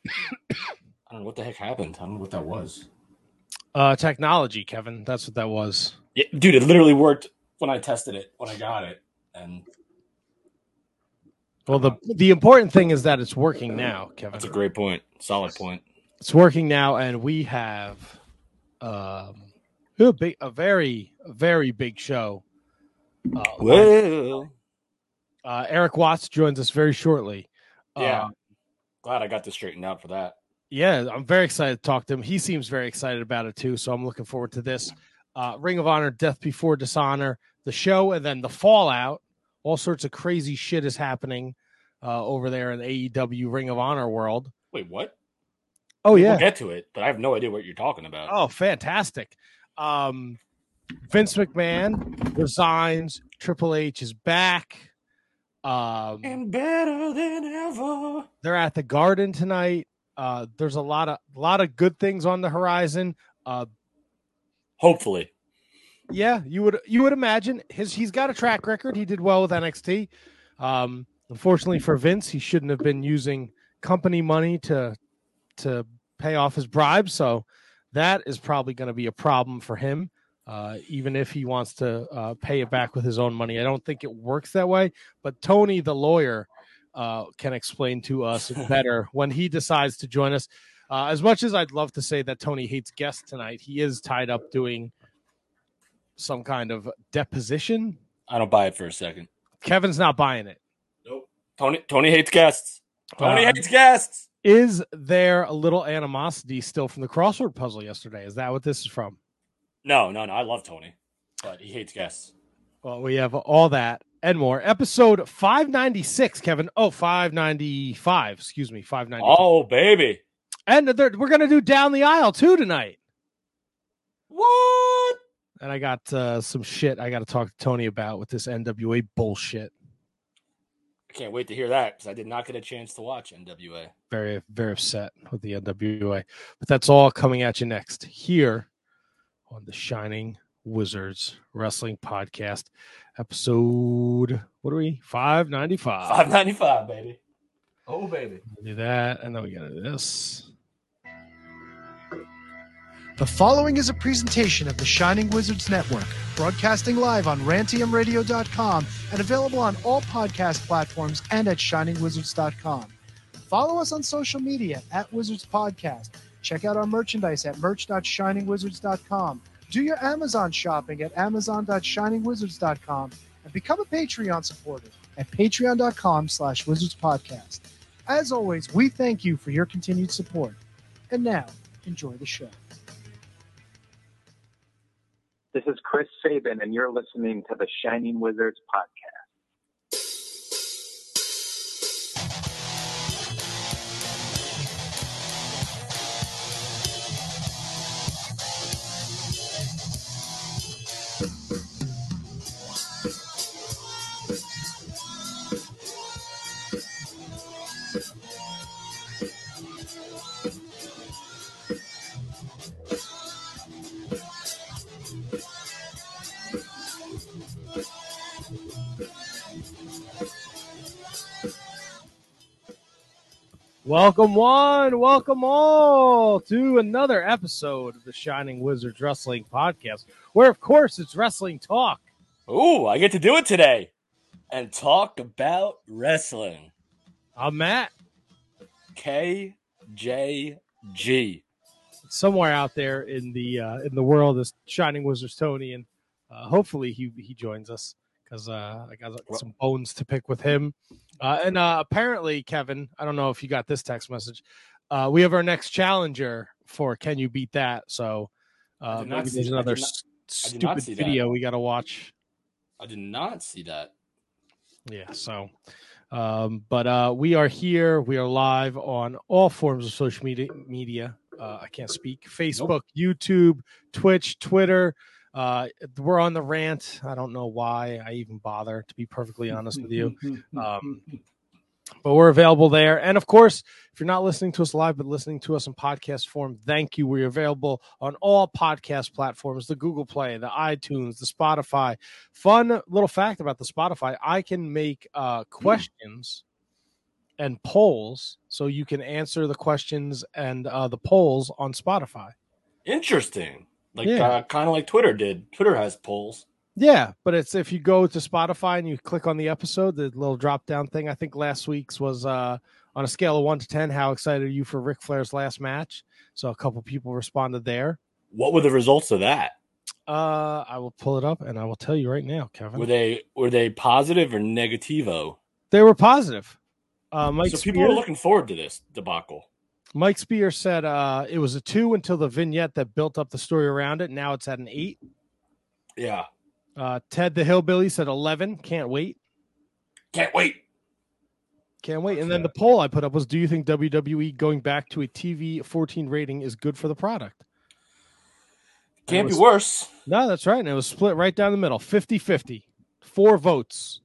I don't know what the heck happened. I don't know what that was. Technology, Kevin. That's what that was. Yeah, dude, it literally worked when I tested it, when I got it. And well, the important thing is that it's working now, Kevin. That's a great point. Solid point. It's working now, and we have a very big show. Eric Watts joins us very shortly. Yeah. Glad I got this straightened out for that. Yeah, I'm very excited to talk to him. He seems very excited about it too, so I'm looking forward to this. Ring of Honor, Death Before Dishonor, the show, and then the fallout. All sorts of crazy shit is happening over there in the AEW Ring of Honor world. Wait, what? Oh, yeah. We'll get to it, but I have no idea what you're talking about. Oh, fantastic. Vince McMahon resigns. Triple H is back. And better than ever. They're at the Garden tonight. There's a lot of good things on the horizon. Hopefully. Yeah, you would imagine he's got a track record. He did well with NXT. Unfortunately for Vince, he shouldn't have been using company money to pay off his bribes. So that is probably going to be a problem for him. Even if he wants to pay it back with his own money. I don't think it works that way. But Tony, the lawyer, can explain to us better when he decides to join us. As much as I'd love to say that Tony hates guests tonight, he is tied up doing some kind of deposition. I don't buy it for a second. Kevin's not buying it. Nope. Tony hates guests. Tony hates guests. Is there a little animosity still from the crossword puzzle yesterday? Is that what this is from? No. I love Tony, but he hates guests. Well, we have all that and more. Episode 596, Kevin. Oh, 595. Excuse me, 595. Oh, baby. And we're going to do Down the Aisle, too, tonight. What? And I got some shit I got to talk to Tony about with this NWA bullshit. I can't wait to hear that because I did not get a chance to watch NWA. Very, very upset with the NWA. But that's all coming at you next here on the Shining Wizards Wrestling Podcast, episode, what are we? 595. 595, baby. Oh, baby. Do that, and then we got to do this. The following is a presentation of the Shining Wizards Network, broadcasting live on rantiumradio.com and available on all podcast platforms and at shiningwizards.com. Follow us on social media at Wizards Podcast. Check out our merchandise at merch.shiningwizards.com. Do your Amazon shopping at amazon.shiningwizards.com and become a Patreon supporter at patreon.com/wizardspodcast. As always, we thank you for your continued support. And now, enjoy the show. This is Chris Sabin, and you're listening to the Shining Wizards Podcast. Welcome one, welcome all to another episode of the Shining Wizards Wrestling Podcast, where, of course, it's wrestling talk. Ooh, I get to do it today and talk about wrestling. I'm Matt. KJG. Somewhere out there in the world is Shining Wizards Tony, and hopefully he joins us because I got some bones to pick with him. And apparently, Kevin, I don't know if you got this text message. We have our next challenger for Can You Beat That? So maybe there's another stupid video we got to watch. I did not see that. Yeah, so but we are here. We are live on all forms of social media. I can't speak. Facebook, YouTube, Twitch, Twitter. We're on the rant. I don't know why I even bother, to be perfectly honest with you. But we're available there. And of course, if you're not listening to us live, but listening to us in podcast form, thank you. We're available on all podcast platforms, the Google Play, the iTunes, the Spotify. Fun little fact about the Spotify, I can make questions and polls, so you can answer the questions and the polls on Spotify. Interesting. Like Yeah. kind of like Twitter did. Twitter has polls. Yeah, but it's if you go to Spotify and you click on the episode, the little drop down thing. I think last week's was on a scale of 1 to 10. How excited are you for Ric Flair's last match? So a couple people responded there. What were the results of that? I will pull it up and I will tell you right now, Kevin. Were they positive or negativo? They were positive. Mike so Spear, people are looking forward to this debacle. Mike Spear said it was a 2 until the vignette that built up the story around it. Now it's at an 8. Yeah. Ted the Hillbilly said 11. Can't wait. Can't wait. Can't wait. And then the poll I put up was, do you think WWE going back to a TV 14 rating is good for the product? Can't be worse. No, that's right. And it was split right down the middle, 50-50. 4 votes.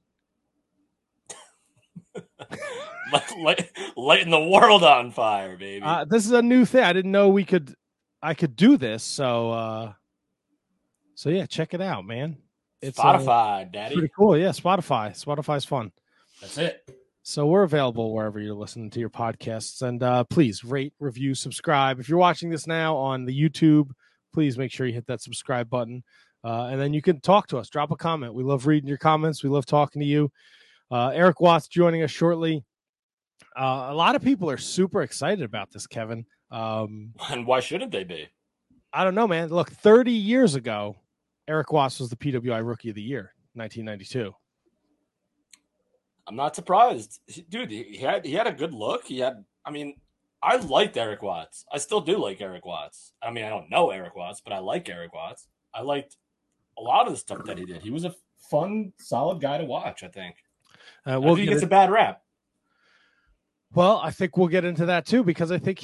Lighting the world on fire, baby. This is a new thing. I didn't know I could do this. So yeah, check it out, man. It's Spotify, daddy. Pretty cool. Yeah, Spotify. Spotify's fun. That's it. So we're available wherever you're listening to your podcasts. And please rate, review, subscribe. If you're watching this now on the YouTube, please make sure you hit that subscribe button. And then you can talk to us. Drop a comment. We love reading your comments. We love talking to you. Eric Watts joining us shortly. A lot of people are super excited about this, Kevin. And why shouldn't they be? I don't know, man. Look, 30 years ago, Eric Watts was the PWI Rookie of the Year, 1992. I'm not surprised. Dude, he had a good look. I liked Eric Watts. I still do like Eric Watts. I mean, I don't know Eric Watts, but I like Eric Watts. I liked a lot of the stuff that he did. He was a fun, solid guy to watch, I think. He gets a bad rap. Well, I think we'll get into that too, because I think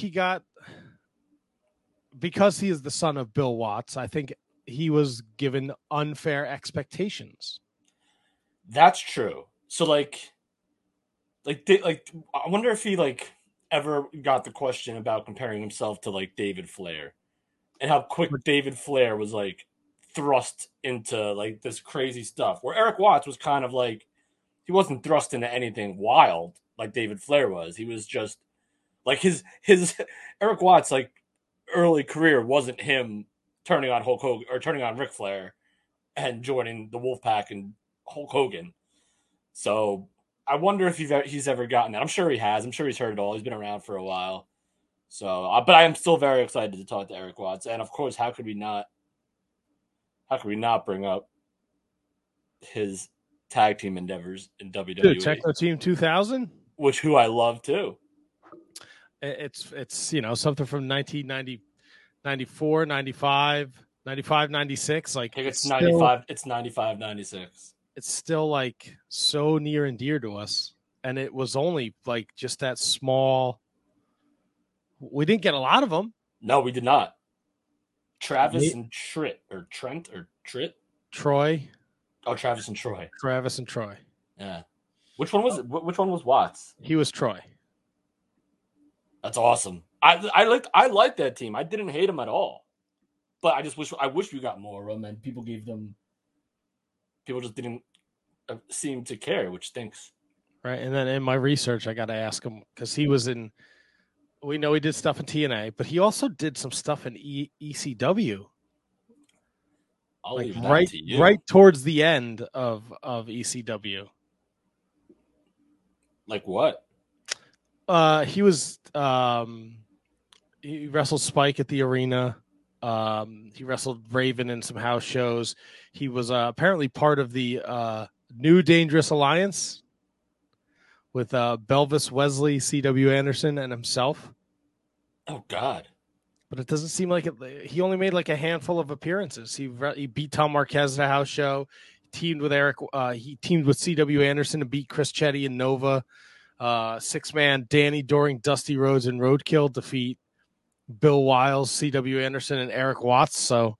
because he is the son of Bill Watts, I think he was given unfair expectations. That's true. So I wonder if he ever got the question about comparing himself to David Flair, and how quick David Flair was thrust into this crazy stuff, where Eric Watts was kind of he wasn't thrust into anything wild like David Flair was. He was just his Eric Watts early career wasn't him turning on Hulk Hogan or turning on Ric Flair and joining the Wolfpack and Hulk Hogan. So I wonder if he's ever gotten that. I'm sure he has. I'm sure he's heard it all. He's been around for a while. So, but I am still very excited to talk to Eric Watts. And of course, how could we not bring up his tag team endeavors in WWE? Dude, Techno Team 2000, who I love too. It's something from 1990, 94, 95, 95, 96. I think it's 95. It's 95, 96. It's still so near and dear to us. And it was only just that small. We didn't get a lot of them. No, we did not. Travis and Trent or Trit? Troy. Oh, Travis and Troy. Travis and Troy. Yeah. Which one was Watts? He was Troy. That's awesome. I liked that team. I didn't hate them at all. But I wish we got more of them, and people just didn't seem to care, which stinks. Right. And then in my research, I got to ask him, because he was we know he did stuff in TNA, but he also did some stuff in ECW. I'll leave that to you. Right towards the end of ECW. Like what? He was he wrestled Spike at the arena. He wrestled Raven in some house shows. He was apparently part of the New Dangerous Alliance with Belvis Wesley, C.W. Anderson, and himself. Oh God! But it doesn't seem like it. He only made a handful of appearances. He beat Tom Marquez at a house show. He teamed with Eric. He teamed with C.W. Anderson to beat Chris Chetty and Nova. 6-man Danny Doring, Dusty Rhodes, and Roadkill defeat Bill Wiles, C.W. Anderson, and Eric Watts. So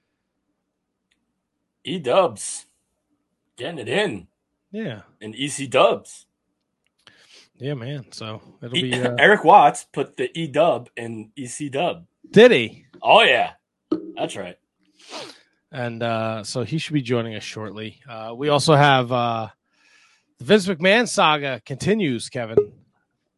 E-Dubs getting it in. Yeah. And EC-Dubs. Yeah, man. So it'll be Eric Watts put the E-Dub in EC-Dub. Did he? Oh yeah, that's right. And so he should be joining us shortly. We also have the Vince McMahon saga continues, Kevin.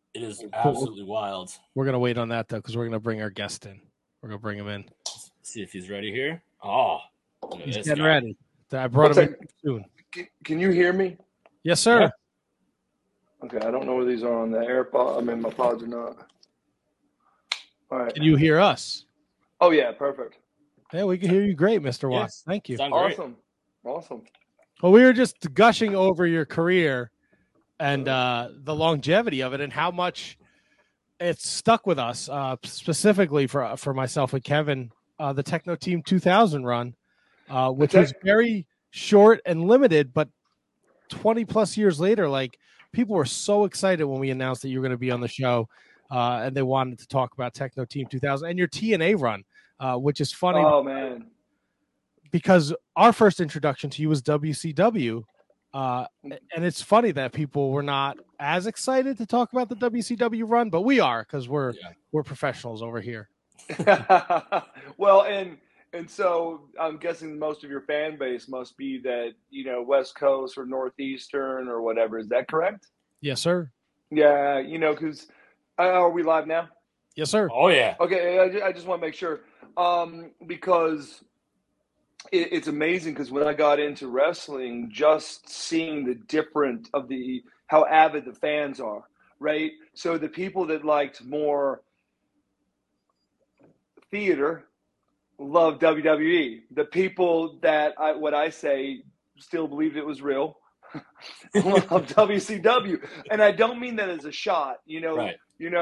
It is absolutely wild. We're gonna wait on that though, because we're gonna bring our guest in. We're gonna bring him in. Let's see if he's ready here. Oh, look at He's this getting guy. ready. I brought him in soon. Can you hear me? Yes, sir. Yeah. Okay, I don't know where these are on the AirPod. I mean, my pods are not. All right. Can you hear us? Oh, yeah, perfect. Yeah, we can hear you great, Mr. Watts. Thank you. Sound great. Awesome. Well, we were just gushing over your career and the longevity of it and how much it's stuck with us, specifically for myself and Kevin, the Techno Team 2000 run, which was very short and limited, but 20 plus years later, like people were so excited when we announced that you were going to be on the show, and they wanted to talk about Techno Team 2000 and your TNA run, which is funny. Oh, man. Because our first introduction to you was WCW, and it's funny that people were not as excited to talk about the WCW run, but we are, because we're professionals over here. Well, and so I'm guessing most of your fan base must be that, West Coast or Northeastern or whatever. Is that correct? Yes, sir. Yeah, because are we live now? Yes, sir. Oh, yeah. Okay, I just want to make sure, because it's amazing, because when I got into wrestling, just seeing the different of how avid the fans are, right? So the people that liked more theater love WWE. The people that still believed it was real love WCW. And I don't mean that as a shot, Right.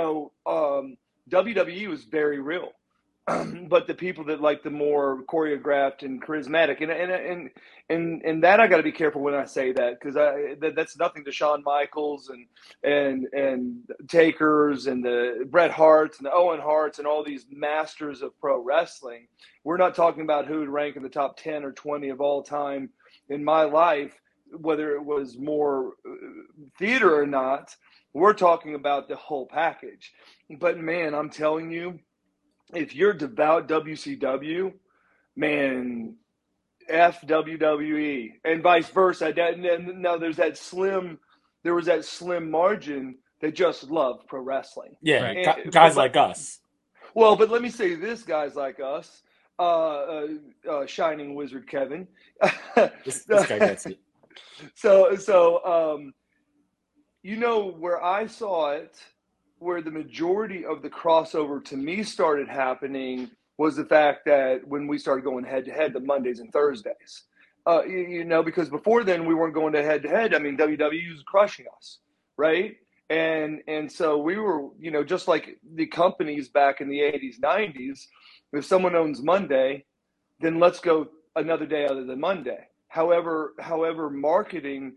WWE was very real. But the people that like the more choreographed and charismatic, and that I got to be careful when I say that, because that's nothing to Shawn Michaels and Takers and the Bret Harts and the Owen Harts and all these masters of pro wrestling. We're not talking about who would rank in the top 10 or 20 of all time in my life, whether it was more theater or not. We're talking about the whole package. But man, I'm telling you, if you're devout WCW, man, F WWE, and vice versa. Now there was that slim margin that just loved pro wrestling. Yeah, guys like us. Well, but let me say this, guys like us, Shining Wizard Kevin. This guy gets it. So where I saw it, where the majority of the crossover to me started happening was the fact that when we started going head-to-head, the Mondays and Thursdays. Because before then we weren't going to head-to-head. I mean, WWE was crushing us, right? And so we were, just like the companies back in the 80s, 90s, if someone owns Monday, then let's go another day other than Monday. However, marketing,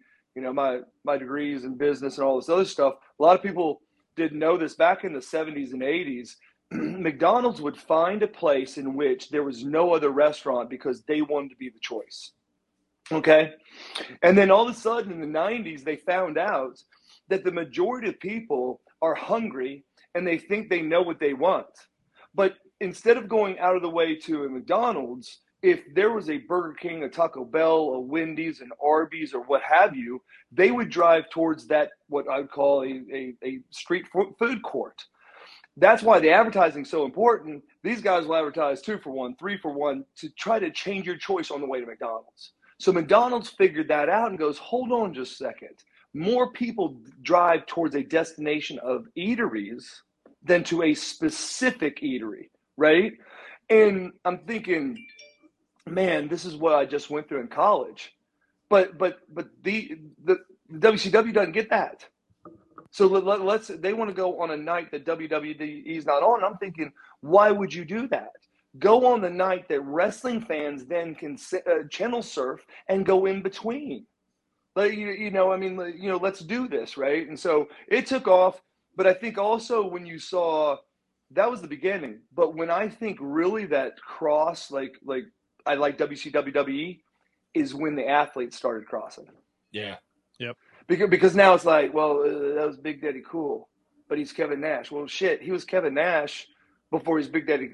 my degrees in business and all this other stuff, a lot of people didn't know this. Back in the 70s and 80s, McDonald's would find a place in which there was no other restaurant because they wanted to be the choice. Okay? And then all of a sudden in the 90s, they found out that the majority of people are hungry and they think they know what they want. But instead of going out of the way to a McDonald's, if there was a Burger King, a Taco Bell, a Wendy's, an Arby's, or what have you, they would drive towards that, what I would call a street food court. That's why the advertising is so important. These guys will advertise 2 for $1, 3 for $1 to try to change your choice on the way to McDonald's. So McDonald's figured that out and goes, hold on just a second. More people drive towards a destination of eateries than to a specific eatery, right? And I'm thinking, man, this is what I just went through in college. But the WCW doesn't get that. So they want to go on a night that WWE is not on. I'm thinking, why would you do that? Go on the night that wrestling fans then can channel surf and go in between. Like, let's do this, right? And so it took off. But I think also when you saw, that was the beginning. But when I think really that cross, like I like WCW, is when the athletes started crossing. Yeah. Yep. Because now it's like, well, that was Big Daddy Cool, but he's Kevin Nash. Well, shit, he was Kevin Nash before he's Big Daddy,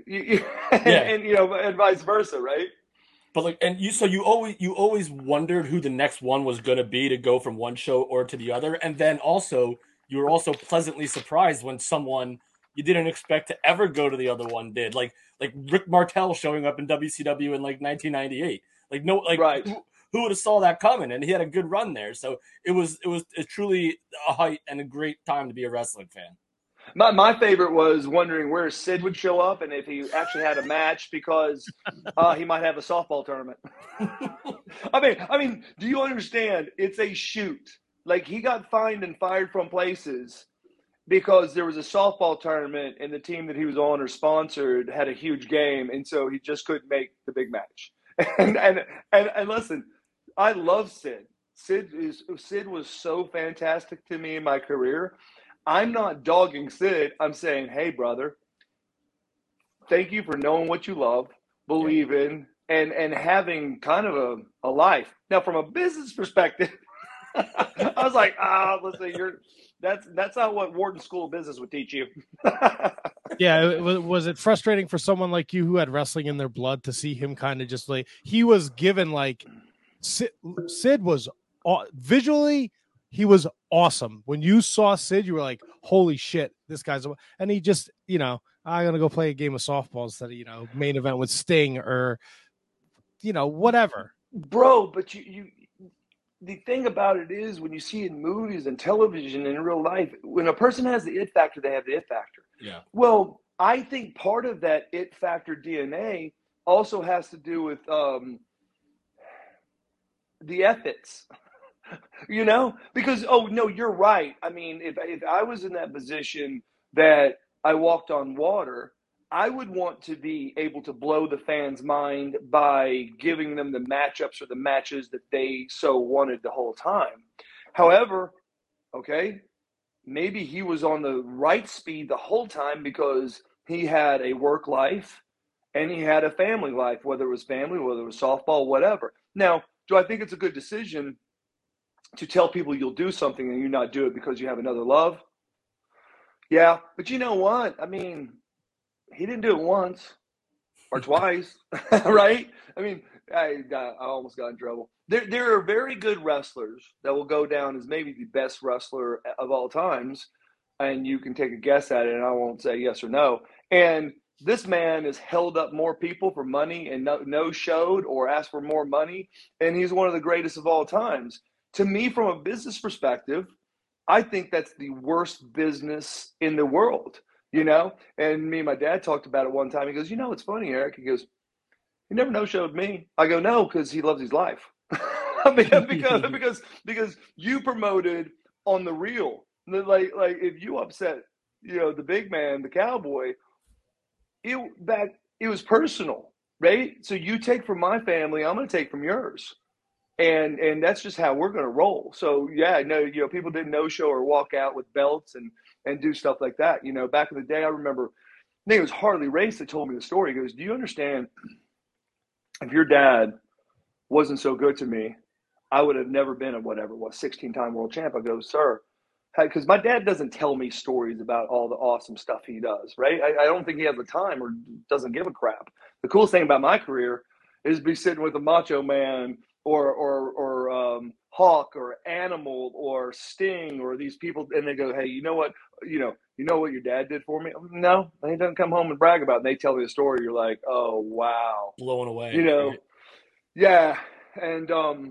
and vice versa, right? But you always wondered who the next one was going to be to go from one show or to the other, and then also you were also pleasantly surprised when someone you didn't expect to ever go to the other one did, like Rick Martel showing up in WCW in like 1998. Like no, like Right. who would have saw that coming? And he had a good run there, so it was truly a height and a great time to be a wrestling fan. My favorite was wondering where Sid would show up and if he actually had a match because he might have a softball tournament. I mean, do you understand? It's a shoot. Like he got fined and fired from places because there was a softball tournament and the team that he was on or sponsored had a huge game, and so he just couldn't make the big match. And listen, I love Sid. Sid was so fantastic to me in my career. I'm not dogging Sid. I'm saying, hey, brother, thank you for knowing what you love, believe in, and having kind of a life. Now, from a business perspective, I was like, listen, that's not what Wharton School of Business would teach you. Yeah, was it frustrating for someone like you who had wrestling in their blood to see him kind of just like he was given like Sid was visually he was awesome. When you saw Sid, you were like, holy shit, this guy's and he just, I'm gonna go play a game of softball instead of, main event with Sting or whatever. Bro, but you the thing about it is when you see it in movies and television and in real life, when a person has the it factor, they have the it factor. Yeah. Well, I think part of that it factor DNA also has to do with the ethics, because, oh, no, you're right. I mean, if I was in that position that I walked on water, I would want to be able to blow the fans' mind by giving them the matchups or the matches that they so wanted the whole time. However, okay, maybe he was on the right speed the whole time because he had a work life and he had a family life, whether it was family, whether it was softball, whatever. Now, do I think it's a good decision to tell people you'll do something and you not do it because you have another love? Yeah, but you know what? I mean, he didn't do it once or twice, right? I mean, I almost got in trouble. There are very good wrestlers that will go down as maybe the best wrestler of all times, and you can take a guess at it, and I won't say yes or no. And this man has held up more people for money and no showed or asked for more money, and he's one of the greatest of all times. To me, from a business perspective, I think that's the worst business in the world, And me and my dad talked about it one time. He goes, it's funny, Eric. He goes, he never no-showed me. I go, no, because he loves his life. because you promoted on the real. Like if you upset, the big man, the cowboy, it was personal, right? So you take from my family, I'm going to take from yours. And that's just how we're going to roll. So, yeah, no, people didn't no-show or walk out with belts and do stuff like that. Back in the day, I remember, I think it was Harley Race that told me the story. He goes, do you understand if your dad wasn't so good to me, I would have never been a 16-time world champ. I go, sir, because my dad doesn't tell me stories about all the awesome stuff he does, right? I don't think he has the time or doesn't give a crap. The coolest thing about my career is be sitting with a Macho Man or Hawk or Animal or Sting or these people, and they go, hey, you know what your dad did for me? No, he doesn't come home and brag about it. And they tell me the story. You're like, oh, wow. Blown away. Right? Yeah. And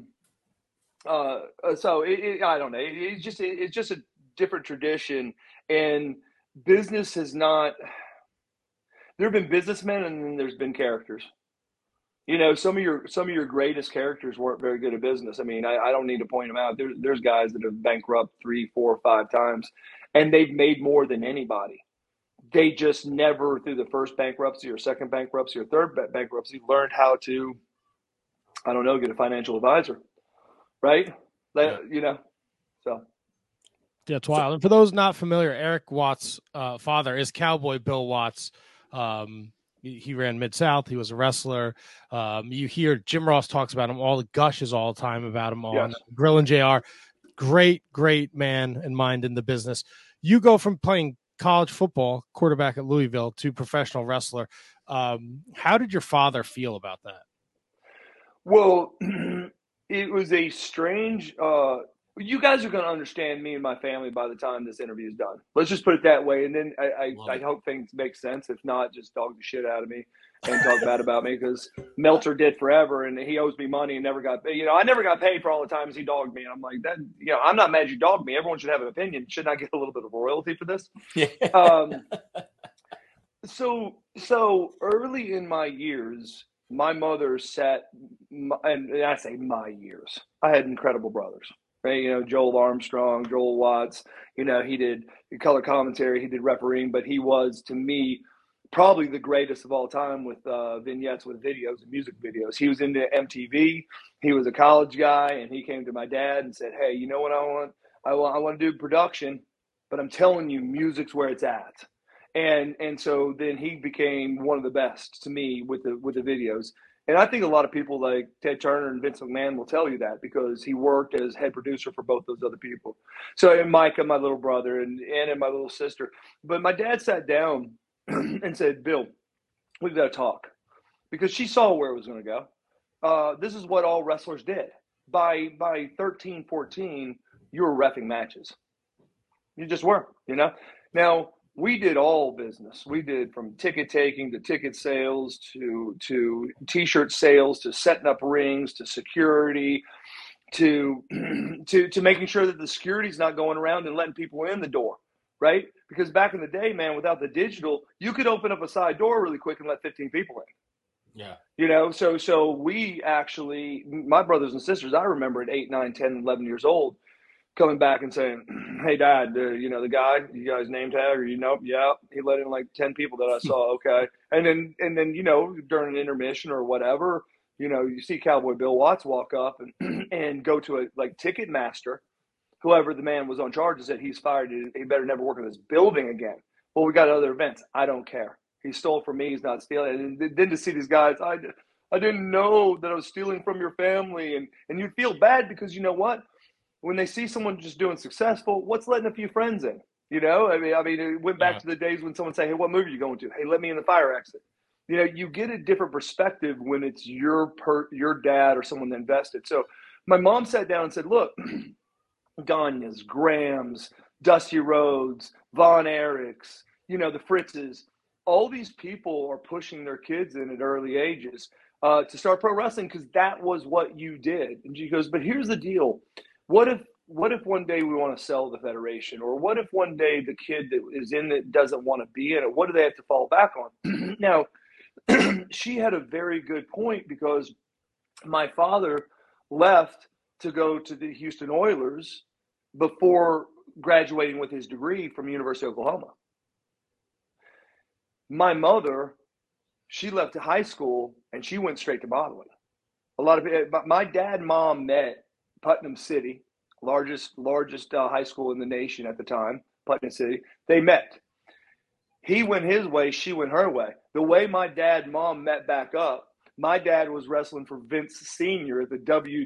so I don't know. It's just a different tradition, and business has not. There have been businessmen, and then there's been characters. Some of your greatest characters weren't very good at business. I mean, I don't need to point them out. There's guys that have bankrupt 3, 4, 5 times, and they've made more than anybody. They just never, through the first bankruptcy or second bankruptcy or third bankruptcy, learned how to, I don't know, get a financial advisor, right? So. Yeah, it's wild. And for those not familiar, Eric Watts' father is Cowboy Bill Watts. He ran Mid-South. He was a wrestler. You hear Jim Ross talks about him, all the gushes all the time about him on Grill and JR. Great, great man and mind in the business. You go from playing college football, quarterback at Louisville, to professional wrestler. How did your father feel about that? Well, it was a strange You guys are going to understand me and my family by the time this interview is done. Let's just put it that way. And then I hope things make sense. If not, just dog the shit out of me and talk bad about me, because Meltzer did forever and he owes me money and never got paid. I never got paid for all the times he dogged me. And I'm like, that, I'm not mad you dogged me. Everyone should have an opinion. Shouldn't I get a little bit of royalty for this? Yeah. So early in my years, my mother and I say my years, I had incredible brothers. Right? Joel Armstrong, Joel Watts, he did color commentary, he did refereeing, but he was, to me, probably the greatest of all time with vignettes, with videos and music videos. He was into MTV. He was a college guy, and he came to my dad and said, hey, you know what I want? I want to do production, but I'm telling you, music's where it's at. And so then he became one of the best to me with the videos. And I think a lot of people like Ted Turner and Vince McMahon will tell you that, because he worked as head producer for both those other people. So, and Micah, my little brother, and Anna, my little sister. But my dad sat down and said, Bill, we've got to talk, because she saw where it was going to go. This is what all wrestlers did. By 13, 14, you were reffing matches. You just were, Now, we did all business. We did from ticket taking to ticket sales to T-shirt sales to setting up rings to security to making sure that the security's not going around and letting people in the door, right? Because back in the day, man, without the digital, you could open up a side door really quick and let 15 people in. Yeah. So we actually, my brothers and sisters, I remember at 8, 9, 10, 11 years old, coming back and saying, hey, Dad, the guy, you guys name tag, or yeah, he let in like 10 people that I saw, okay. And then during an intermission or whatever, you see Cowboy Bill Watts walk up and go to a Ticketmaster, whoever the man was on charge, and said he's fired, he better never work in this building again. Well, we got other events. I don't care. He stole from me, he's not stealing. And then to see these guys, I didn't know that I was stealing from your family. And you feel bad, because you know what? When they see someone just doing successful, what's letting a few friends in? I mean, it went back to the days when someone say, hey, what movie are you going to? Hey, let me in the fire exit. You get a different perspective when it's your dad or someone that invested. So my mom sat down and said, look, Gagne's, Graham's, Dusty Rhodes, Von Erichs, the Fritzes, all these people are pushing their kids in at early ages to start pro wrestling, because that was what you did. And she goes, but here's the deal. What if one day we want to sell the federation? Or what if one day the kid that is in it doesn't want to be in it? What do they have to fall back on? Now, she had a very good point, because my father left to go to the Houston Oilers before graduating with his degree from University of Oklahoma. My mother, she left high school and she went straight to modeling. My dad and mom met Putnam City, largest high school in the nation at the time, Putnam City. They met. He went his way, she went her way. The way my dad and mom met back up, my dad was wrestling for Vince Sr. at the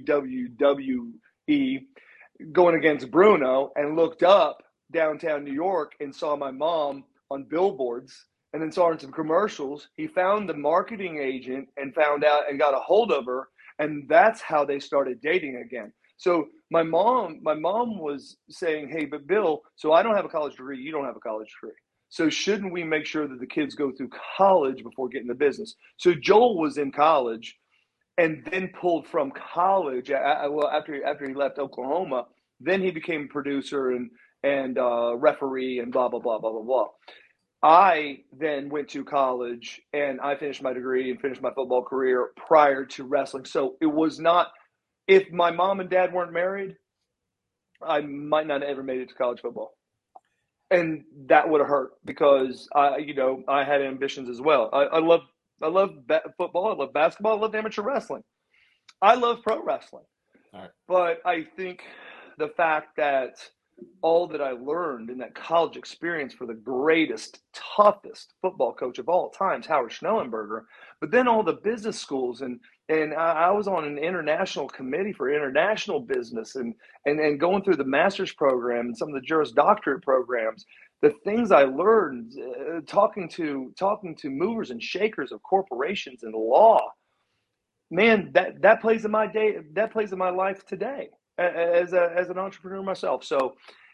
WWE, going against Bruno, and looked up downtown New York and saw my mom on billboards, and then saw her in some commercials. He found the marketing agent and found out and got a hold of her, and that's how they started dating again. So my mom was saying, hey, but Bill, so I don't have a college degree, you don't have a college degree. So shouldn't we make sure that the kids go through college before getting the business? So Joel was in college and then pulled from college. After he left Oklahoma, then he became producer and referee and blah, blah, blah, blah, blah, blah. I then went to college and I finished my degree and finished my football career prior to wrestling. So it was not, if my mom and dad weren't married, I might not have ever made it to college football. And that would have hurt, because I had ambitions as well. I love football. I love basketball. I love amateur wrestling. I love pro wrestling. All right. But I think the fact that all that I learned in that college experience for the greatest, toughest football coach of all times, Howard Schnellenberger, but then all the business schools, and I was on an international committee for international business, and going through the master's program and some of the Juris Doctorate programs, the things I learned talking to movers and shakers of corporations and law, man, that plays in my life today. as an entrepreneur myself. So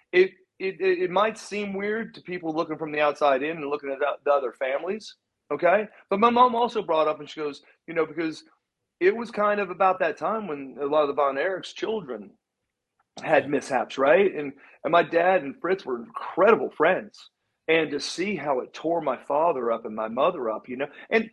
it might seem weird to people looking from the outside in and looking at the other families. Okay. But my mom also brought up, and she goes, because it was kind of about that time when a lot of the Von Erich's children had mishaps, right? And my dad and Fritz were incredible friends. And to see how it tore my father up and my mother up, and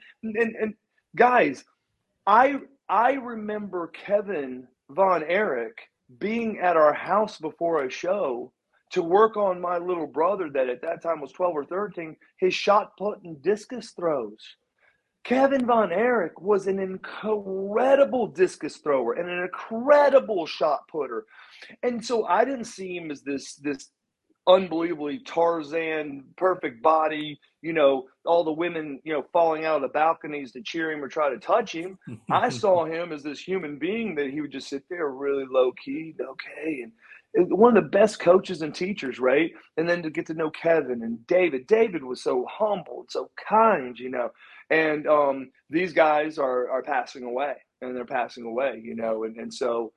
guys, I remember Kevin Von Erich being at our house before a show to work on my little brother that at that time was 12 or 13, his shot put and discus throws. Kevin Von Erich was an incredible discus thrower and an incredible shot putter. And so I didn't see him as this unbelievably Tarzan, perfect body, all the women, falling out of the balconies to cheer him or try to touch him. I saw him as this human being that he would just sit there really low key, okay. And one of the best coaches and teachers, right? And then to get to know Kevin and David. David was so humble and so kind, and these guys are passing away, and they're passing away, and so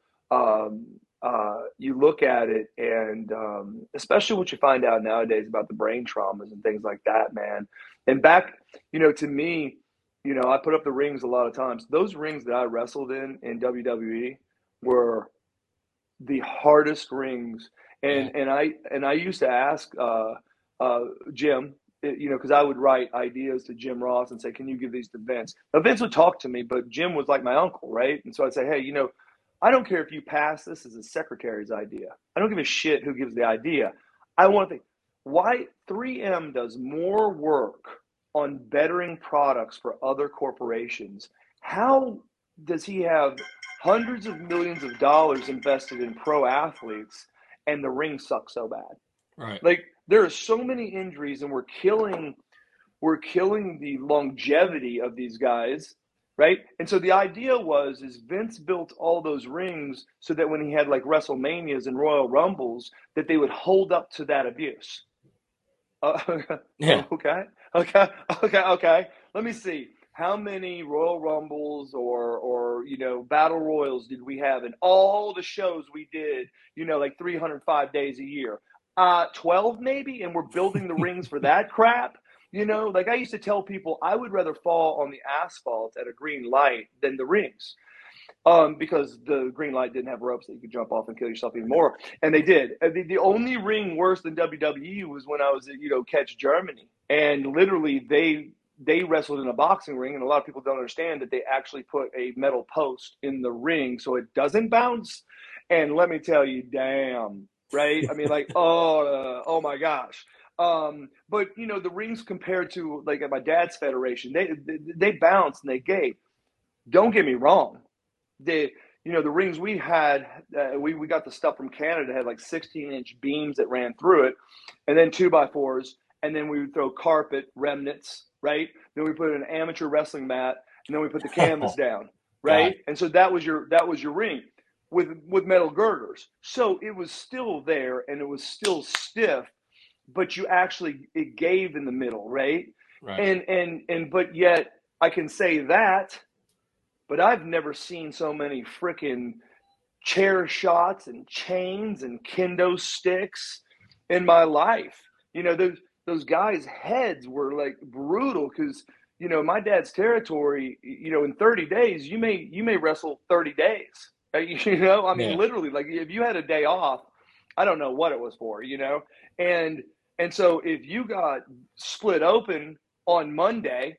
you look at it, and especially what you find out nowadays about the brain traumas and things like that, man. And back, to me, I put up the rings a lot of times. Those rings that I wrestled in WWE were the hardest rings. And I used to ask Jim, because I would write ideas to Jim Ross and say, can you give these to Vince? Now, Vince would talk to me, but Jim was like my uncle, right? And so I'd say, hey, I don't care if you pass this as a secretary's idea. I don't give a shit who gives the idea. I want to think, why 3M does more work on bettering products for other corporations. How does he have hundreds of millions of dollars invested in pro athletes and the ring sucks so bad? Right. Like, there are so many injuries, and we're killing the longevity of these guys. Right. And so the idea is Vince built all those rings so that when he had like WrestleManias and Royal Rumbles, that they would hold up to that abuse. Yeah. Okay. Let me see. How many Royal Rumbles or Battle Royals did we have in all the shows we did, like 305 days a year? 12 maybe, and we're building the rings for that crap. Like I used to tell people, I would rather fall on the asphalt at a green light than the rings, because the green light didn't have ropes that you could jump off and kill yourself even more. And they did. The only ring worse than WWE was when I was at, Catch Germany. And literally they wrestled in a boxing ring. And a lot of people don't understand that they actually put a metal post in the ring so it doesn't bounce. And let me tell you, damn, right? I mean, like, oh my gosh. But the rings compared to like at my dad's federation, they bounced and they gave. Don't get me wrong. The rings we had, we got the stuff from Canada, had like 16-inch beams that ran through it, and then 2x4s, and then we would throw carpet remnants, right? Then we put an amateur wrestling mat, and then we put the canvas down, right? And so that was your ring with metal girders. So it was still there and it was still stiff, but it gave in the middle, right? Right. And but yet I can say that, but I've never seen so many freaking chair shots and chains and kendo sticks in my life. Those guys' heads were like brutal because, my dad's territory, in 30 days, you may wrestle 30 days. I mean, literally, like if you had a day off, I don't know what it was for, and so if you got split open on Monday,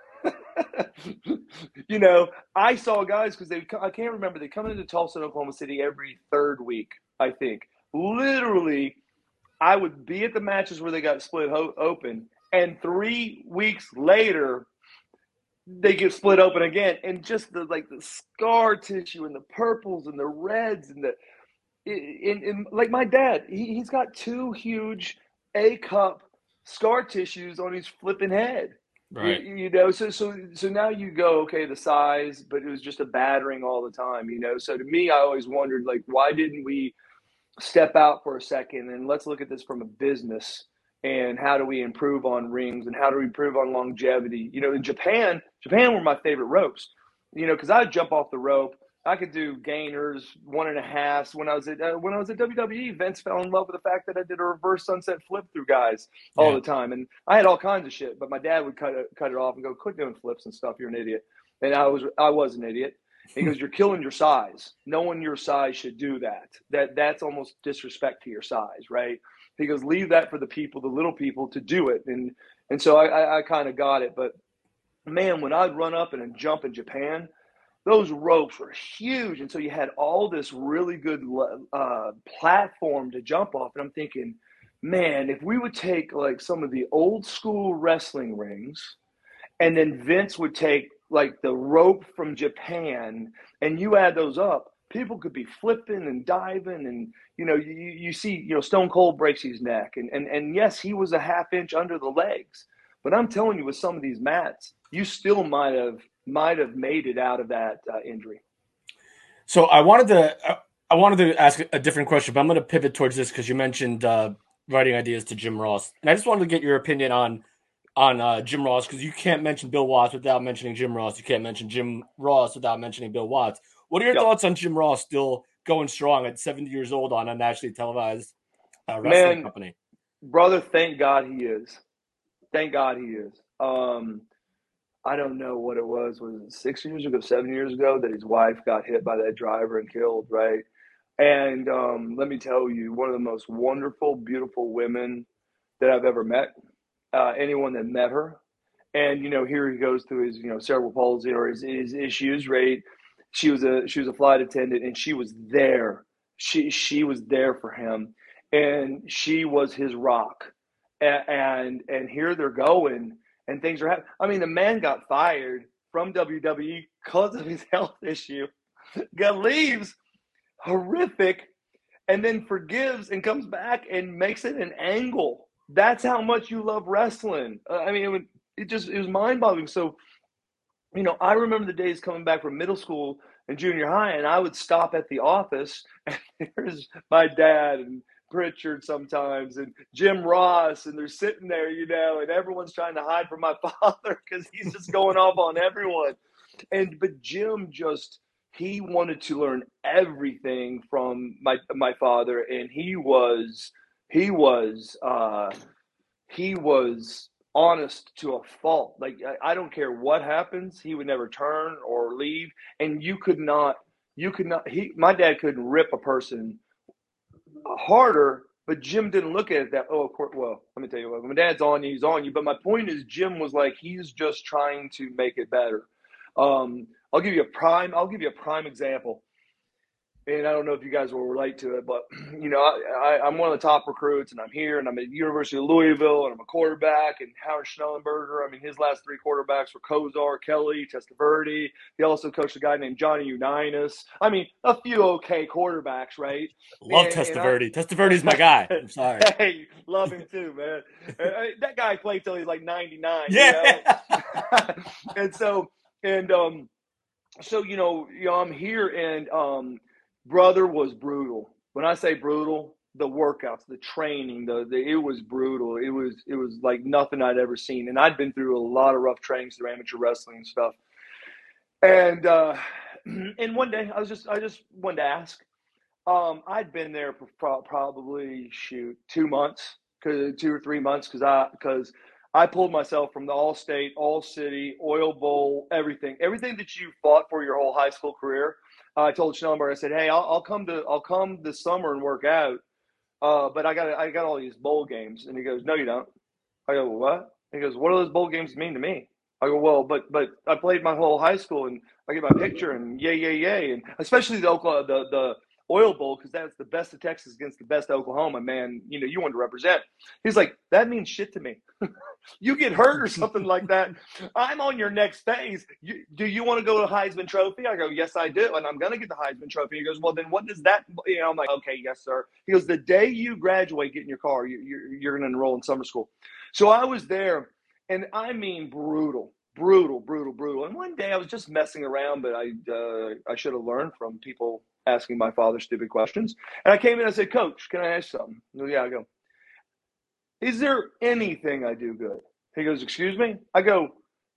I saw guys because I can't remember, they come into Tulsa and Oklahoma City every third week, I think. Literally, I would be at the matches where they got split open, and 3 weeks later, they get split open again, and just the scar tissue and the purples and the reds and like my dad, he's got 2 huge A-cup scar tissues on his flipping head. Right. So now you go, okay, the size, but it was just a battering all the time, So to me, I always wondered, like, why didn't we step out for a second and let's look at this from a business, and how do we improve on rings and how do we improve on longevity? In Japan were my favorite ropes, because I'd jump off the rope I could do gainers, 1.5s. When I was at WWE, Vince fell in love with the fact that I did a reverse sunset flip through guys all the time, and I had all kinds of shit. But my dad would cut it off and go, "Quit doing flips and stuff. You're an idiot." And I was an idiot. He goes, "You're killing your size. No one your size should do that. That's almost disrespect to your size, right?" He goes, "Leave that for the people, the little people, to do it." And so I kind of got it. But man, when I'd run up and jump in Japan, those ropes were huge. And so you had all this really good platform to jump off. And I'm thinking, man, if we would take like some of the old school wrestling rings, and then Vince would take like the rope from Japan, and you add those up, people could be flipping and diving. And, you see, Stone Cold breaks his neck. And yes, he was a half inch under the legs. But I'm telling you, with some of these mats, you still might have made it out of that injury. So I wanted to ask a different question, but I'm going to pivot towards this because you mentioned writing ideas to Jim Ross, and I just wanted to get your opinion on Jim Ross, because you can't mention Bill Watts without mentioning Jim Ross. You can't mention Jim Ross without mentioning Bill Watts. What are your thoughts on Jim Ross still going strong at 70 years old on a nationally televised wrestling company? Brother, thank God he is. Thank God he is. I don't know what it was it 6 years ago, 7 years ago, that his wife got hit by that driver and killed, right? And let me tell you, one of the most wonderful, beautiful women that I've ever met, anyone that met her. And, here he goes through his, cerebral palsy or his issues, right? She was a flight attendant, and she was there. She was there for him, and she was his rock. And here they're going, and things are happening. I mean, the man got fired from WWE because of his health issue. Leaves, horrific, and then forgives and comes back and makes it an angle. That's how much you love wrestling. I mean, it was mind-boggling. So, I remember the days coming back from middle school and junior high, and I would stop at the office, and there's my dad and Pritchard sometimes, and Jim Ross, and they're sitting there, and everyone's trying to hide from my father because he's just going off on everyone. But Jim he wanted to learn everything from my father, and he was honest to a fault. Like, I don't care what happens, he would never turn or leave. And my dad couldn't rip a person harder, but Jim didn't look at it that, oh, of course, well, let me tell you what, when my dad's on you, he's on you. But my point is, Jim was like, he's just trying to make it better. I'll give you a prime example. And I don't know if you guys will relate to it, but, I'm one of the top recruits, and I'm here, and I'm at the University of Louisville, and I'm a quarterback, and Howard Schnellenberger, his last three quarterbacks were Kozar, Kelly, Testaverde. He also coached a guy named Johnny Unitas. A few okay quarterbacks, right? Love Testaverde. Testaverde's my guy. I'm sorry. Hey, love him too, man. That guy played till he's like 99. Yeah. So I'm here, and brother was brutal. When I say brutal, the workouts, the training, it was brutal. It was like nothing I'd ever seen. And I'd been through a lot of rough trainings through amateur wrestling and stuff. And one day I just wanted to ask. I'd been there for probably 2 months, 2 or 3 months, because I pulled myself from the All-State, All-City, Oil Bowl, everything that you fought for your whole high school career. I told Schnellenberger, I said, hey, I'll come this summer and work out, but I got all these bowl games. And he goes, no, you don't. I go, what? He goes, what do those bowl games mean to me? I go, well, but I played my whole high school, and I get my picture, and yay, and especially the Oil Bowl, because that's the best of Texas against the best of Oklahoma, man. You want to represent. He's like, that means shit to me. You get hurt or something like that, I'm on your next phase. Do you want to go to the Heisman Trophy? I go, yes, I do, and I'm going to get the Heisman Trophy. He goes, well, then what does that? I'm like, okay, yes, sir. He goes, the day you graduate, get in your car, you're going to enroll in summer school. So I was there, and brutal. And one day I was just messing around, but I should have learned from people asking my father stupid questions. And I came in and I said, Coach, can I ask something? He goes, yeah. I go, is there anything I do good? He goes, excuse me? I go,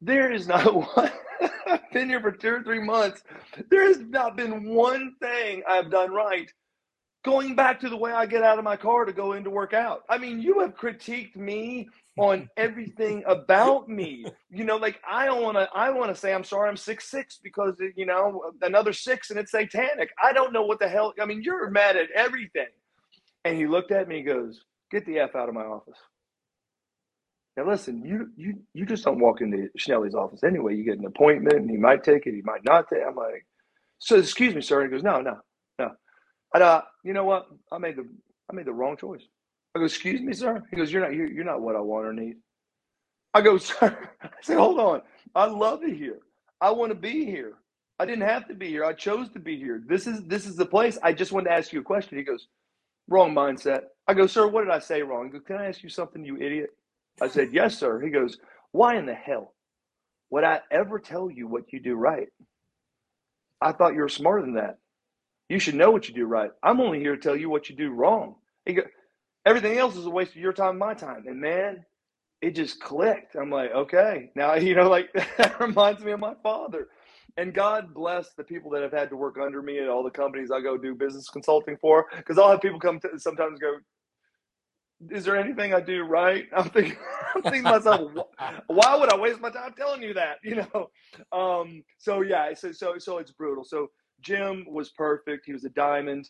There is not one. I've been here for 2 or 3 months. There has not been one thing I've done right. Going back to the way I get out of my car to go in to work out. I mean, you have critiqued me on everything about me. Like I want to say I'm sorry I'm 6'6" because another 6 and it's satanic. I don't know what the hell. I mean, you're mad at everything. And he looked at me and goes, "Get the F out of my office." Now listen, you just don't walk into Schnelly's office anyway. You get an appointment and he might take it, he might not take it. I'm like, "So excuse me, sir." And he goes, No. And you know what? I made the wrong choice. I go, "Excuse me, sir." He goes, You're not what I want or need." I go, "Sir," I said, "Hold on. I love it here. I want to be here. I didn't have to be here. I chose to be here. This is the place. I just wanted to ask you a question." He goes, "Wrong mindset." I go, "Sir, what did I say wrong?" He goes, "Can I ask you something, you idiot?" I said, "Yes, sir." He goes, "Why in the hell would I ever tell you what you do right? I thought you were smarter than that. You should know what you do right. I'm only here to tell you what you do wrong." He goes, "Everything else is a waste of your time and my time." And man, it just clicked. I'm like, okay. Now, like that reminds me of my father. And God bless the people that have had to work under me at all the companies I go do business consulting for. Because I'll have people come sometimes go, "Is there anything I do right?" I'm thinking to myself, why would I waste my time telling you that? So yeah, so it's brutal. So Jim was perfect. He was a diamond.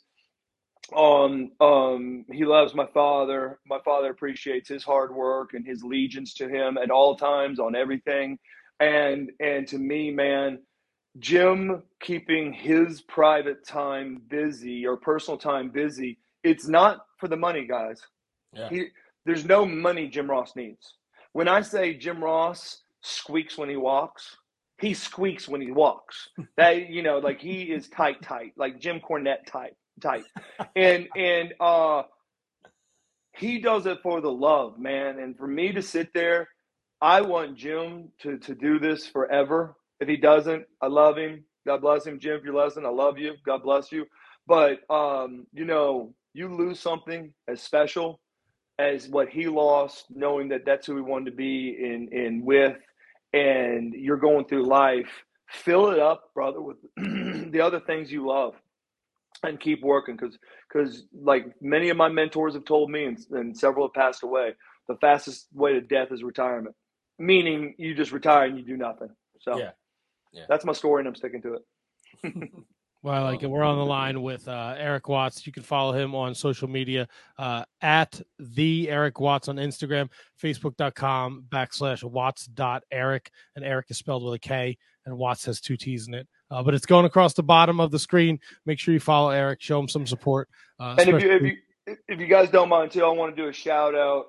He loves my father. My father appreciates his hard work and his allegiance to him at all times on everything. And to me, man, Jim keeping his private time busy or personal time busy, it's not for the money, guys. Yeah. There's no money Jim Ross needs. When I say Jim Ross squeaks when he walks, he squeaks when he walks. That like he is tight, like Jim Cornette tight. And he does it for the love, man. And for me to sit there, I want Jim to do this forever. If he doesn't, I love him. God bless him. Jim, if you're listening, I love you. God bless you. But you lose something as special as what he lost, knowing that that's who he wanted to be in with, and you're going through life. Fill it up, brother, with the other things you love, and keep working. Because like many of my mentors have told me, and several have passed away, the fastest way to death is retirement. Meaning you just retire and you do nothing. So Yeah. That's my story, and I'm sticking to it. Well, like we're on the line with Eric Watts. You can follow him on social media at the Eric Watts on Instagram, facebook.com/Watts.Eric. And Eric is spelled with a K, and Watts has 2 T's in it. But it's going across the bottom of the screen. Make sure you follow Eric. Show him some support. And if you guys don't mind too, I want to do a shout out.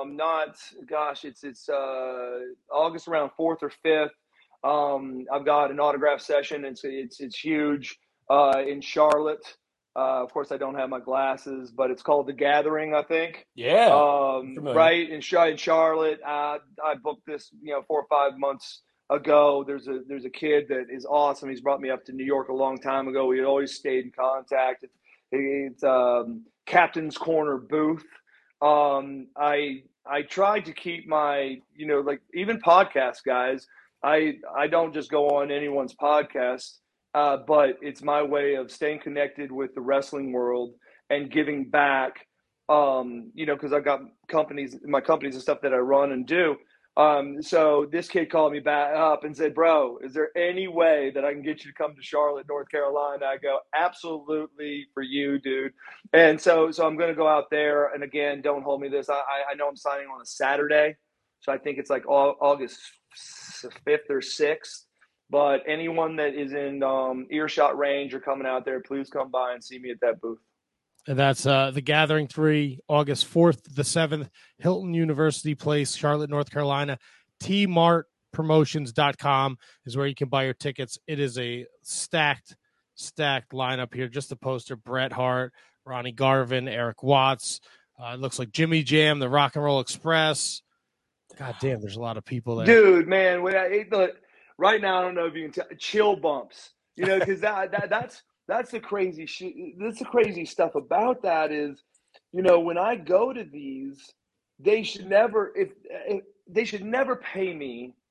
It's August around 4th or 5th. I've got an autograph session. It's huge. In Charlotte. Of course, I don't have my glasses, but it's called The Gathering, I think. Yeah. Right in Charlotte. I booked this, 4 or 5 months ago. There's a kid that is awesome. He's brought me up to New York a long time ago. We had always stayed in contact. It's Captain's Corner booth. I tried to keep my, like even podcast guys. I don't just go on anyone's podcast. But it's my way of staying connected with the wrestling world and giving back, because I've got my companies and stuff that I run and do. So this kid called me back up and said, "Bro, is there any way that I can get you to come to Charlotte, North Carolina?" I go, "Absolutely, for you, dude." And so I'm going to go out there. And again, don't hold me this. I know I'm signing on a Saturday. So I think it's like August 5th or 6th. But anyone that is in earshot range or coming out there, please come by and see me at that booth. And that's The Gathering 3, August 4th to the 7th, Hilton University Place, Charlotte, North Carolina. tmartpromotions.com is where you can buy your tickets. It is a stacked lineup here. Just the poster, Bret Hart, Ronnie Garvin, Eric Watts. It looks like Jimmy Jam, the Rock and Roll Express. God damn, there's a lot of people there. Dude, man, right now, I don't know if you can tell, chill bumps, because that's the crazy shit. That's the crazy stuff about that is, when I go to these, they should never pay me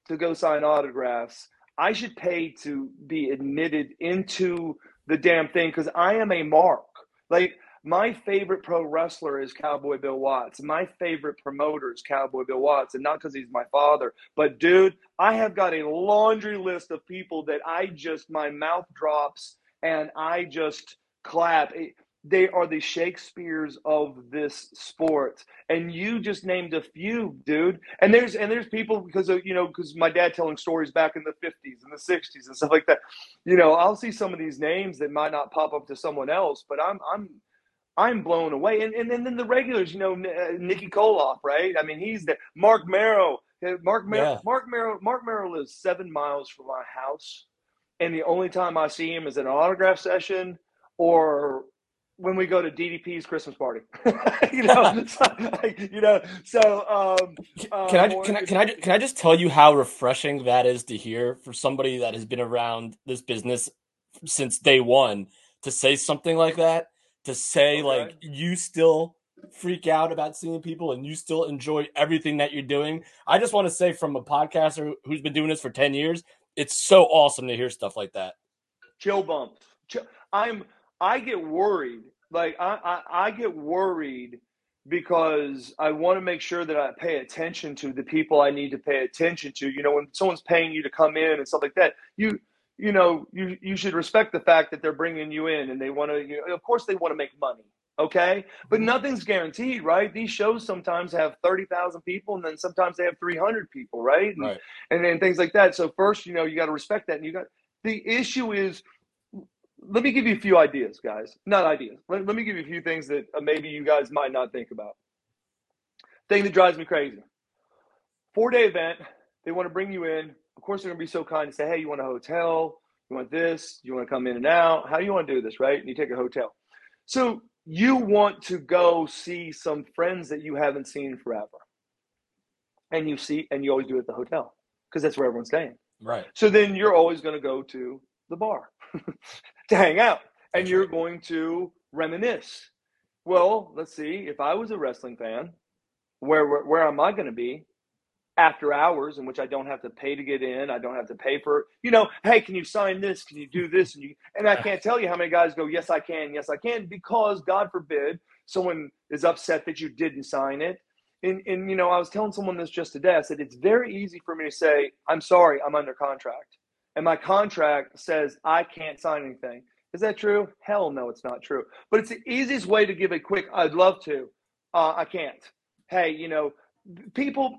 to go sign autographs, I should pay to be admitted into the damn thing because I am a mark. Like, my favorite pro wrestler is Cowboy Bill Watts. My favorite promoter is Cowboy Bill Watts, and not because he's my father. But, dude, I have got a laundry list of people that my mouth drops and I just clap. They are the Shakespeares of this sport, and you just named a few, dude. And there's people because my dad telling stories back in the 50s and the 60s and stuff like that. I'll see some of these names that might not pop up to someone else, but I'm blown away. And then the regulars, Nikki Koloff, right? I mean, he's the Mark Merrow. Mark Merrow lives 7 miles from my house, and the only time I see him is at an autograph session or when we go to DDP's Christmas party. Can I just tell you how refreshing that is to hear for somebody that has been around this business since day one to say something like that, to say like you still freak out about seeing people and you still enjoy everything that you're doing. I just want to say, from a podcaster who's been doing this for 10 years, it's so awesome to hear stuff like that. Chill bumps. I get worried. Like I get worried because I want to make sure that I pay attention to the people I need to pay attention to. When someone's paying you to come in and stuff like that, you should respect the fact that they're bringing you in and they want to, of course they want to make money. Okay. But nothing's guaranteed, right? These shows sometimes have 30,000 people and then sometimes they have 300 people. Right. And things like that. So first, you got to respect that. And the issue is, let me give you a few ideas, guys. Not ideas. Let me give you a few things that maybe you guys might not think about. Thing that drives me crazy. 4-day event. They want to bring you in. Of course, they're going to be so kind to say, hey, you want a hotel? You want this? You want to come in and out? How do you want to do this, right? And you take a hotel. So you want to go see some friends that you haven't seen forever. And you always do it at the hotel because that's where everyone's staying. Right. So then you're always going to go to the bar to hang out, and you're going to reminisce. Well, let's see. If I was a wrestling fan, where am I going to be after hours in which I don't have to pay to get in? I don't have to pay for, hey, can you sign this? Can you do this? And I can't tell you how many guys go, yes, I can, because God forbid someone is upset that you didn't sign it. And I was telling someone this just today. I said, it's very easy for me to say, I'm sorry, I'm under contract. And my contract says I can't sign anything. Is that true? Hell no, it's not true. But it's the easiest way to give a quick, I'd love to. I can't. Hey, people,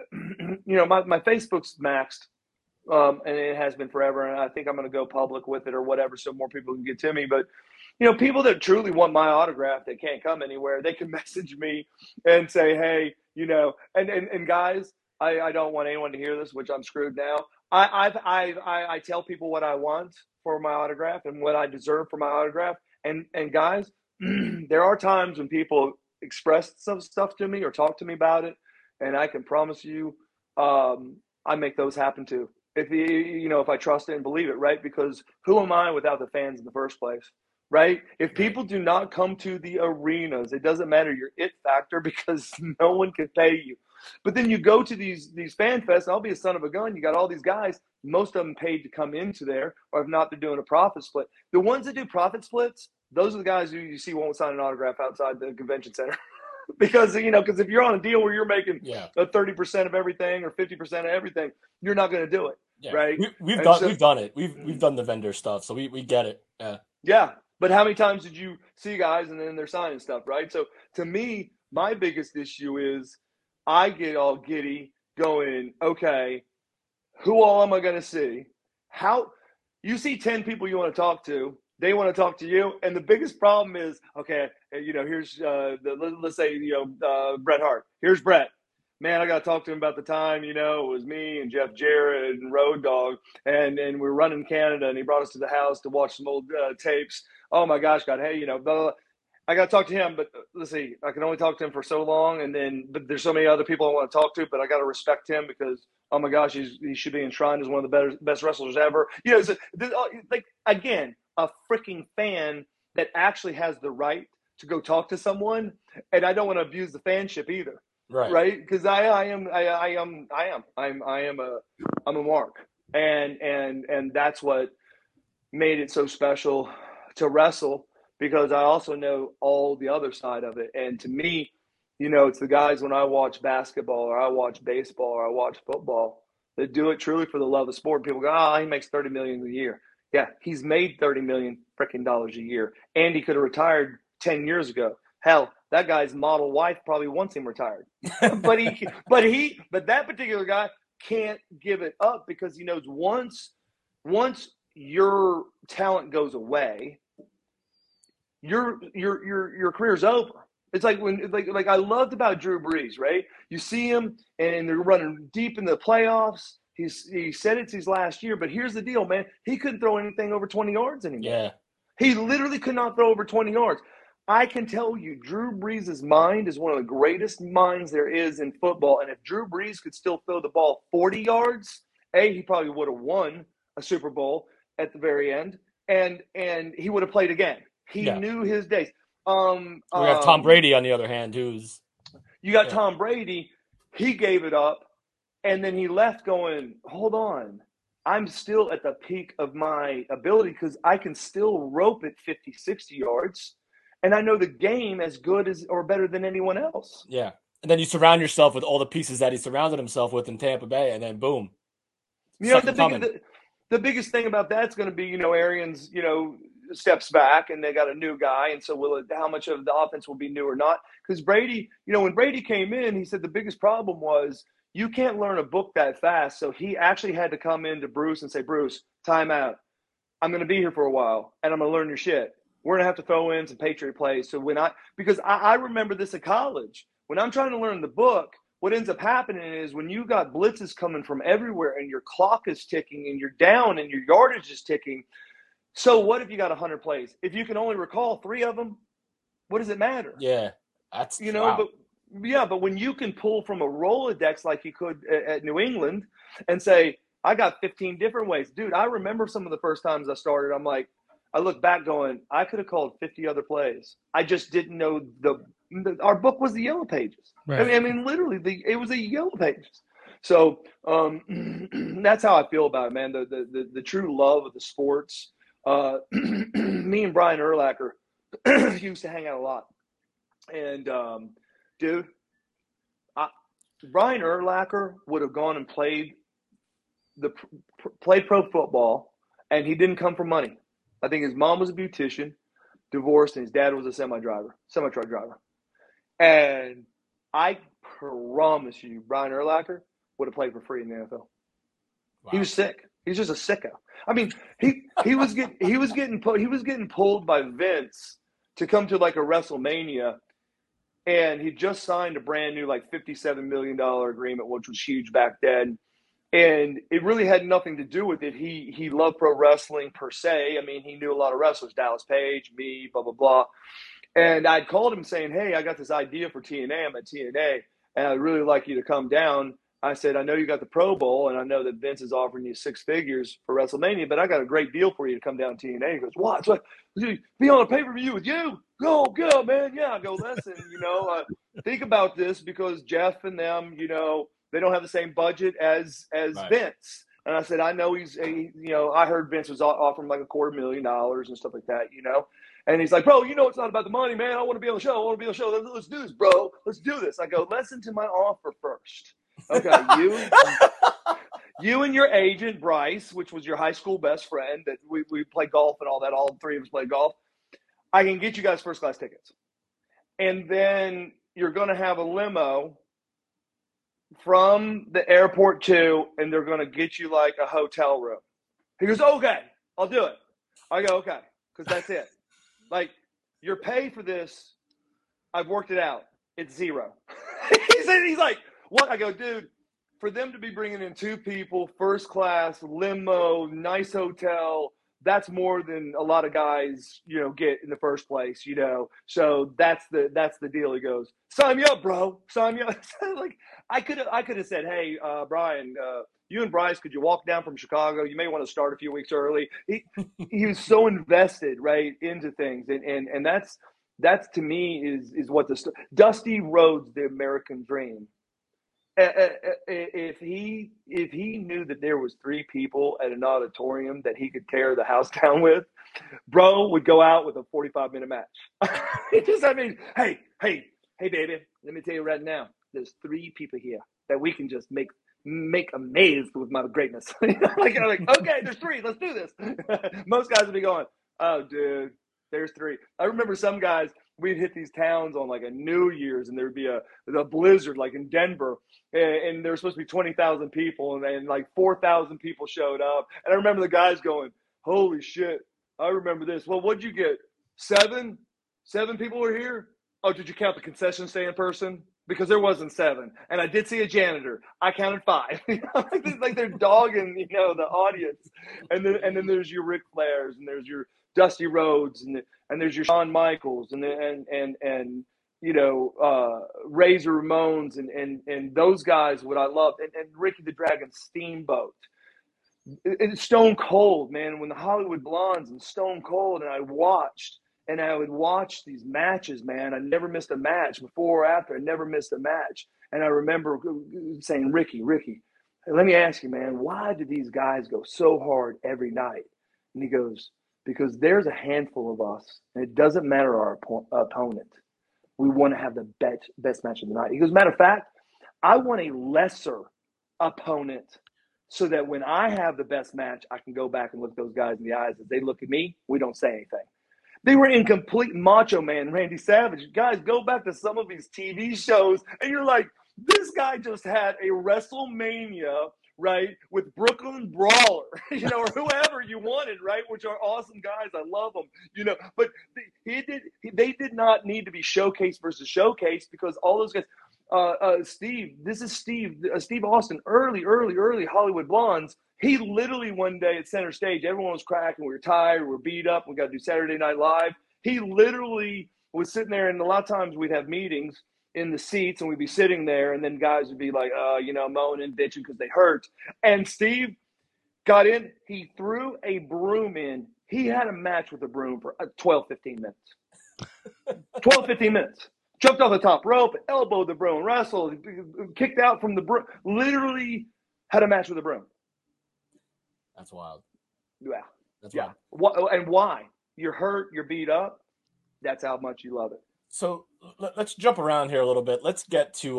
my Facebook's maxed, and it has been forever. And I think I'm going to go public with it or whatever so more people can get to me. But, people that truly want my autograph that can't come anywhere, they can message me and say, hey, and guys, I don't want anyone to hear this, which I'm screwed now. I tell people what I want for my autograph and what I deserve for my autograph. And guys, there are times when people express some stuff to me or talk to me about it. And I can promise you, I make those happen too. If I trust it and believe it, right? Because who am I without the fans in the first place? Right? If people do not come to the arenas, it doesn't matter your it factor because no one can pay you. But then you go to these fan fests, and I'll be a son of a gun. You got all these guys, most of them paid to come into there, or if not, they're doing a profit split. The ones that do profit splits, those are the guys who you see won't sign an autograph outside the convention center. Because if you're on a deal where you're making 30% of everything or 50% of everything, you're not going to do it. Yeah. Right? We've done it. We've done the vendor stuff, so we get it. Yeah. Yeah. But how many times did you see guys and then they're signing stuff, right? So to me, my biggest issue is I get all giddy going, okay, who all am I going to see? How you see 10 people you want to talk to, they want to talk to you. And the biggest problem is, okay, here's let's say, Bret Hart. Here's Bret. Man, I got to talk to him about the time, it was me and Jeff Jarrett and Road Dogg, and we're running Canada, and he brought us to the house to watch some old tapes. Oh my gosh, God, hey, blah, blah, blah. I got to talk to him, but let's see, I can only talk to him for so long, but there's so many other people I want to talk to, but I got to respect him because, oh my gosh, he should be enshrined as one of the best wrestlers ever. So, again, a freaking fan that actually has the right to go talk to someone, and I don't want to abuse the fanship either. Right. Because I am I'm a mark. And that's what made it so special to wrestle, because I also know all the other side of it. And to me, you know, it's the guys when I watch basketball or I watch baseball or I watch football that do it truly for the love of sport. People go, oh, he makes $30 million a year. Yeah, he's made $30 million freaking dollars a year. And he could have retired 10 years ago. Hell, that guy's model wife probably wants him retired. but that particular guy can't give it up, because he knows once your talent goes away, your career's over. It's like when like I loved about Drew Brees, right? You see him and they're running deep in the playoffs. He said it's his last year, but here's the deal, man. He couldn't throw anything over 20 yards anymore. Yeah. He literally could not throw over 20 yards. I can tell you, Drew Brees' mind is one of the greatest minds there is in football. And if Drew Brees could still throw the ball 40 yards, he probably would have won a Super Bowl at the very end, and he would have played again. He knew his days. We have Tom Brady on the other hand, who's you got Tom Brady. He gave it up, and then he left going, hold on, I'm still at the peak of my ability, because I can still rope it 50, 60 yards, and I know the game as good as or better than anyone else. Yeah. And then you surround yourself with all the pieces that he surrounded himself with in Tampa Bay, and then boom. You know, the biggest thing about that's going to be, you know, Arians, you know, steps back and they got a new guy. And so how much of the offense will be new or not? Because Brady, you know, when Brady came in, he said the biggest problem was you can't learn a book that fast. So he actually had to come in to Bruce and say, Bruce, time out. I'm going to be here for a while and I'm going to learn your shit. We're going to have to throw in some Patriot plays. So because I remember this at college, when I'm trying to learn the book, what ends up happening is when you got blitzes coming from everywhere and your clock is ticking and you're down and your yardage is ticking. So what if you got 100 plays? If you can only recall 3 of them, what does it matter? Yeah. That's, you know, wow. but when you can pull from a Rolodex like you could at New England and say, I got 15 different ways. Dude, I remember some of the first times I started, I'm like, I look back going, I could have called 50 other plays. I just didn't know our book was the Yellow Pages. Right. I mean, literally, it was the Yellow Pages. So that's how I feel about it, man. The true love of the sports. Me and Brian Urlacher used to hang out a lot, and dude, Brian Urlacher would have gone and played pro football, and he didn't come for money. I think his mom was a beautician, divorced, and his dad was a semi-truck driver. And I promise you, Brian Urlacher would have played for free in the NFL. Wow. He was sick. He was just a sicko. I mean, he was getting pulled by Vince to come to like a WrestleMania, and he just signed a brand new like $57 million agreement, which was huge back then. And it really had nothing to do with it. He loved pro wrestling per se. I mean, he knew a lot of wrestlers, Dallas Page, me, blah, blah, blah. And I'd called him saying, hey, I got this idea for TNA. I'm at TNA, and I'd really like you to come down. I said, I know you got the Pro Bowl, and I know that Vince is offering you 6 figures for WrestleMania, but I got a great deal for you to come down to TNA. He goes, what? So, be on a pay-per-view with you? Go, man. Yeah. I go, listen, you know, think about this, because Jeff and them, you know, they don't have the same budget as right. Vince. And I said, I know you know, I heard Vince was offering like $250,000 and stuff like that, you know. And he's like, bro, you know, it's not about the money, man. I want to be on the show. Let's do this, bro. Let's do this. I go, listen to my offer first. Okay, you and your agent, Bryce, which was your high school best friend, that we played golf and all that. All 3 of us played golf. I can get you guys first class tickets. And then you're going to have a limo from the airport too, and they're going to get you like a hotel room. He goes, okay, I'll do it. I go, okay, because that's it. Like, your pay for this, I've worked it out. It's 0. He's like, what? I go, dude, for them to be bringing in 2 people, first class, limo, nice hotel, that's more than a lot of guys, you know, get in the first place, you know. So that's the deal. He goes, sign me up, bro. Sign me up. Like, I could have said, hey, Brian, you and Bryce, could you walk down from Chicago? You may want to start a few weeks early. He was so invested, right, into things, and that's to me is what Dusty Rhodes, the American Dream. if he knew that there was 3 people at an auditorium that he could tear the house down with, bro would go out with a 45-minute match. Hey, baby, let me tell you right now, there's 3 people here that we can just make amazed with my greatness. like, okay, there's 3, let's do this. Most guys would be going, oh, dude, there's 3. I remember some guys, we'd hit these towns on like a New Year's, and there'd be a blizzard like in Denver, and there was supposed to be 20,000 people, and like 4,000 people showed up. And I remember the guys going, holy shit, I remember this. Well, what'd you get? 7 people were here? Oh, did you count the concession stand person? Because there wasn't 7. And I did see a janitor. I counted 5. like they're dogging, the audience. And then there's your Ric Flairs, and there's your Dusty Rhodes, and there's your Shawn Michaels, and Razor Ramones, and those guys. What I loved, and Ricky the Dragon Steamboat. It's Stone Cold, man. When the Hollywood Blondes and Stone Cold, and I would watch these matches, man. I never missed a match before or after. I never missed a match. And I remember saying, Ricky, let me ask you, man, why do these guys go so hard every night? And he goes, because there's a handful of us, and it doesn't matter our opponent. We want to have the best match of the night. He goes, matter of fact, I want a lesser opponent so that when I have the best match, I can go back and look those guys in the eyes. As they look at me, we don't say anything. They were in complete Macho Man, Randy Savage. Guys, go back to some of these TV shows, and you're like, this guy just had a WrestleMania, right, with Brooklyn Brawler, or whoever you wanted, right, which are awesome guys. I love them, But they did not need to be showcase versus showcase, because all those guys. Steve Austin, early Hollywood Blondes. He literally one day at center stage, everyone was cracking. We were tired. We were beat up. We got to do Saturday Night Live. He literally was sitting there, and a lot of times we'd have meetings in the seats, and we'd be sitting there, and then guys would be like, moaning, bitching because they hurt. And Steve got in. He threw a broom in. He had a match with a broom for 12, 15 minutes. 12, 15 minutes. Jumped off the top rope, elbowed the broom, wrestled, kicked out from the broom, literally had a match with a broom. That's wild. Yeah. That's wild. And why? You're hurt, you're beat up. That's how much you love it. So let's jump around here a little bit. Let's get to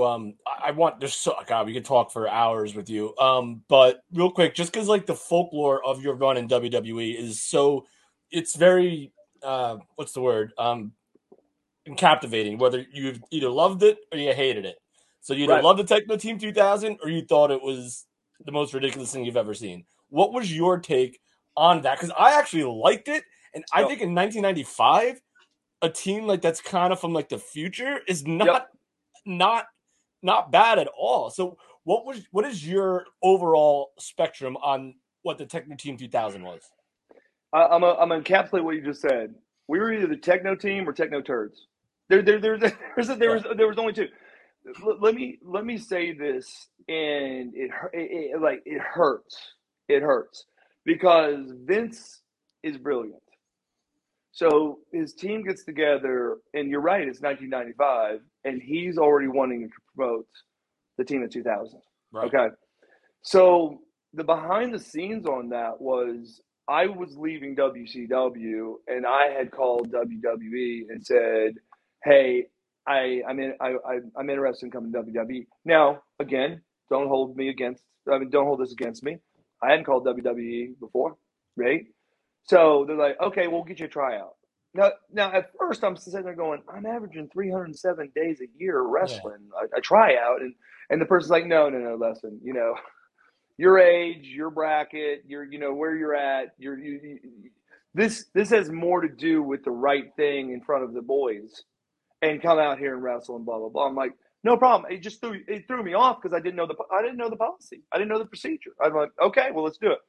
we could talk for hours with you. But real quick, just because like the folklore of your run in WWE is it's very what's the word? Captivating, whether you either loved it or you hated it. So you either loved the Techno Team 2000 or you thought it was the most ridiculous thing you've ever seen. What was your take on that? Because I actually liked it, and I think in 1995, a team like that's kind of from like the future is not bad at all. So what is your overall spectrum on what the Techno Team 2000 was? I'm gonna encapsulate what you just said. We were either the Techno Team or Techno Turds. There was only 2. Let me say this, and it hurts. It hurts because Vince is brilliant. So his team gets together, and you're right, it's 1995, and he's already wanting to promote the team of 2000. Right. Okay. So the behind the scenes on that was I was leaving WCW, and I had called WWE and said, hey, I'm interested in coming to WWE. Now, again, don't hold this against me. I hadn't called WWE before, right? So they're like, okay, we'll get you a tryout. Now at first I'm sitting there going, I'm averaging 307 days a year wrestling a tryout, and the person's like, no, listen, your age, your bracket, where you're at, this has more to do with the right thing in front of the boys, and come out here and wrestle and blah blah blah. I'm like, no problem. It threw me off because I didn't know the policy. I didn't know the procedure. I'm like, okay, well, let's do it.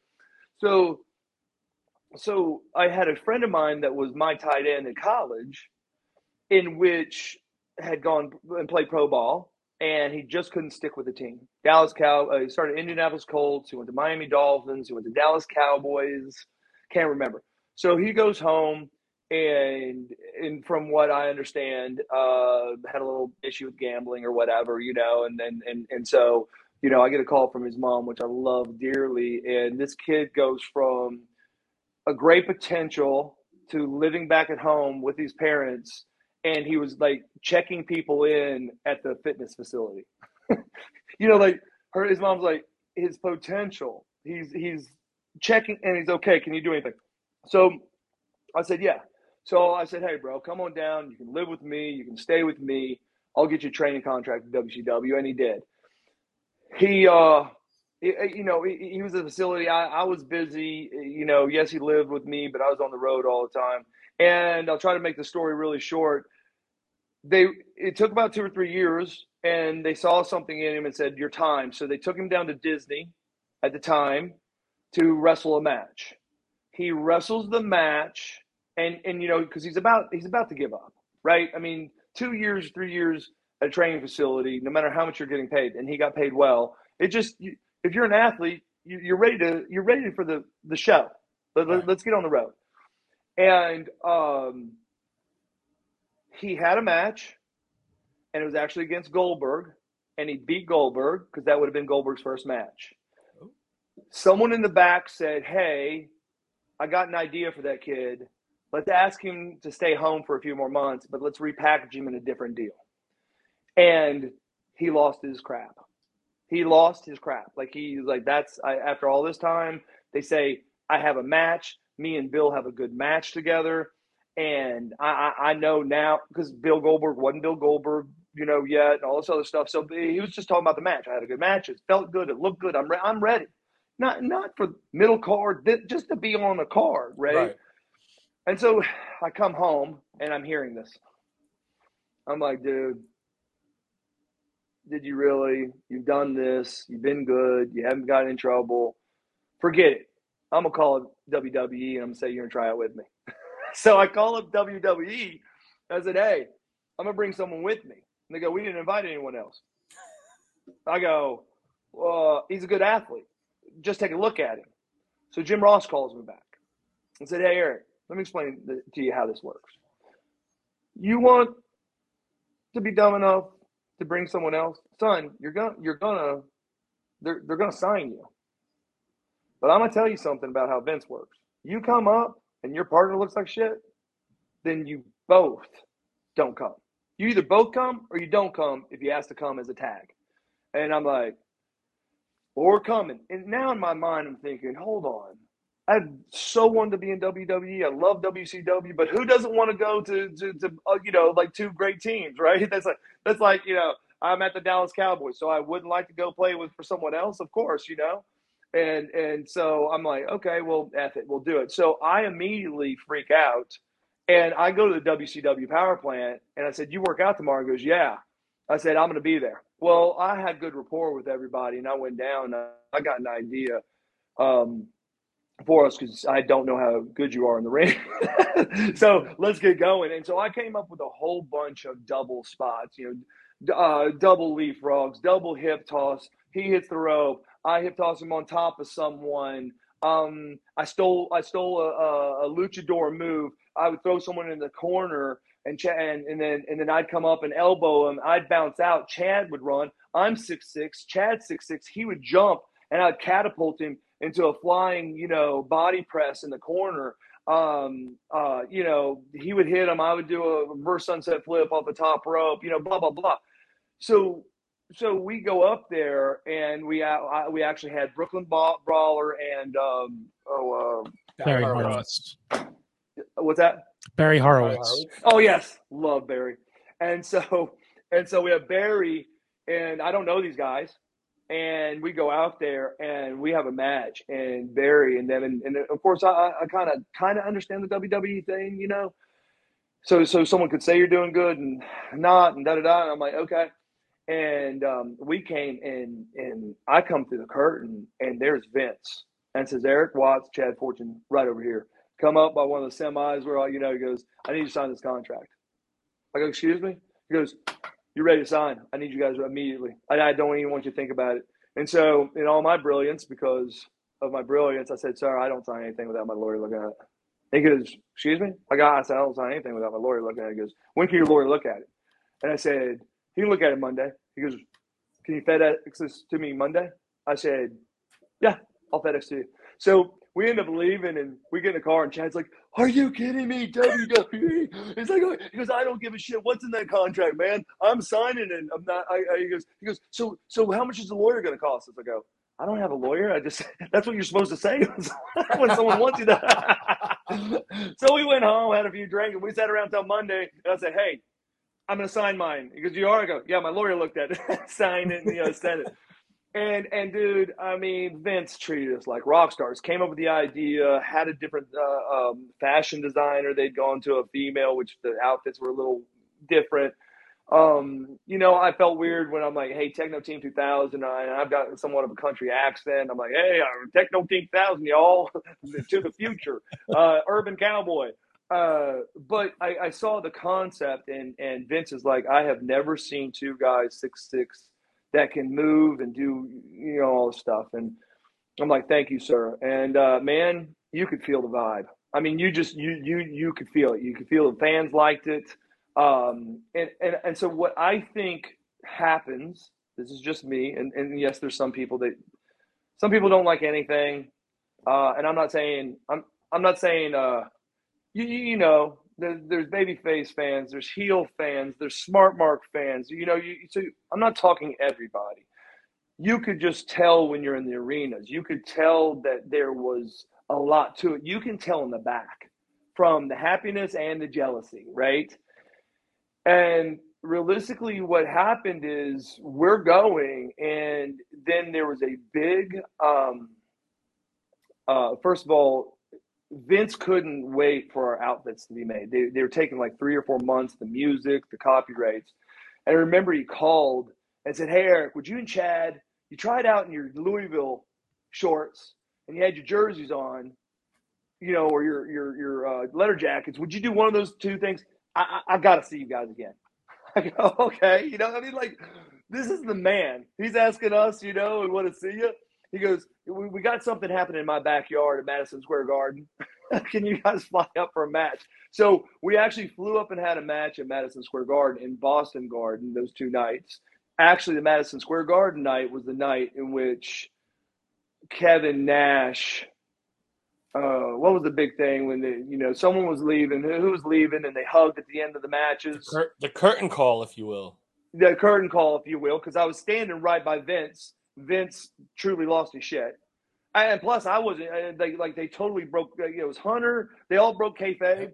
So I had a friend of mine that was my tight end in college, in which had gone and played pro ball, and he just couldn't stick with the team. He started Indianapolis Colts. He went to Miami Dolphins. He went to Dallas Cowboys. Can't remember. So he goes home. and from what I understand, had a little issue with gambling or whatever, and so, I get a call from his mom, which I love dearly. And this kid goes from a great potential to living back at home with his parents. And he was like checking people in at the fitness facility, like his mom's like, his potential, he's checking and he's okay. Can you do anything? So I said, yeah. So I said, hey, bro, come on down. You can live with me. You can stay with me. I'll get you a training contract at WCW. And he did. He was at the facility. I was busy. Yes, he lived with me, but I was on the road all the time. And I'll try to make the story really short. It took about 2 or 3 years, and they saw something in him and said, your time. So they took him down to Disney at the time to wrestle a match. He wrestles the match. And because he's about to give up, right? I mean, 2 years, 3 years at a training facility, no matter how much you're getting paid, and he got paid well. It just, if you're an athlete, you're ready for the show. Let's get on the road. And he had a match, and it was actually against Goldberg, and he beat Goldberg because that would have been Goldberg's first match. Someone in the back said, "Hey, I got an idea for that kid. Let's ask him to stay home for a few more months, but let's repackage him in a different deal." And he lost his crap. Like after all this time, they say, I have a match. Me and Bill have a good match together. And I know now, because Bill Goldberg wasn't Bill Goldberg, yet, and all this other stuff. So he was just talking about the match. I had a good match. It felt good. It looked good. I'm ready. Not for middle card, just to be on the card, ready? Right. And so I come home and I'm hearing this. I'm like, dude, did you really? You've done this. You've been good. You haven't gotten in trouble. Forget it. I'm going to call it WWE and I'm going to say you're going to try it with me. So I call up WWE. I said, hey, I'm going to bring someone with me. And they go, we didn't invite anyone else. I go, he's a good athlete. Just take a look at him. So Jim Ross calls me back and said, hey, Eric, let me explain to you how this works. You want to be dumb enough to bring someone else, son? They're gonna sign you. But I'm gonna tell you something about how Vince works. You come up and your partner looks like shit, then you both don't come. You either both come or you don't come if you ask to come as a tag. And I'm like, well, we're coming. And now in my mind, I'm thinking, hold on. I so wanted to be in WWE. I love WCW, but who doesn't want to go to like two great teams, right? That's like I'm at the Dallas Cowboys, so I wouldn't like to go play for someone else, of course, and so I'm like, okay, well, F it, we'll do it. So I immediately freak out, and I go to the WCW power plant, and I said, you work out tomorrow? He goes, yeah. I said, I'm going to be there. Well, I had good rapport with everybody, and I went down. I got an idea. For us, because I don't know how good you are in the ring. So let's get going. And so I came up with a whole bunch of double spots, double leaf frogs, double hip toss. He hits the rope. I hip toss him on top of someone. I stole a luchador move. I would throw someone in the corner and then I'd come up and elbow him. I'd bounce out. Chad would run. I'm 6'6". Chad's 6'6". He would jump and I'd catapult him into a flying, body press in the corner. He would hit him. I would do a reverse sunset flip off the top rope, blah, blah, blah. So we go up there and we actually had Brooklyn Brawler and Barry Horowitz. What's that? Barry Horowitz. Oh yes, love Barry. And so we have Barry, and I don't know these guys. And we go out there and we have a match, and Barry and them, and of course I kind of understand the WWE thing, So someone could say you're doing good and not, and and I'm like, okay. And we came and I come through the curtain, and there's Vince, and it says Eric Watts, Chad Fortune, right over here. Come up by one of the semis where he goes, I need you to sign this contract. I go, excuse me? He goes, you're ready to sign. I need you guys immediately. I don't even want you to think about it. And so in all my brilliance, because of my brilliance, I said, sir, I don't sign anything without my lawyer looking at it. He goes, excuse me? I said, I don't sign anything without my lawyer looking at it. He goes, when can your lawyer look at it? And I said, he can look at it Monday. He goes, can you FedEx this to me Monday? I said, yeah, I'll FedEx to you. So we end up leaving, and we get in the car, and Chad's like, are you kidding me, WWE? It's like, he goes, I don't give a shit. What's in that contract, man? I'm signing, and I'm not. He goes, so how much is the lawyer going to cost us? I go, I don't have a lawyer. I just, that's what you're supposed to say when someone wants you to. So we went home, had a few drinks, and we sat around till Monday, and I said, hey, I'm going to sign mine. He goes, you are? I go, yeah, my lawyer looked at it, signed it, and sent it. And dude, I mean, Vince treated us like rock stars. Came up with the idea, had a different fashion designer. They'd gone to a female, which the outfits were a little different. I felt weird when I'm like, hey, Techno Team 2000. I've got somewhat of a country accent. I'm like, hey, Techno Team 2000, y'all, to the future, urban cowboy. But I saw the concept, and Vince is like, I have never seen two guys 6'6" that can move and do, all this stuff. And I'm like, thank you, sir. And man, you could feel the vibe. I mean, you could feel it. You could feel the fans liked it. And so what I think happens, this is just me, and yes, there's some people don't like anything. And I'm not saying there's babyface fans, there's heel fans, there's smart mark fans. So I'm not talking everybody. You could just tell when you're in the arenas. You could tell that there was a lot to it. You can tell in the back from the happiness and the jealousy, right? And realistically, what happened is we're going, and then there was a big, first of all, Vince couldn't wait for our outfits to be made. They were taking like 3 or 4 months, the music, the copyrights. And I remember he called and said, hey, Eric, would you and Chad, you tried out in your Louisville shorts and you had your jerseys on, or your letter jackets. Would you do one of those two things? I got to see you guys again. I go, okay. This is the man. He's asking us, we want to see you. He goes, we got something happening in my backyard at Madison Square Garden. Can you guys fly up for a match? So we actually flew up and had a match at Madison Square Garden and Boston Garden those 2 nights. Actually, the Madison Square Garden night was the night in which Kevin Nash, what was the big thing when someone was leaving? Who was leaving? And they hugged at the end of the matches. The curtain call, if you will. The curtain call, if you will, because I was standing right by Vince. Vince truly lost his shit, and plus I wasn't. They totally broke. It was Hunter. They all broke kayfabe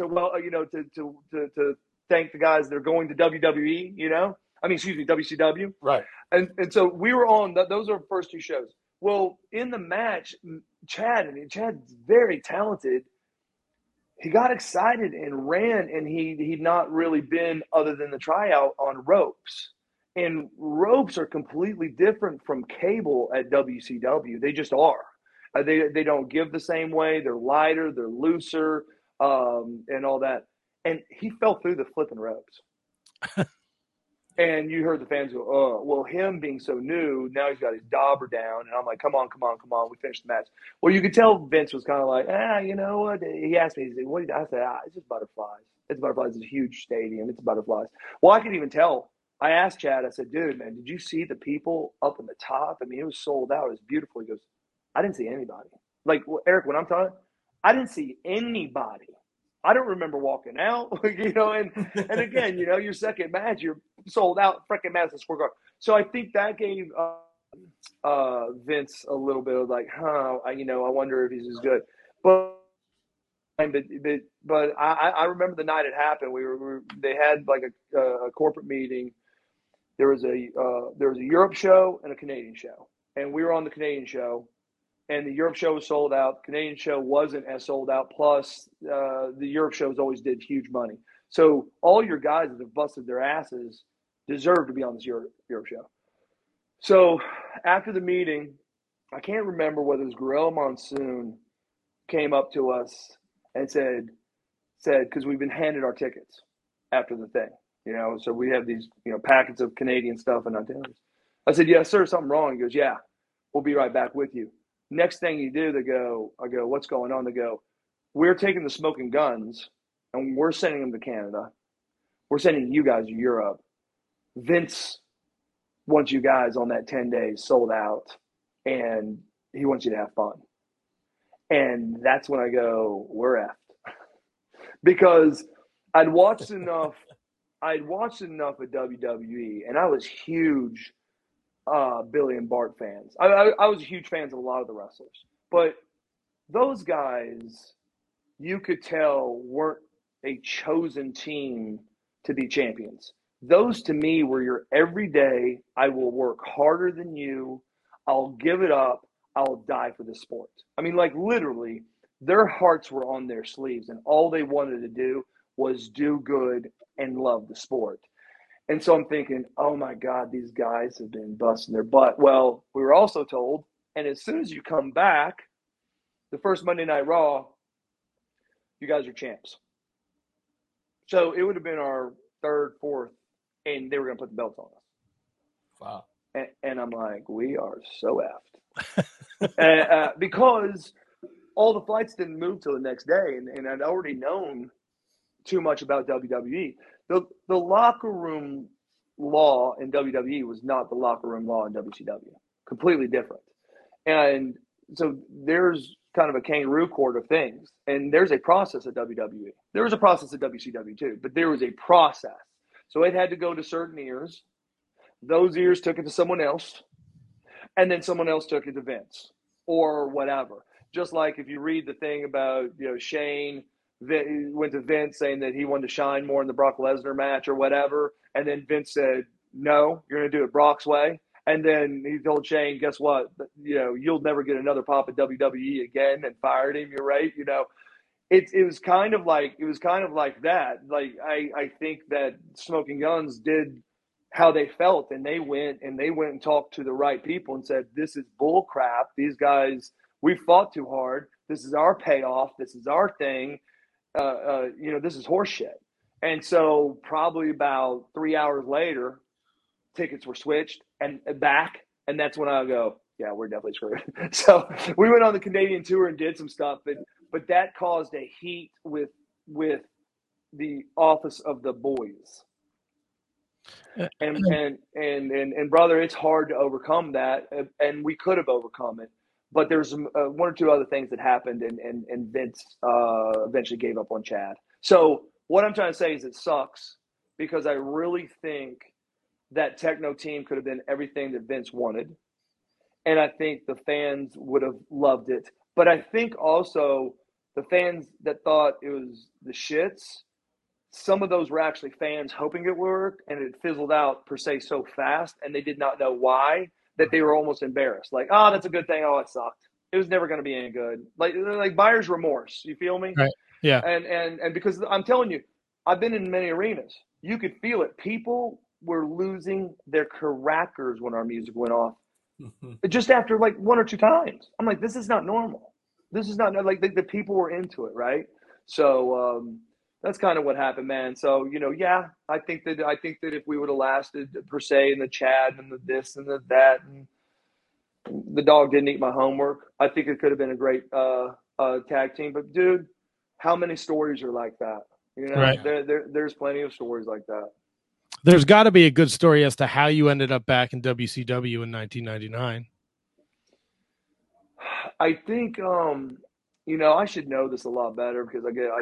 to thank the guys that are going to WWE. WCW. Right. And so we were on. Those are the first 2 shows. Well, in the match, Chad's very talented. He got excited and ran, and he'd not really been other than the tryout on ropes. And ropes are completely different from cable at WCW. They just are. They don't give the same way. They're lighter, they're looser, and all that. And he fell through the flipping ropes. And you heard the fans go, oh, well, him being so new, now he's got his dauber down. And I'm like, come on. We finished the match. Well, you could tell Vince was kind of like, you know what? He asked me, he said, what did I say? It's just butterflies. It's butterflies. It's a huge stadium. It's butterflies. Well, I could even tell. I asked Chad, I said, dude, man, did you see the people up in the top? I mean, it was sold out. It was beautiful. He goes, I didn't see anybody. Like, Eric, when I'm talking, I didn't see anybody. I don't remember walking out, and again, your second match, you're sold out, freaking Madison Square Garden. So I think that gave Vince a little bit of like, I wonder if he's as good. But I remember the night it happened. They had like a corporate meeting. There was a Europe show and a Canadian show, and we were on the Canadian show, and the Europe show was sold out. The Canadian show wasn't as sold out. Plus, the Europe shows always did huge money. So all your guys that have busted their asses deserve to be on this Europe show. So after the meeting, I can't remember whether it was Gorilla Monsoon came up to us and said, because we've been handed our tickets after the thing, so we have these, packets of Canadian stuff and itineraries. I said, yes, sir, something wrong? He goes, yeah, we'll be right back with you. Next thing you do, I go, what's going on? They go, we're taking the Smoking Guns and we're sending them to Canada. We're sending you guys to Europe. Vince wants you guys on that 10 days sold out, and he wants you to have fun. And that's when I go, we're effed. Because I'd watched enough of WWE, and I was huge Billy and Bart fans. I was huge fans of a lot of the wrestlers. But those guys, you could tell, weren't a chosen team to be champions. Those to me were your everyday, I will work harder than you, I'll give it up, I'll die for the sport. I mean, like literally, their hearts were on their sleeves, and all they wanted to do was do good and love the sport. And so I'm thinking, oh my God, these guys have been busting their butt. Well, we were also told, and as soon as you come back, the first Monday Night Raw, you guys are champs. So it would have been our third, fourth, and they were going to put the belts on us. Wow. And I'm like, we are so effed. Because all the flights didn't move till the next day, and I'd already known too much about WWE. The locker room law in WWE was not the locker room law in WCW. Completely different. And so there's kind of a kangaroo court of things. And there's a process at WWE. There was a process at WCW too, but there was a process. So it had to go to certain ears. Those ears took it to someone else. And then someone else took it to Vince or whatever. Just like if you read the thing about, Shane went to Vince saying that he wanted to shine more in the Brock Lesnar match or whatever. And then Vince said, no, you're going to do it Brock's way. And then he told Shane, guess what? You'll never get another pop at WWE again, and fired him. You're right. It was kind of like that. Like, I think that Smoking Guns did how they felt, and they went and talked to the right people and said, this is bull crap. These guys, we fought too hard. This is our payoff. This is our thing. This is horseshit. And so probably about 3 hours later, tickets were switched and back. And that's when I go, yeah, we're definitely screwed. So we went on the Canadian tour and did some stuff, but that caused a heat with the office of the boys. And brother, it's hard to overcome that. And we could have overcome it. But there's one or two other things that happened, and Vince eventually gave up on Chad. So what I'm trying to say is it sucks, because I really think that Techno team could have been everything that Vince wanted. And I think the fans would have loved it. But I think also the fans that thought it was the shits, some of those were actually fans hoping it worked, and it fizzled out per se so fast, and they did not know why, that they were almost embarrassed. Like, oh, that's a good thing. Oh, it sucked. It was never going to be any good. Like buyer's remorse. You feel me? Right. Yeah. And because I'm telling you, I've been in many arenas. You could feel it. People were losing their crackers when our music went off. Just after like one or two times. I'm like, this is not normal. This is not like the people were into it, right? So that's kind of what happened, man. So, yeah, I think that if we would have lasted per se in the Chad and the this and the that, and the dog didn't eat my homework, I think it could have been a great tag team. But dude, how many stories are like that? Right. There's plenty of stories like that. There's got to be a good story as to how you ended up back in WCW in 1999. I think I should know this a lot better, because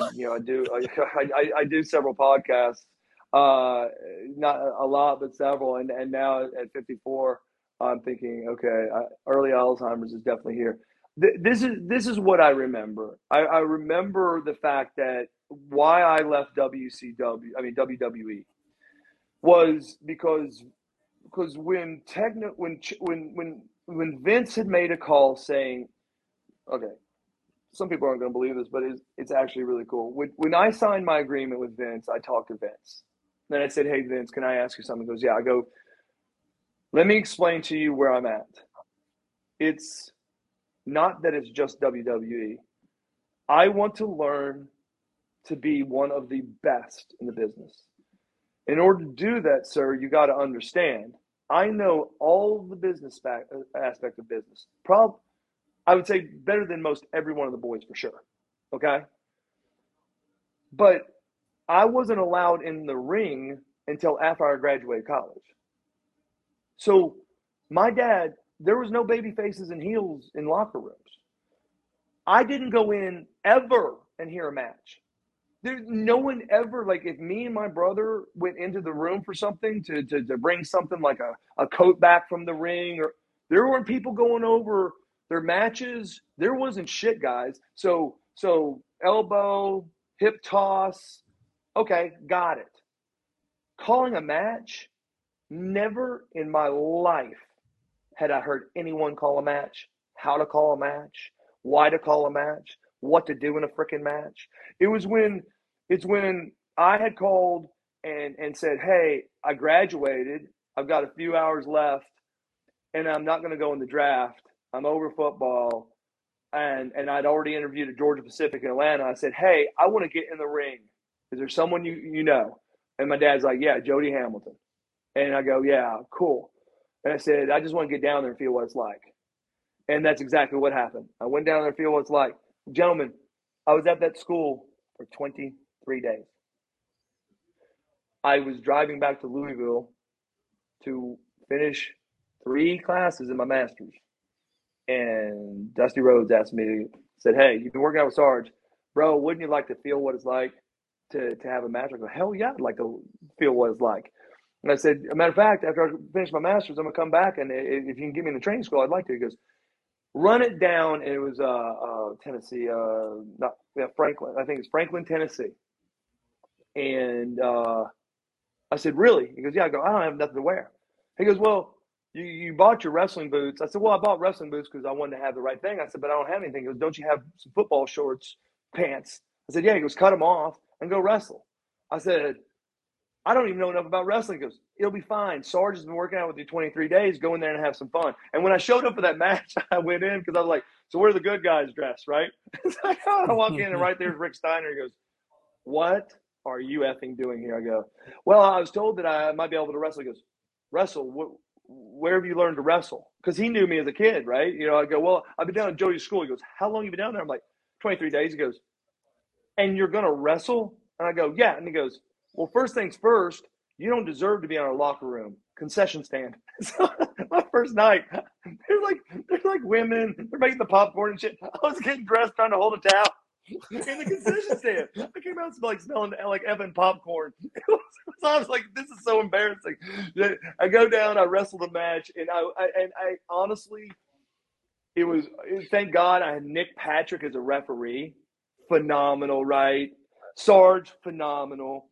I do several podcasts, not a lot, but several. And now at 54, I'm thinking, okay, early Alzheimer's is definitely here. This is what I remember. I remember the fact that why I left WWE was because when Vince had made a call saying, okay, some people aren't going to believe this, but it's actually really cool. When I signed my agreement with Vince, I talked to Vince. Then I said, hey, Vince, can I ask you something? He goes, yeah. I go, let me explain to you where I'm at. It's not that it's just WWE. I want to learn to be one of the best in the business. In order to do that, sir, you got to understand, I know all the business aspect of business. I would say better than most every one of the boys for sure. Okay? But I wasn't allowed in the ring until after I graduated college. So my dad, there was no baby faces and heels in locker rooms. I didn't go in ever and hear a match. There's no one ever, like if me and my brother went into the room for something to bring something like a coat back from the ring, or there weren't people going over their matches. There wasn't shit, guys. So elbow, hip toss, okay, got it. Calling a match, never in my life had I heard anyone call a match, how to call a match, why to call a match, what to do in a freaking match. It's when I had called and said, hey, I graduated. I've got a few hours left, and I'm not going to go in the draft. I'm over football. And I'd already interviewed at Georgia Pacific in Atlanta. I said, hey, I want to get in the ring. Is there someone you know? And my dad's like, yeah, Jody Hamilton. And I go, yeah, cool. And I said, I just want to get down there and feel what it's like. And that's exactly what happened. I went down there and feel what it's like. Gentlemen, I was at that school for 23 days. I was driving back to Louisville to finish 3 classes in my master's. And Dusty Rhodes asked me, said, hey, you've been working out with Sarge. Bro, wouldn't you like to feel what it's like to have a match? I go, hell yeah, I'd like to feel what it's like. And I said, as a matter of fact, after I finish my master's, I'm going to come back, and if you can get me in the training school, I'd like to. He goes, run it down. And it was Tennessee, Franklin. I think it's Franklin, Tennessee. And I said, really? He goes, yeah. I go, I don't have nothing to wear. He goes, well, you bought your wrestling boots. I said, well, I bought wrestling boots because I wanted to have the right thing. I said, but I don't have anything. He goes, don't you have some football shorts, pants? I said, yeah. He goes, cut them off and go wrestle. I said, I don't even know enough about wrestling. He goes, it'll be fine. Sarge has been working out with you 23 days. Go in there and have some fun. And when I showed up for that match, I went in because I was like, so where are the good guys dressed, right? So I walk in, and right there's Rick Steiner. He goes, what are you effing doing here? I go, well, I was told that I might be able to wrestle. He goes, wrestle? Where have you learned to wrestle? Because he knew me as a kid, right? You know, I go, well, I've been down at Jody's school. He goes, how long have you been down there? I'm like, 23 days. He goes, and you're going to wrestle? And I go, yeah. And he goes, well, first things first, you don't deserve to be in our locker room concession stand. So my first night, there's like women, they're making the popcorn and shit. I was getting dressed trying to hold a towel in the concession stand. I came out smelling like Evan popcorn. So I was like, this is so embarrassing. I go down, I wrestle the match, and I honestly, thank God I had Nick Patrick as a referee. Phenomenal, right? Sarge, phenomenal.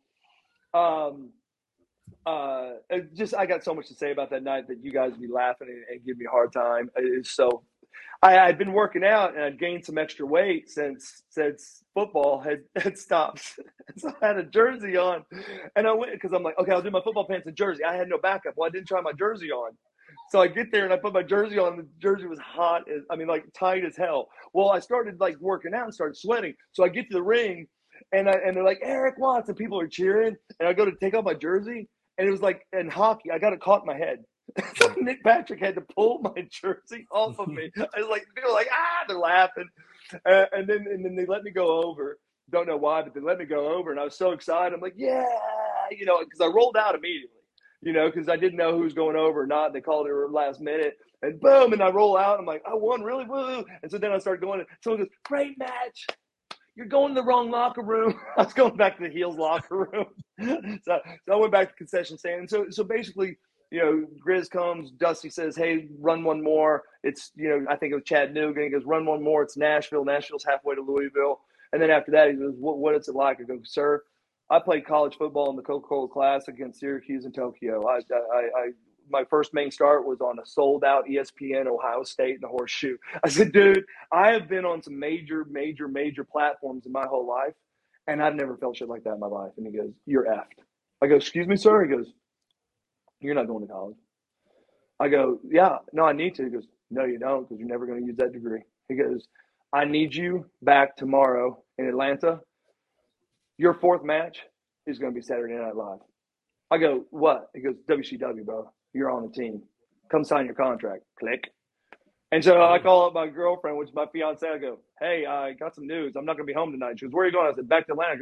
I got so much to say about that night that you guys would be laughing and give me a hard time. I'd been working out, and I'd gained some extra weight since football had stopped. So I had a jersey on, and I went because I'm like, okay, I'll do my football pants and jersey. I had no backup. Well, I didn't try my jersey on. So I get there and I put my jersey on, and the jersey was tight as hell. Well, I started like working out and started sweating. So I get to the ring, and they're like, Eric Watts, and people are cheering. And I go to take off my jersey, and it was like in hockey, I got it caught in my head. So Nick Patrick had to pull my jersey off of me. I was like, people are like, they're laughing. And then they let me go over. Don't know why, but they let me go over. And I was so excited. I'm like, yeah, because I rolled out immediately. Because I didn't know who was going over or not. They called it last minute, and boom, and I roll out. I'm like, I won, really, woo! And so then I started going. Someone goes, great match. You're going to the wrong locker room. I was going back to the heels locker room. So I went back to the concession stand. And so basically, Grizz comes. Dusty says, hey, run one more. It's, I think it was Chattanooga. He goes, run one more. It's Nashville. Nashville's halfway to Louisville. And then after that, he goes, what is it like? I go, sir, I played college football in the Coca-Cola Classic against Syracuse and Tokyo. My first main start was on a sold-out ESPN Ohio State in the Horseshoe. I said, dude, I have been on some major, major, major platforms in my whole life, and I've never felt shit like that in my life. And he goes, you're effed. I go, excuse me, sir? He goes, you're not going to college. I go, yeah, no, I need to. He goes, no, you don't, because you're never going to use that degree. He goes, I need you back tomorrow in Atlanta. Your fourth match is going to be Saturday Night Live. I go, what? He goes, WCW, bro. You're on the team. Come sign your contract. Click. And so I call up my girlfriend, which is my fiance. I go, hey, I got some news. I'm not going to be home tonight. She goes, where are you going? I said, back to Atlanta. I go,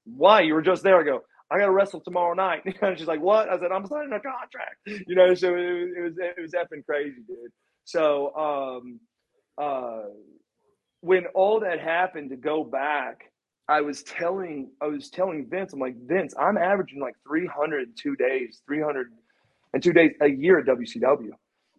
why? You were just there. I go, I got to wrestle tomorrow night. And she's like, what? I said, I'm signing a contract. So it was effing crazy, dude. So when all that happened, to go back, I was telling Vince, I'm like, Vince, I'm averaging like 302 days a year at WCW.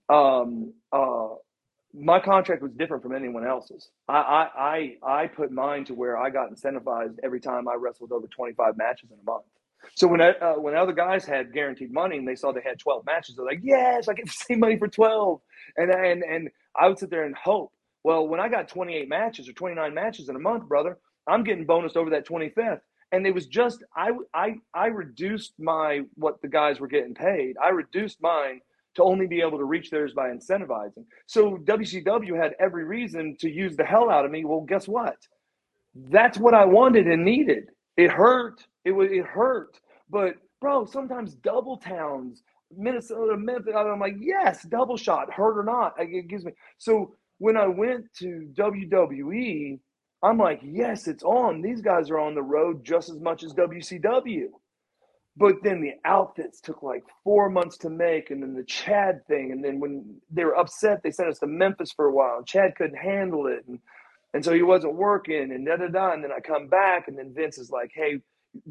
My contract was different from anyone else's. I put mine to where I got incentivized every time I wrestled over 25 matches in a month. So when other guys had guaranteed money and they saw they had 12 matches, they're like, yes, I get the same money for 12. And I would sit there and hope. Well, when I got 28 matches or 29 matches in a month, brother, I'm getting bonused over that 25th. And it was just I reduced what the guys were getting paid. I reduced mine to only be able to reach theirs by incentivizing. So WCW had every reason to use the hell out of me. Well, guess what? That's what I wanted and needed. It hurt. It hurt. But bro, sometimes double towns, Minnesota, Memphis, I'm like, yes, double shot, hurt or not. It gives me. So when I went to WWE, I'm like, yes, it's on. These guys are on the road just as much as WCW. But then the outfits took like 4 months to make, and then the Chad thing. And then when they were upset, they sent us to Memphis for a while. And Chad couldn't handle it. And so he wasn't working, and da-da-da. And then I come back, and then Vince is like, hey,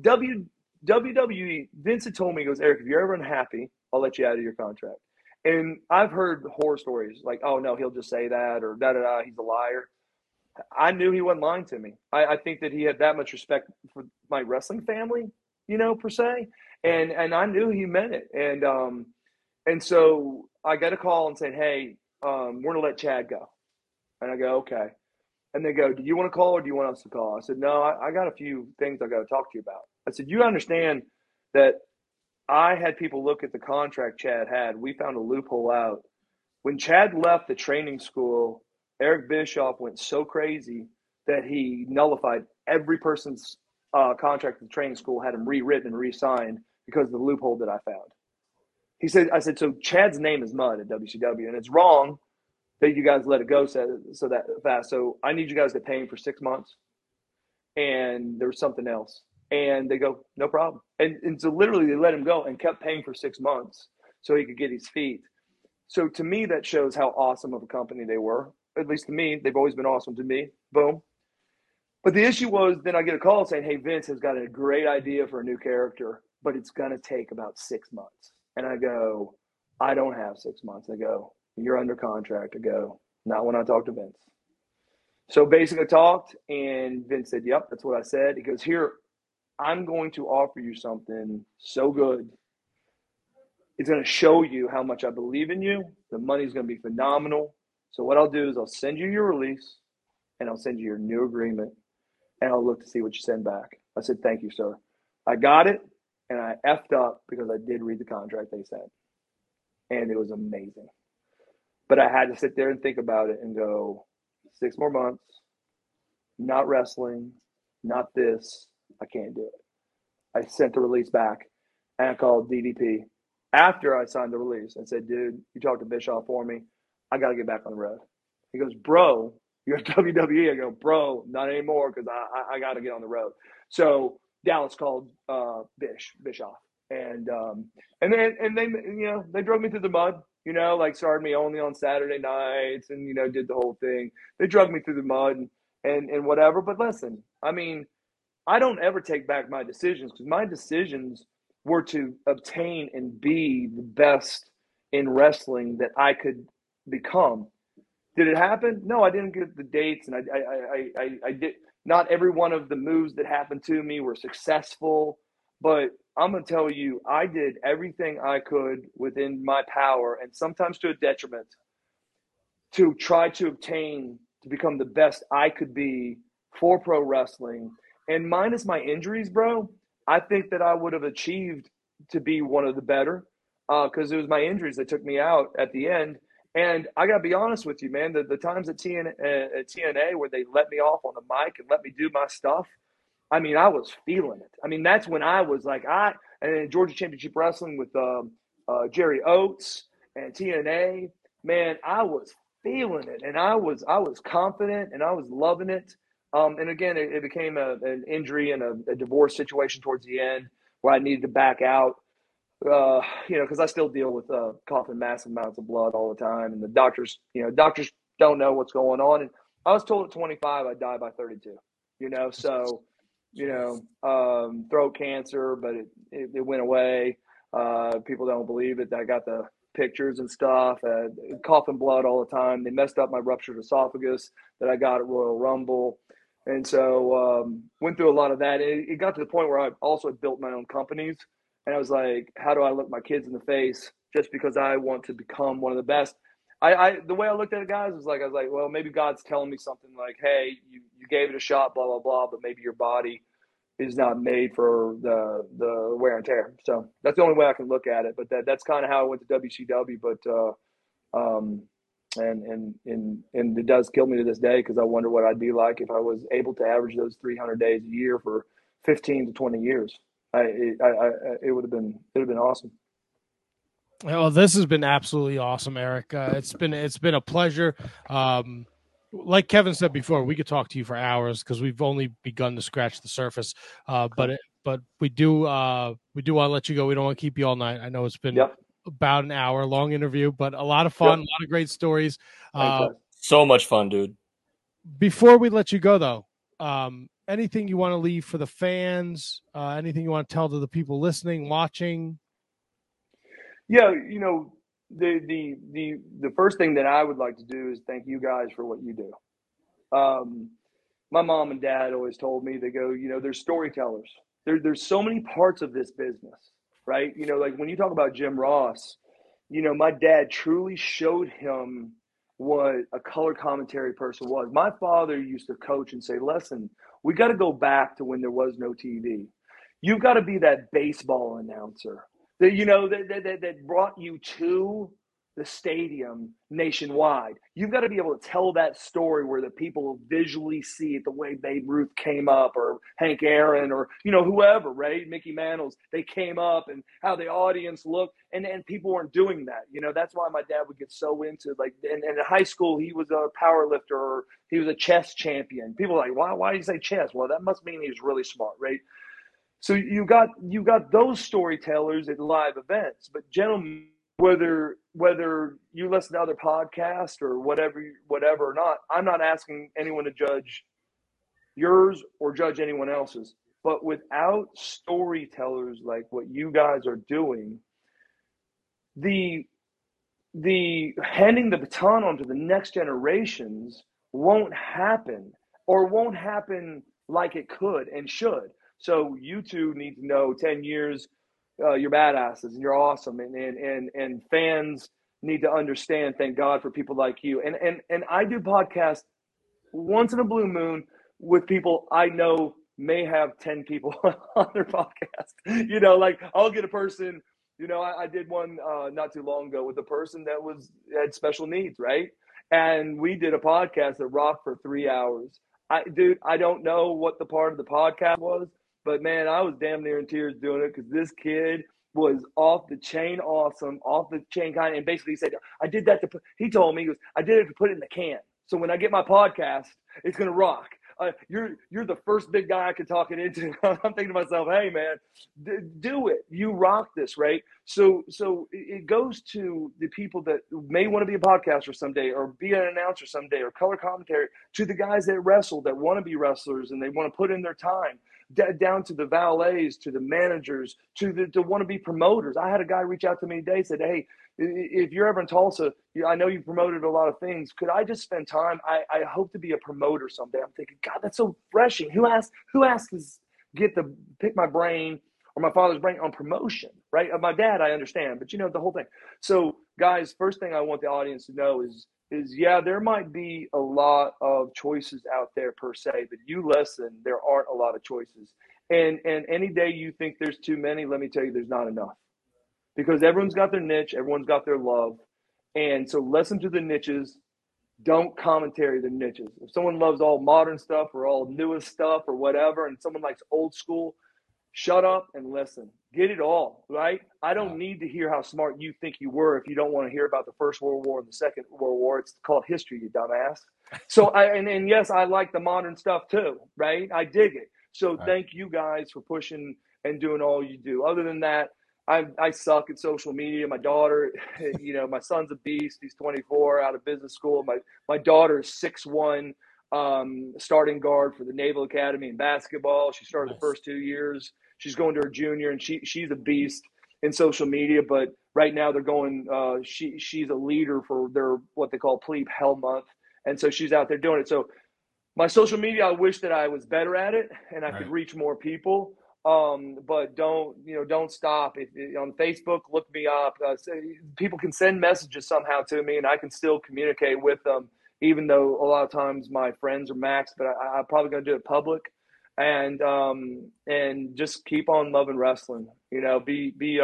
WWE, Vince had told me, he goes, Eric, if you're ever unhappy, I'll let you out of your contract. And I've heard horror stories like, oh, no, he'll just say that, or da-da-da, he's a liar. I knew he wasn't lying to me. I think that he had that much respect for my wrestling family, per se. And I knew he meant it. And so I got a call and said, hey, we're going to let Chad go. And I go, okay. And they go, do you want to call or do you want us to call? I said, no, I got a few things I got to talk to you about. I said, you understand that I had people look at the contract Chad had. We found a loophole out. When Chad left the training school, Eric Bischoff went so crazy that he nullified every person's contract at the training school, had him rewritten and re-signed because of the loophole that I found. I said, so Chad's name is mud at WCW, and it's wrong that you guys let it go so that fast. So I need you guys to pay him for 6 months. And there was something else. And they go, no problem. And so literally they let him go and kept paying for 6 months so he could get his feet. So to me, that shows how awesome of a company they were. At least to me, they've always been awesome to me. Boom. But the issue was, then I get a call saying, hey, Vince has got a great idea for a new character, but it's going to take about 6 months. And I go, I don't have 6 months. I go, you're under contract. I go, not when I talk to Vince. So basically I talked, and Vince said, yep, that's what I said. He goes, here, I'm going to offer you something so good. It's going to show you how much I believe in you. The money's going to be phenomenal. So what I'll do is I'll send you your release, and I'll send you your new agreement, and I'll look to see what you send back. I said, thank you, sir. I got it, and I effed up because I did read the contract they sent, and it was amazing. But I had to sit there and think about it and go, 6 more months, not wrestling, not this. I can't do it. I sent the release back, and I called DDP after I signed the release and said, dude, you talked to Bischoff for me. I got to get back on the road. He goes, bro, you're at WWE. I go, bro, not anymore because I got to get on the road. So Dallas called Bischoff. And they drug me through the mud, like started me only on Saturday nights and, did the whole thing. They drug me through the mud and whatever. But listen, I mean, I don't ever take back my decisions because my decisions were to obtain and be the best in wrestling that I could become. Did it happen? No, I didn't get the dates, and I did. Not every one of the moves that happened to me were successful, but I'm gonna tell you, I did everything I could within my power, and sometimes to a detriment, to try to obtain to become the best I could be for pro wrestling. And minus my injuries, bro, I think that I would have achieved to be one of the better because it was my injuries that took me out at the end. And I got to be honest with you, man, the times at TNA where they let me off on the mic and let me do my stuff, I mean, I was feeling it. I mean, that's when I was like, and then Georgia Championship Wrestling with Jerry Oates and TNA, man, I was feeling it. And I was confident and I was loving it. And again, it became an injury and a divorce situation towards the end where I needed to back out. Because I still deal with coughing massive amounts of blood all the time, and the doctors don't know what's going on. And I was told at 25 I'd die by 32. So throat cancer, but it went away. People don't believe it. I got the pictures and stuff, coughing blood all the time. They messed up my ruptured esophagus that I got at Royal Rumble. And so went through a lot of that. It got to the point where I also had built my own companies. And I was like, how do I look my kids in the face just because I want to become one of the best? The way I looked at it, guys, was like, I was like, well, maybe God's telling me something like, hey, you gave it a shot, blah, blah, blah, but maybe your body is not made for the wear and tear. So that's the only way I can look at it. But that's kind of how I went to WCW. But and it does kill me to this day because I wonder what I'd be like if I was able to average those 300 days a year for 15 to 20 years. It would have been awesome. Well, this has been absolutely awesome, Eric. It's been a pleasure. Like Kevin said before, we could talk to you for hours because we've only begun to scratch the surface. But we do want to let you go. We don't want to keep you all night. I know it's been about an hour long interview, but a lot of fun, a lot of great stories. So much fun, dude. Before we let you go, though, anything you want to leave for the fans? Anything you want to tell to the people listening, watching? Yeah, the first thing that I would like to do is thank you guys for what you do. My mom and dad always told me, they go, there's storytellers. There's so many parts of this business, right? Like when you talk about Jim Ross, my dad truly showed him what a color commentary person was. My father used to coach and say, listen, we got to go back to when there was no TV. You've got to be that baseball announcer that brought you to the stadium nationwide. You've got to be able to tell that story where the people visually see it, the way Babe Ruth came up, or Hank Aaron, or whoever, right? Mickey Mantles, they came up, and how the audience looked, and people weren't doing that. That's why my dad would get so into and in high school he was a power lifter, or he was a chess champion. People are like, why do you say chess? Well, that must mean he was really smart, right? So you got those storytellers at live events. But gentlemen, whether you listen to other podcasts or whatever or not, I'm not asking anyone to judge yours or judge anyone else's. But without storytellers like what you guys are doing, the handing the baton on to the next generations won't happen, or won't happen like it could and should. So you two need to know 10 years, you're badasses and you're awesome. And fans need to understand, thank God for people like you. And I do podcasts once in a blue moon with people I know may have 10 people on their podcast. Like I'll get a person, I did one not too long ago with a person that had special needs, right? And we did a podcast that rocked for 3 hours. I don't know what the part of the podcast was, but man, I was damn near in tears doing it because this kid was off the chain awesome, off the chain kind. And basically said, I did that he told me, I did it to put it in the can. So when I get my podcast, it's going to rock. You're the first big guy I could talk it into. I'm thinking to myself, hey man, do it. You rock this, right? So it goes to the people that may want to be a podcaster someday, or be an announcer someday, or color commentary, to the guys that wrestle, that want to be wrestlers and they want to put in their time, down to the valets, to the managers, to want to be promoters. I had a guy reach out to me today, said, hey, if you're ever in Tulsa, I know you promoted a lot of things. Could I just spend time? I hope to be a promoter someday. I'm thinking, God, that's so refreshing. Who asked to get to pick my brain or my father's brain on promotion, right? My dad, I understand, but the whole thing. So guys, first thing I want the audience to know is yeah, there might be a lot of choices out there per se, but you listen, there aren't a lot of choices. And any day you think there's too many, let me tell you, there's not enough. Because everyone's got their niche, everyone's got their love. And so listen to the niches. Don't commentary the niches. If someone loves all modern stuff or all newest stuff or whatever, and someone likes old school, shut up and listen. Get it all, right? I don't need to hear how smart you think you were if you don't want to hear about the First World War and the Second World War. It's called history, you dumbass. So and yes, I like the modern stuff too, right? I dig it. So Right. thank you guys for pushing and doing all you do. Other than that, I suck at social media. My daughter, my son's a beast. He's 24, out of business school. My daughter is 6'1", starting guard for the Naval Academy in basketball. She started the first 2 years. She's going to her junior, and she's a beast in social media. But right now they're going. She's a leader for their what they call Plebe Hell Month, and so she's out there doing it. So my social media, I wish that I was better at it and I could reach more people. But don't stop. On Facebook, look me up. People can send messages somehow to me, and I can still communicate with them, even though a lot of times my friends are maxed. But I'm probably going to do it public, and just keep on loving wrestling. Be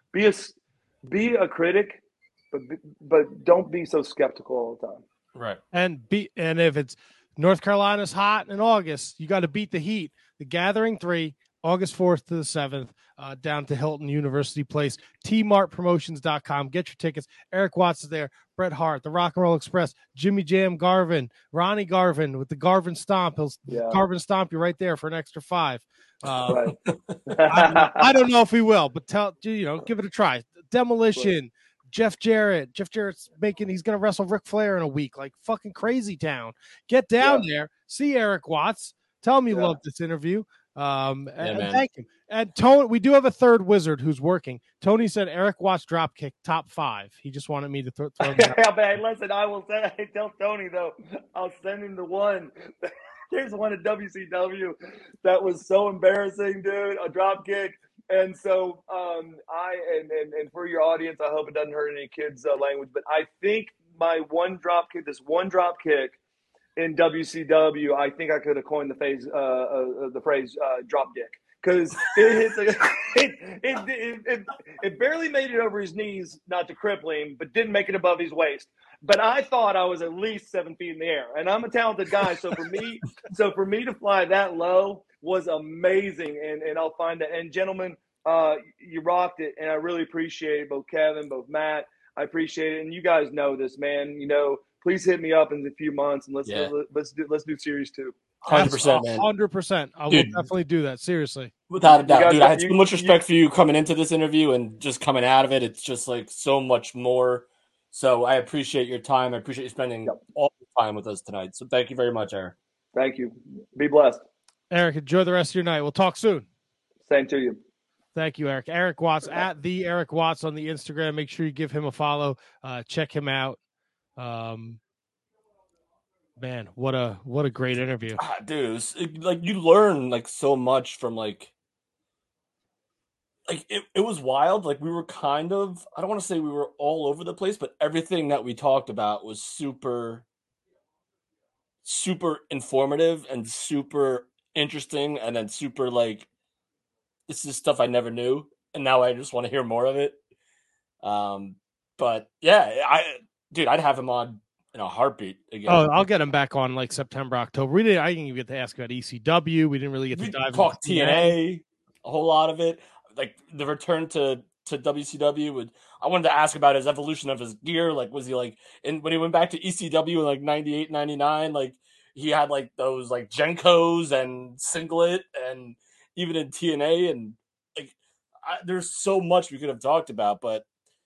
a critic, but don't be so skeptical all the time. Right. And if it's North Carolina's hot in August, you got to beat the heat. The Gathering 3, August 4th to the 7th, down to Hilton University Place. tmartpromotions.com. Get your tickets. Eric Watts is there. Bret Hart, the Rock and Roll Express, Jimmy Jam Garvin, Ronnie Garvin with the Garvin Stomp. He'll Garvin Stomp you right there for an extra $5. Right. I don't know if he will, but give it a try. Demolition. Right. Jeff Jarrett's he's going to wrestle Ric Flair in a week, like fucking crazy town. Get down there, see Eric Watts, tell him you love this interview. And thank him. And Tony, we do have a third wizard who's working. Tony said Eric Watts dropkick top 5. He just wanted me to throw him out. Yeah, man, listen, I will say, tell Tony though, I'll send him the one. There's one at WCW that was so embarrassing, dude, a dropkick. And so and for your audience, I hope it doesn't hurt any kids' language, but I think my one drop kick in WCW, I think I could have coined the phrase drop dick, because it barely made it over his knees, not to cripple him, but didn't make it above his waist. But I thought I was at least 7 feet in the air, and I'm a talented guy. So for me to fly that low was amazing, and I'll find that. And gentlemen, you rocked it, and I really appreciate it. Both Kevin, both Matt, I appreciate it, and you guys know this, man. Please hit me up in a few months, and let's do series 2. 100%, man. 100%. I will definitely do that. Seriously, without a doubt, dude. I had so much respect for you coming into this interview and just coming out of it. It's just like so much more. So I appreciate your time. I appreciate you spending all the time with us tonight. So thank you very much, Eric. Thank you. Be blessed, Eric. Enjoy the rest of your night. We'll talk soon. Same to you. Thank you, Eric. Eric Watts at the Eric Watts on the Instagram. Make sure you give him a follow. Check him out. Man, what a great interview, dude. You learn so much from it was wild. We were kind of, I don't want to say we were all over the place, but everything that we talked about was super, super informative and super interesting, and then super this is stuff I never knew, and now I just want to hear more of it. But yeah, I'd have him on in a heartbeat again. Oh, I'll get him back on September, October. I didn't even get to ask about ECW. We didn't really get to dive talk into TNA, a whole lot of it. The return to WCW. I wanted to ask about his evolution of his gear. Was he when he went back to ECW in 98, 99, he had those Jenkos and singlet, and even in TNA, and there's so much we could have talked about, but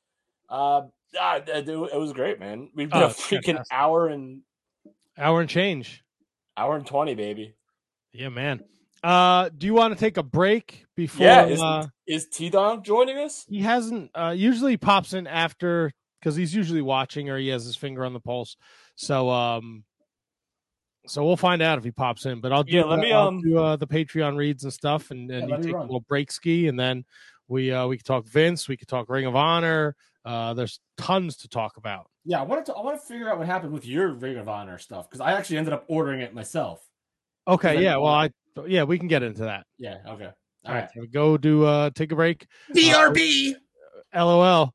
it was great, man. We've been a freaking fantastic. hour and change. Hour and 20, baby. Yeah, man. Do you want to take a break before? Yeah, is T-Don joining us? He hasn't. Usually he pops in after, because he's usually watching or he has his finger on the pulse. So we'll find out if he pops in. But I'll do the Patreon reads and stuff, and you take a little break ski, and then we can talk Vince. We could talk Ring of Honor. There's tons to talk about. Yeah, I want to figure out what happened with your Ring of Honor stuff, because I actually ended up ordering it myself. Okay, yeah. Well, we can get into that. Yeah. Okay. All right. So go do take a break. BRB. LOL.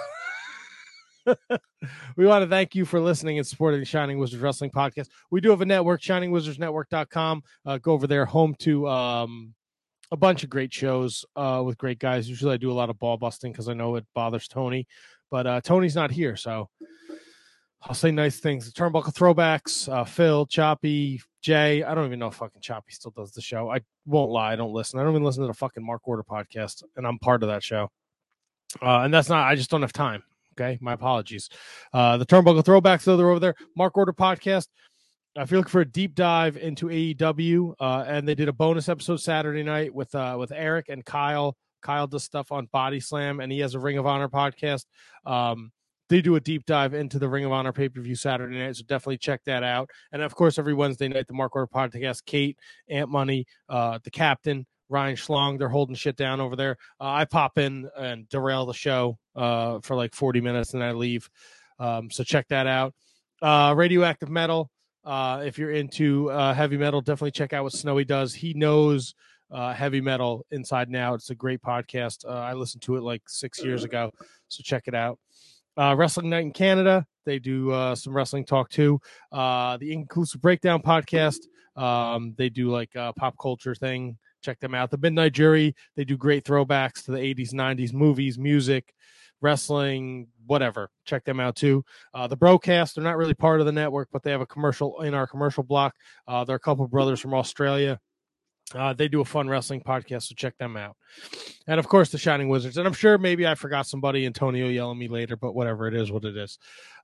We want to thank you for listening and supporting the Shining Wizards Wrestling Podcast. We do have a network, ShiningWizardsNetwork.com. Go over there, home to a bunch of great shows with great guys. Usually I do a lot of ball busting because I know it bothers Tony, but Tony's not here, so I'll say nice things. The Turnbuckle Throwbacks, Phil, Choppy, Jay. I don't even know if fucking Choppy still does the show. I won't lie. I don't listen. I don't even listen to the fucking Mark Order podcast, and I'm part of that show. And that's not, I just don't have time. Okay. My apologies. The Turnbuckle Throwbacks, though, they're over there. Mark Order podcast. If you're looking for a deep dive into AEW, and they did a bonus episode Saturday night with Eric and Kyle. Kyle does stuff on Body Slam, and he has a Ring of Honor podcast. They do a deep dive into the Ring of Honor pay-per-view Saturday night, so definitely check that out. And, of course, every Wednesday night, the Mark Order podcast, Kate, Ant Money, the Captain, Ryan Schlong, they're holding shit down over there. I pop in and derail the show for like 40 minutes, and I leave. So check that out. Radioactive Metal. If you're into heavy metal, definitely check out what Snowy does. He knows heavy metal inside and out. It's a great podcast. I listened to it like 6 years ago, so check it out. Wrestling Night in Canada, they do some wrestling talk too. The Inclusive Breakdown podcast, they do like a pop culture thing. Check them out. The Midnight Jury, they do great throwbacks to the 80s, 90s movies, music, wrestling, whatever. Check them out too. The Broadcast, they're not really part of the network, but they have a commercial in our commercial block. They're a couple of brothers from Australia. They do a fun wrestling podcast, so check them out. And, of course, the Shining Wizards. And I'm sure maybe I forgot somebody, Antonio, yell at me later, but whatever, it is what it is.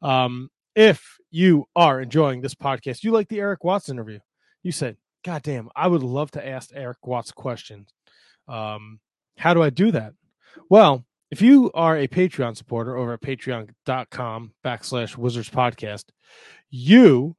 If you are enjoying this podcast, you like the Eric Watts interview, you said, God damn, I would love to ask Eric Watts questions. How do I do that? Well, if you are a Patreon supporter over at patreon.com/Wizards Podcast, you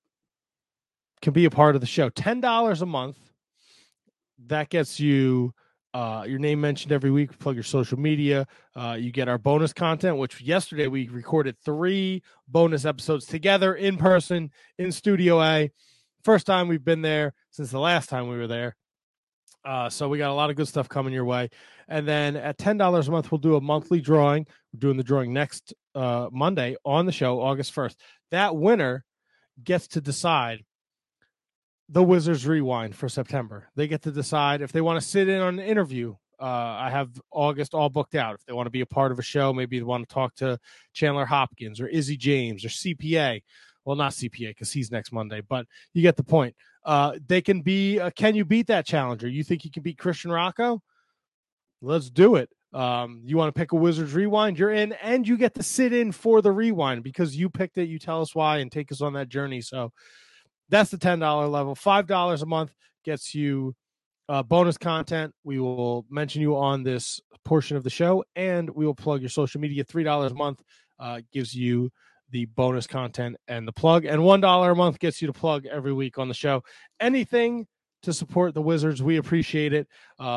can be a part of the show. $10 a month. That gets you your name mentioned every week. Plug your social media. You get our bonus content, which yesterday we recorded 3 bonus episodes together in person in Studio A. First time we've been there since the last time we were there. So we got a lot of good stuff coming your way. And then at $10 a month, we'll do a monthly drawing. We're doing the drawing next Monday on the show, August 1st. That winner gets to decide the Wizards Rewind for September. They get to decide if they want to sit in on an interview. I have August all booked out. If they want to be a part of a show, maybe they want to talk to Chandler Hopkins or Izzy James or CPA. Well, not CPA because he's next Monday, but you get the point. They can be, can you beat that challenger? You think you can beat Christian Rocco? Let's do it. You want to pick a Wizards Rewind? You're in, and you get to sit in for the rewind because you picked it. You tell us why and take us on that journey. So that's the $10 level. $5 a month gets you bonus content. We will mention you on this portion of the show, and we will plug your social media. $3 a month gives you the bonus content and the plug, and $1 a month gets you to plug every week on the show. Anything to support the Wizards, we appreciate it.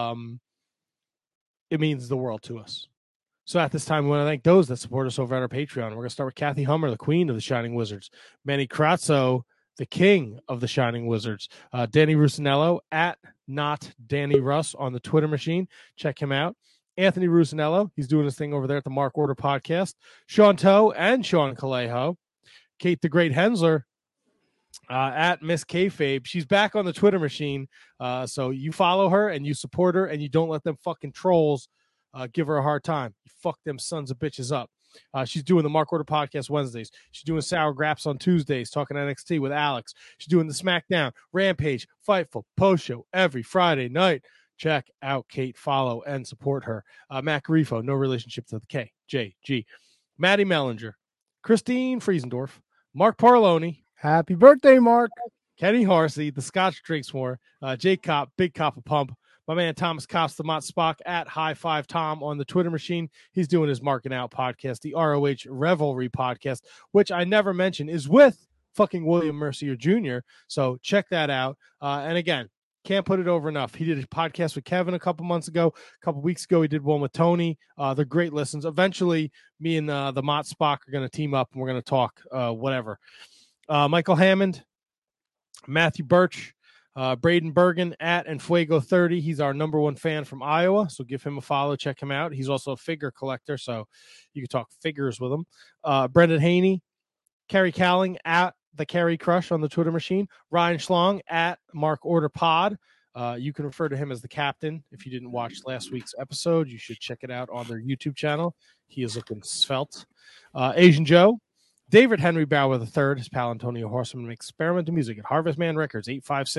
It means the world to us. So at this time, we want to thank those that support us over at our Patreon. We're going to start with Kathy Hummer, the queen of the Shining Wizards. Manny Crazzo, the king of the Shining Wizards. Danny Rusinello, at not Danny Russ on the Twitter machine. Check him out. Anthony Rusinello, he's doing his thing over there at the Mark Order podcast. Sean Toe and Sean Calejo. Kate the Great Hensler, at Miss Kayfabe. She's back on the Twitter machine. So you follow her and you support her and you don't let them fucking trolls give her a hard time. You fuck them sons of bitches up. She's doing the Mark Order podcast Wednesdays. She's doing Sour Graps on Tuesdays, talking NXT with Alex. She's doing the SmackDown, Rampage, Fightful, post show every Friday night. Check out Kate, follow, and support her. Matt Garifo, no relationship to the KJG. Maddie Mellinger, Christine Friesendorf, Mark Parloni. Happy birthday, Mark. Kenny Harsey, the Scotch Drinks More. Jake Kopp, Big Cop of Pump. My man Thomas Kops, the Mott Spock, at High Five Tom on the Twitter machine. He's doing his Marking Out podcast, the ROH Revelry podcast, which I never mentioned is with fucking William Mercier Jr. So check that out. And again, can't put it over enough. He did a podcast with Kevin a couple months ago. A couple weeks ago, he did one with Tony. They're great listens. Eventually, me and the Mott Spock are going to team up and we're going to talk whatever. Michael Hammond, Matthew Birch, Braden Bergen at Enfuego30. He's our number 1 fan from Iowa, so give him a follow. Check him out. He's also a figure collector, so you can talk figures with him. Brendan Haney, Kerry Cowling at the Kerry Crush on the Twitter machine. Ryan Schlong at Mark Order Pod. You can refer to him as the captain. If you didn't watch last week's episode, you should check it out on their YouTube channel. He is looking svelte. Asian Joe, David Henry Bauer III, his pal Antonio Horseman, makes experimental music at Harvestman Records,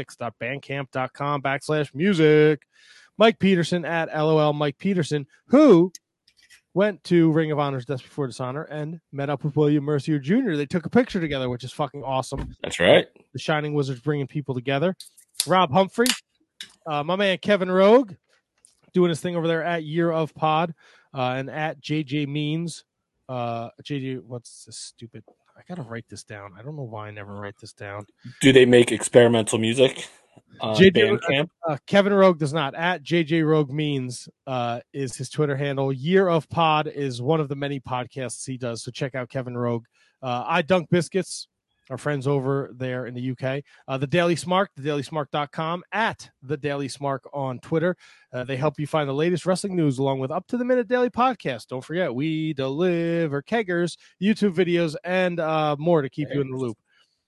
856.bandcamp.com/music. Mike Peterson at LOL Mike Peterson, who went to Ring of Honor's Death Before Dishonor and met up with William Mercier Jr. They took a picture together, which is fucking awesome. That's right. The Shining Wizards bringing people together. Rob Humphrey, my man Kevin Rogue, doing his thing over there at Year of Pod, and at JJ Means. JJ, what's this stupid? I gotta write this down. I don't know why I never write this down. Do they make experimental music on Bandcamp? Kevin Rogue does not. At JJ Rogue Means is his Twitter handle. Year of Pod is one of the many podcasts he does. So check out Kevin Rogue. I Dunk Biscuits, our friends over there in the UK. The Daily Smark, thedailysmark.com, at the Daily Smark on Twitter. They help you find the latest wrestling news along with up-to-the-minute daily podcasts. Don't forget, we deliver keggers, YouTube videos, and more to keep you in the loop.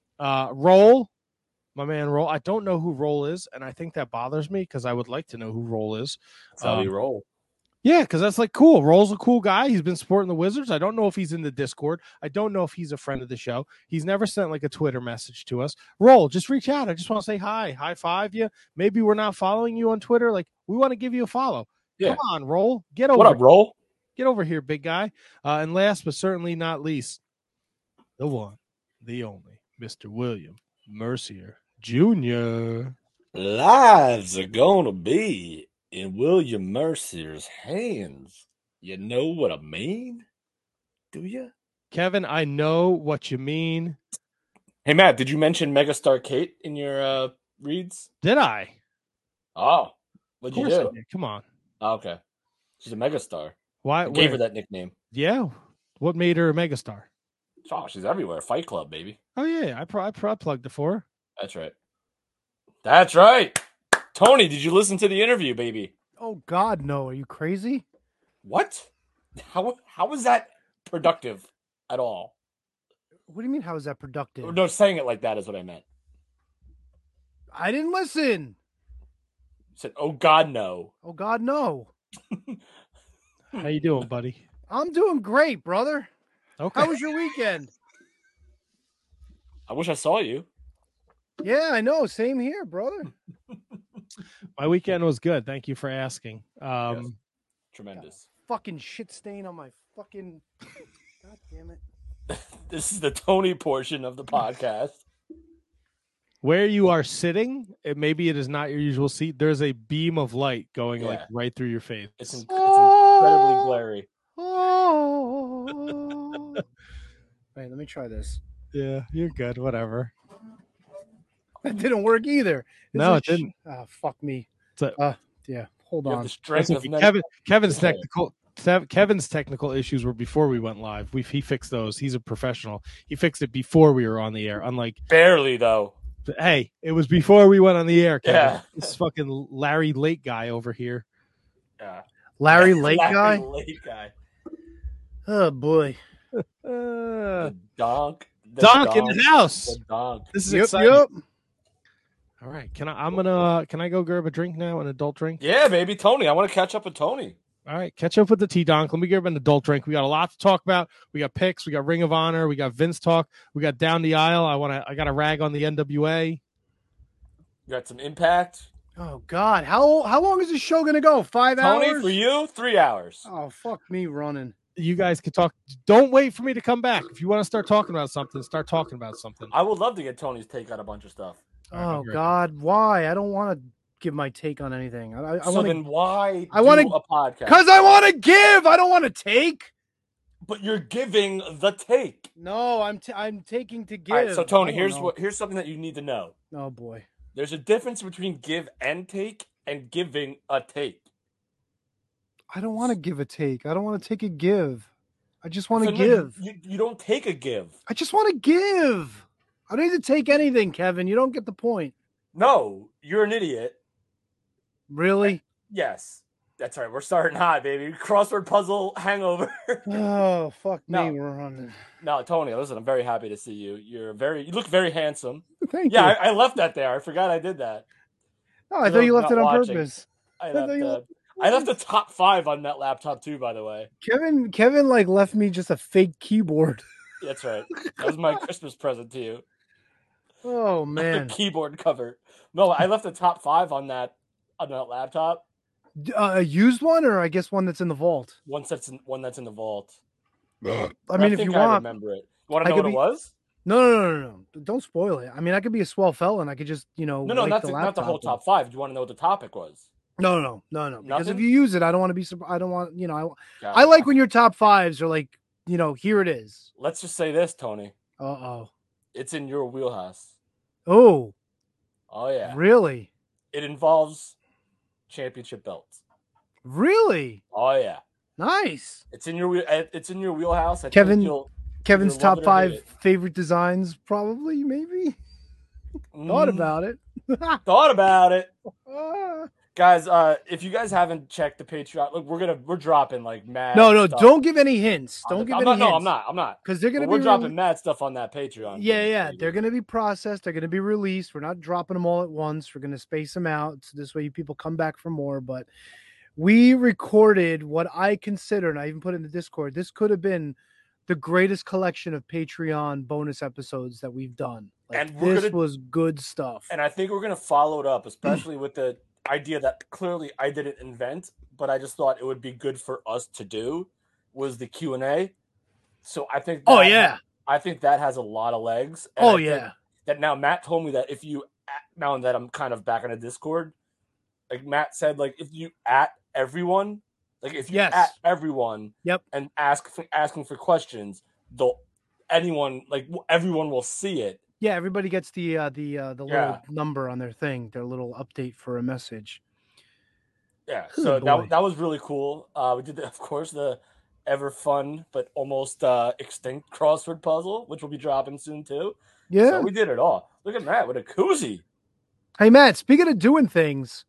Roll, my man Roll. I don't know who Roll is, and I think that bothers me because I would like to know who Roll is. That's how you roll. Yeah, because that's like cool. Roll's a cool guy. He's been supporting the Wizards. I don't know if he's in the Discord. I don't know if he's a friend of the show. He's never sent like a Twitter message to us. Roll, just reach out. I just want to say hi, high five you. Maybe we're not following you on Twitter. Like we want to give you a follow. Yeah. Come on, Roll. Get over. What up, Roll? Get over here, big guy. And last but certainly not least, the one, the only, Mr. William Mercier Jr. Lives are gonna be in William Mercier's hands. You know what I mean? Do you? Kevin, I know what you mean. Hey, Matt, did you mention Megastar Kate in your reads? Did I? Oh, what'd you do? Come on. Oh, okay. She's a megastar. Why? I gave her that nickname. Yeah. What made her a megastar? Oh, she's everywhere. Fight Club, baby. Oh, yeah. I plugged it for her. That's right. That's right. Tony, did you listen to the interview, baby? Oh, God, no. Are you crazy? What? How was that productive at all? What do you mean, how is that productive? No, saying it like that is what I meant. I didn't listen. You said, oh, God, no. Oh, God, no. How you doing, buddy? I'm doing great, brother. Okay. How was your weekend? I wish I saw you. Yeah, I know. Same here, brother. My weekend was good. Thank you for asking. Yes. Tremendous. Fucking shit stain on my fucking... God damn it. This is the Tony portion of the podcast. Where you are sitting, maybe it is not your usual seat. There's a beam of light going like right through your face. It's incredibly glary. Oh. Wait, let me try this. Yeah, you're good. Whatever. That didn't work either. No, it didn't. Oh, fuck me. Yeah, hold You have on. the strength of Kevin's technical issues were before we went live. He fixed those. He's a professional. He fixed it before we were on the air. Unlike barely though. Hey, it was before we went on the air, Kevin. Yeah. This fucking Larry Late guy over here. Yeah. Larry Late guy? Late guy. Oh, boy. The donk. Donk in the house. The donk. This is exciting. Yep. All right. Can I go grab a drink now, an adult drink? Yeah, baby. Tony. I want to catch up with Tony. All right. Catch up with the T-Donk. Let me grab an adult drink. We got a lot to talk about. We got picks. We got Ring of Honor. We got Vince talk. We got Down the Aisle. I got a rag on the NWA. You got some Impact. Oh, God. How long is this show going to go? 5 hours? Tony, for you, 3 hours. Oh, fuck me running. You guys could talk. Don't wait for me to come back. If you want to start talking about something, start talking about something. I would love to get Tony's take on a bunch of stuff. Oh, God. Why? I don't want to give my take on anything. Then why I want a podcast? Because I want to give. I don't want to take. But you're giving the take. No, I'm taking to give. All right, so Tony, here's something that you need to know. Oh, boy. There's a difference between give and take and giving a take. I don't want to give a take. I don't want to take a give. I just want to give. You don't take a give. I just want to give. I don't need to take anything, Kevin. You don't get the point. No, you're an idiot. Really? Yes. That's right. We're starting hot, baby. Crossword puzzle hangover. Oh, fuck me. We're running. No, Tony, listen, I'm very happy to see you. You look very handsome. Thank you. Yeah, I left that there. I forgot I did that. Oh, I thought you left it on purpose. I left the top 5 on that laptop too, by the way. Kevin like left me just a fake keyboard. That's right. That was my Christmas present to you. Oh A man. keyboard cover. No, I left the top 5 on that laptop. A used one, or I guess one that's in the vault. One that's in the vault. I mean, if think you I want, remember it. You want to I know could what it be- was? no. Don't spoil it. I mean, I could be a swell fella, and I could just, No, wipe not the the, laptop. not the whole top 5. Do you want to know what the topic was? No. Because Nothing? if you use it, I don't want to be. I don't want. God. I like when your top 5s are like, here it is. Let's just say this, Tony. Oh. It's in your wheelhouse. Oh. Oh yeah. Really? It involves championship belts. Really? Oh yeah. Nice. It's in your wheelhouse. I Kevin- think you'll Kevin's either love top it or hate 5 it. favorite designs, probably, maybe. Thought about it. Thought about it. Ah. Guys, if you guys haven't checked the Patreon, look, we're dropping like mad. No, stuff don't give any hints. on Don't the- give I'm any not, hints. No, I'm not. Because they're gonna We're be dropping mad stuff on that Patreon. Yeah. They're gonna be processed. They're gonna be released. We're not dropping them all at once. We're gonna space them out so this way people come back for more. But we recorded what I consider, and I even put it in the Discord, this could have been the greatest collection of Patreon bonus episodes that we've done. Like, And we're this gonna- was good stuff. And I think we're gonna follow it up, especially with the idea that clearly I didn't invent, but I just thought it would be good for us to do, was the Q&A. So I think Oh, that- yeah. I think that has a lot of legs. And Oh, I think yeah. that now Matt told me that if you now that I'm kind of back on the Discord, like Matt said, like if you at everyone, like if you Yes. at everyone, Yep. and asking for questions, everyone will see it. Yeah, everybody gets the little Yeah. number on their thing, their little update for a message. Yeah, Good so boy. that was really cool. We did, of course, the ever fun but almost extinct crossword puzzle, which will be dropping soon too. Yeah. So we did it all. Look at Matt with a koozie. Hey, Matt, speaking of doing things,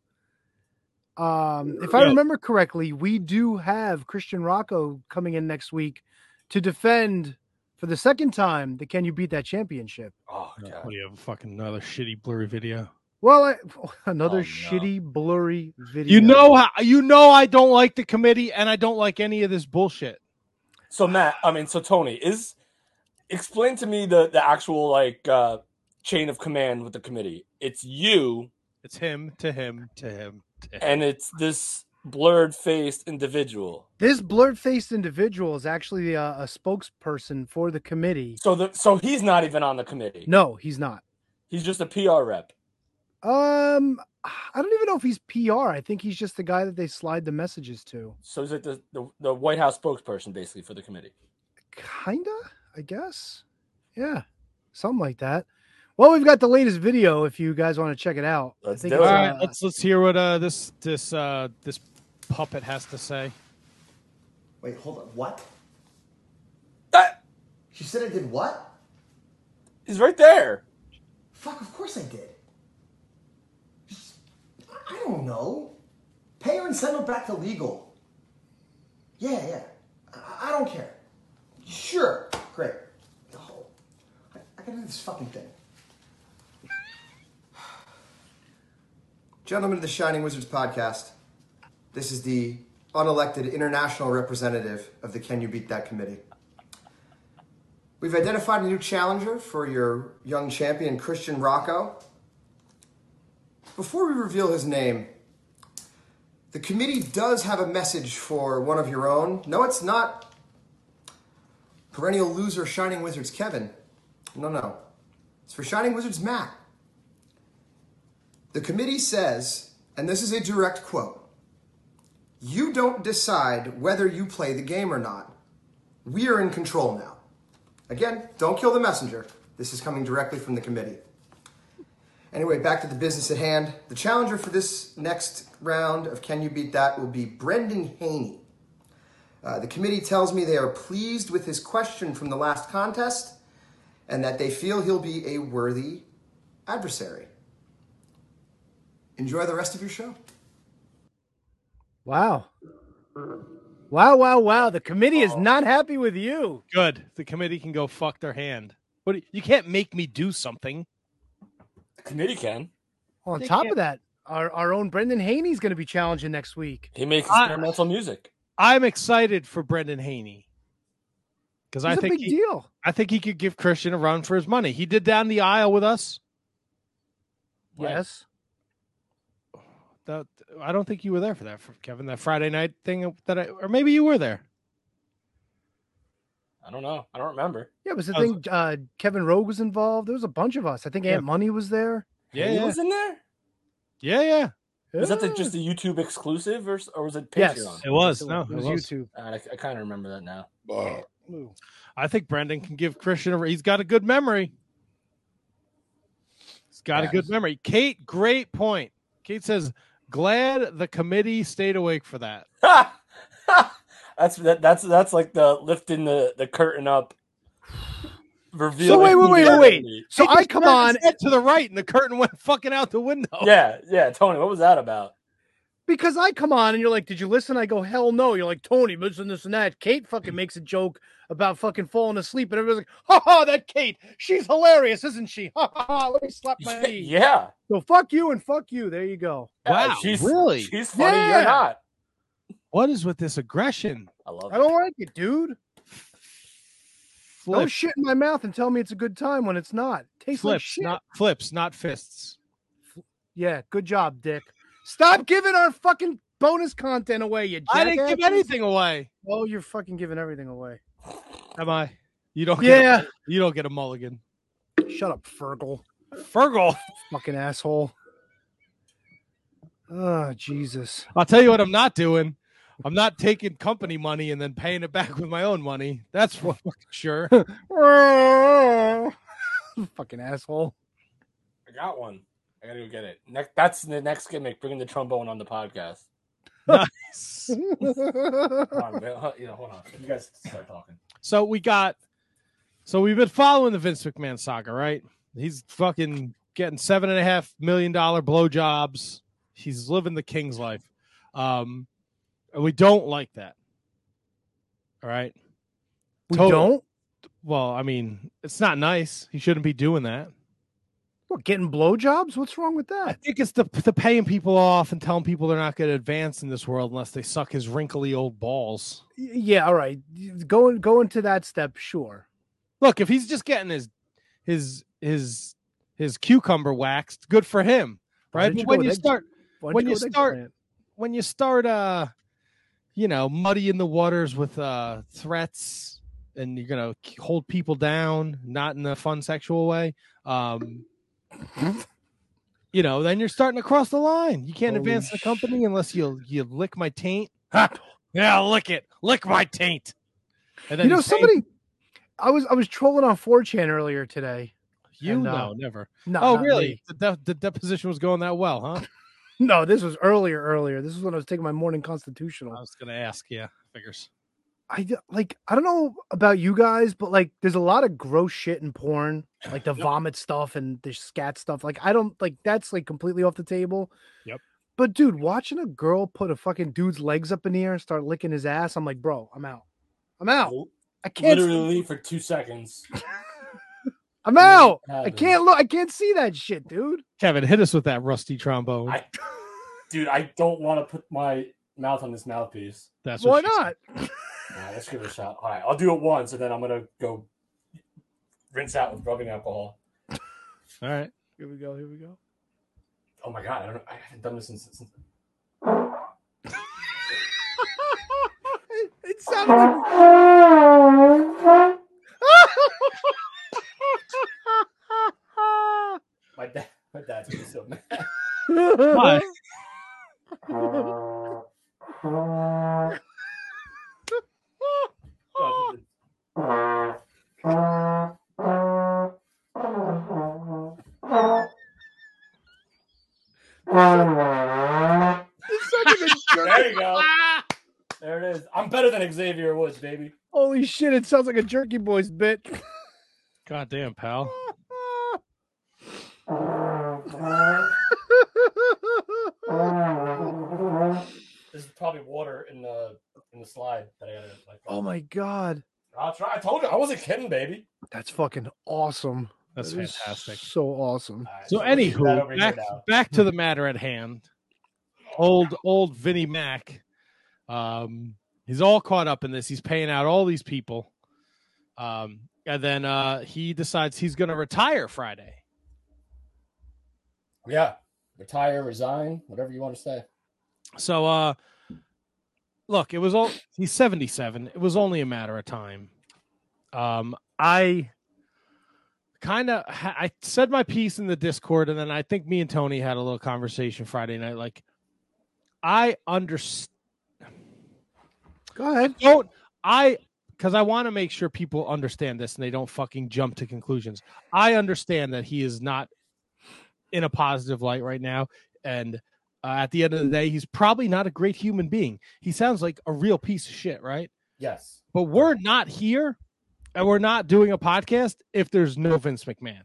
if I Yeah. remember correctly, we do have Christian Rocco coming in next week to defend for the second time the Can You Beat That Championship. Oh Uh, god. oh, What do you have? Fucking another shitty blurry video. Well, another Oh, no. shitty, blurry video. You know I don't like the committee and I don't like any of this bullshit. So Matt, so Tony, explain to me the actual chain of command with the committee. It's you, It's him to him to him to him. and it's this blurred faced individual. This blurred-faced individual is actually a spokesperson for the committee. So he's not even on the committee. No, he's not. He's just a PR rep. I don't even know if he's PR. I think he's just the guy that they slide the messages to. So he's like the White House spokesperson basically for the committee. Kinda, I guess. Yeah, something like that. Well, we've got the latest video if you guys want to check it out. Let's I think do it's, it. All right, let's hear what this puppet has to say. Wait, hold on. What? That She said I did what? is right there. Fuck, of course I did. Just, I don't know. Pay her and send her back to legal. Yeah. I don't care. Sure. Great. Oh, I gotta do this fucking thing. Gentlemen of the Shining Wizards podcast, this is the unelected international representative of the Can You Beat That committee. We've identified a new challenger for your young champion, Christian Rocco. Before we reveal his name, the committee does have a message for one of your own. No, it's not perennial loser Shining Wizards Kevin. No. It's for Shining Wizards Matt. The committee says, and this is a direct quote, "You don't decide whether you play the game or not. We are in control now." Again, don't kill the messenger. This is coming directly from the committee. Anyway, back to the business at hand. The challenger for this next round of Can You Beat That will be Brendan Haney. The committee tells me they are pleased with his question from the last contest and that they feel he'll be a worthy adversary. Enjoy the rest of your show. Wow. Wow. The committee is not happy with you. Good. The committee can go fuck their hand. But you can't make me do something. The committee can. On They top can't- of that, our own Brendan Haney's going to be challenging next week. He makes experimental music. I'm excited for Brendan Haney. Because It's a big deal. I think he could give Christian a run for his money. He did down the aisle with us. Yes. I don't think you were there for that, Kevin. That Friday night thing or maybe you were there. I don't know. I don't remember. Yeah, it was the thing. Kevin Rogue was involved. There was a bunch of us. I think Aunt Money was there. He was in there. Yeah. Was that just a YouTube exclusive or was it Patreon? Yes, it was. It No, was YouTube. I kind of remember that now. I think Brendan can give Christian he's got a good memory. He's got a good memory. Kate, great point. Kate says, glad the committee stayed awake for that. That's like the lifting the curtain up. So wait. So I come on to the right and the curtain went fucking out the window. Yeah, Tony, what was that about? Because I come on and you're like, did you listen? I go, hell no. You're like, Tony, listen, this and that. Kate fucking makes a joke about fucking falling asleep. And everybody's like, ha, that Kate. She's hilarious, isn't she? Ha. Let me slap my knee. Yeah. So fuck you and fuck you. There you go. Wow, really? She's funny. Yeah. You're not. What is with this aggression? I love it. I don't like it, dude. Flip. Don't shit in my mouth and tell me it's a good time when it's not. It tastes like shit. Not flips, not fists. Yeah, good job, Dick. Stop giving our fucking bonus content away, you jackass. I didn't give anything away. Oh, you're fucking giving everything away. Am I? You don't get a mulligan. Shut up, Fergal. Fucking asshole. Oh, Jesus. I'll tell you what I'm not doing. I'm not taking company money and then paying it back with my own money. That's for sure. Fucking asshole. I got one. I gotta go get it. That's the next gimmick, bringing the trombone on the podcast. Nice. Hold on. You guys start talking. So we've been following the Vince McMahon saga, right? He's fucking getting $7.5 million blowjobs. He's living the king's life. And we don't like that. All right. We don't? Well, I mean, it's not nice. He shouldn't be doing that. What, getting blowjobs? What's wrong with that? I think it's the paying people off and telling people they're not going to advance in this world unless they suck his wrinkly old balls. Yeah, all right. Going to that step, sure. Look, if he's just getting his cucumber waxed, good for him, right? But when you start muddying the waters with threats and you're gonna hold people down, not in a fun sexual way, then you're starting to cross the line. You can't advance the company unless you lick my taint. Ha! Yeah, lick my taint. And then somebody. I was trolling on 4chan earlier today. Never. No. Oh, really? The deposition was going that well, huh? No, this was earlier. This was when I was taking my morning constitutional. I was going to ask. Yeah, figures. I don't know about you guys, but like, there's a lot of gross shit in porn, like the vomit stuff and the scat stuff. Like, I don't like that's like completely off the table. Yep. But dude, watching a girl put a fucking dude's legs up in the air and start licking his ass, I'm like, bro, I'm out. I can't literally for 2 seconds. I'm out. I can't look. I can't see that shit, dude. Kevin, hit us with that rusty trombone. I don't want to put my mouth on this mouthpiece. That's why not? Let's give it a shot. All right, I'll do it once, and then I'm gonna go rinse out with rubbing alcohol. All right, here we go. Oh my god, I haven't done this since. It sounded like... my dad's gonna be so mad. Why? There you go. There it is. I'm better than Xavier Woods, baby. Holy shit, it sounds like a Jerky Boys bit. Goddamn, pal. This is probably water in the slide that I gotta like. Oh my god. I'll try. I told you I wasn't kidding, baby. That's fucking awesome. That's fantastic. So awesome. Right, so anywho, back to the matter at hand. Old Vinnie Mac. He's all caught up in this. He's paying out all these people. And then he decides he's going to retire Friday. Yeah. Retire, resign, whatever you want to say. So, look, he's 77. It was only a matter of time. I said my piece in the Discord, and then I think me and Tony had a little conversation Friday night. Like, I understand. Go ahead. Because I want to make sure people understand this and they don't fucking jump to conclusions. I understand that he is not in a positive light right now. And at the end of the day, he's probably not a great human being. He sounds like a real piece of shit, right? Yes. But we're not here and we're not doing a podcast if there's no Vince McMahon.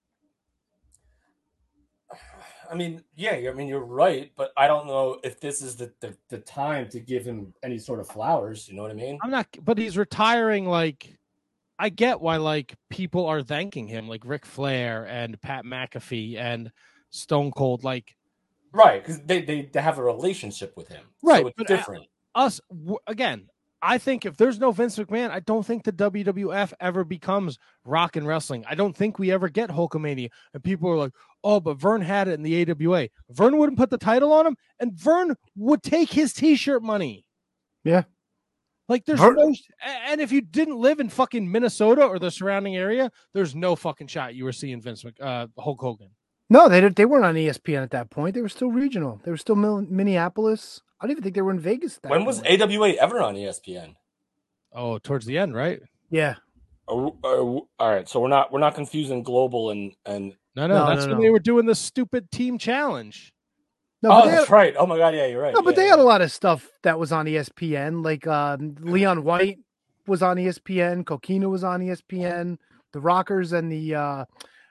I mean, yeah, you're right, but I don't know if this is the time to give him any sort of flowers. You know what I mean? But he's retiring. Like, I get why, like, people are thanking him, like Ric Flair and Pat McAfee and Stone Cold, like, right, because they have a relationship with him, right? So it's but different. Again, I think if there's no Vince McMahon, I don't think the WWF ever becomes rock and wrestling. I don't think we ever get Hulkamania. And people are like, oh, but Vern had it in the AWA. Vern wouldn't put the title on him, and Vern would take his T-shirt money. Yeah. Like, there's no... And if you didn't live in fucking Minnesota or the surrounding area, there's no fucking shot you were seeing Hulk Hogan. No, they weren't on ESPN at that point. They were still regional. They were still Minneapolis. I don't even think they were in Vegas. When was AWA ever on ESPN? Oh, towards the end, right? Yeah. All right, so we're not confusing global and No, that's when they were doing the stupid team challenge. No, that's right. Oh my god, yeah, you're right. No, but they had a lot of stuff that was on ESPN. Like Leon White was on ESPN. Coquina was on ESPN. The Rockers and the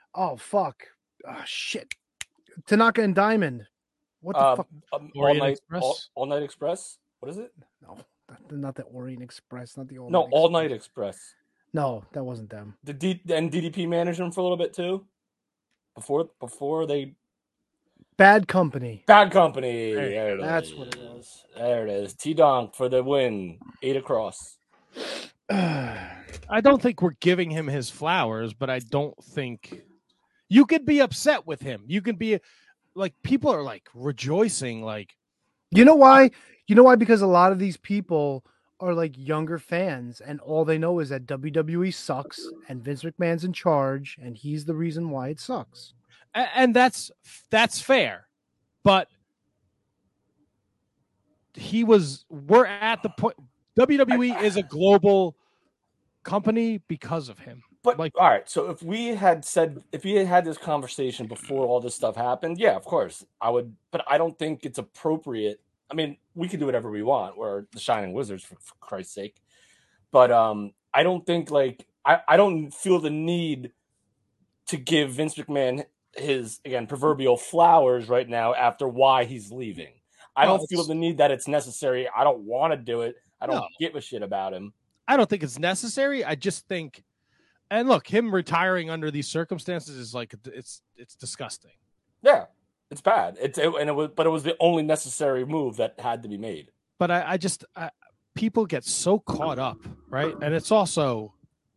Tanaka and Diamond. What the fuck? All Night Express. What is it? No, not the Orient Express. Not the All. No, Night All Night Express. No, that wasn't them. And DDP managed them for a little bit too. Before they. Bad Company. Bad Company. That's what it is. There it is. T-Donk for the win. 8 across. I don't think we're giving him his flowers, but I don't think you could be upset with him. You could be like, people are like rejoicing. Like, you know why? Because a lot of these people are like younger fans, and all they know is that WWE sucks and Vince McMahon's in charge, and he's the reason why it sucks. And that's fair, but we're at the point. WWE is a global company because of him. But all right, so if we had this conversation before all this stuff happened, yeah, of course I would. But I don't think it's appropriate. I mean, we can do whatever we want. We're the Shining Wizards, for Christ's sake. But I don't think I don't feel the need to give Vince McMahon his, again, proverbial flowers right now after why he's leaving. I don't feel the need that it's necessary. I don't want to do it. I don't give a shit about him. I don't think it's necessary. I just think, and look, him retiring under these circumstances is like, it's disgusting. Yeah, it's bad. It was the only necessary move that had to be made. But I just people get so caught up, right? And it's also,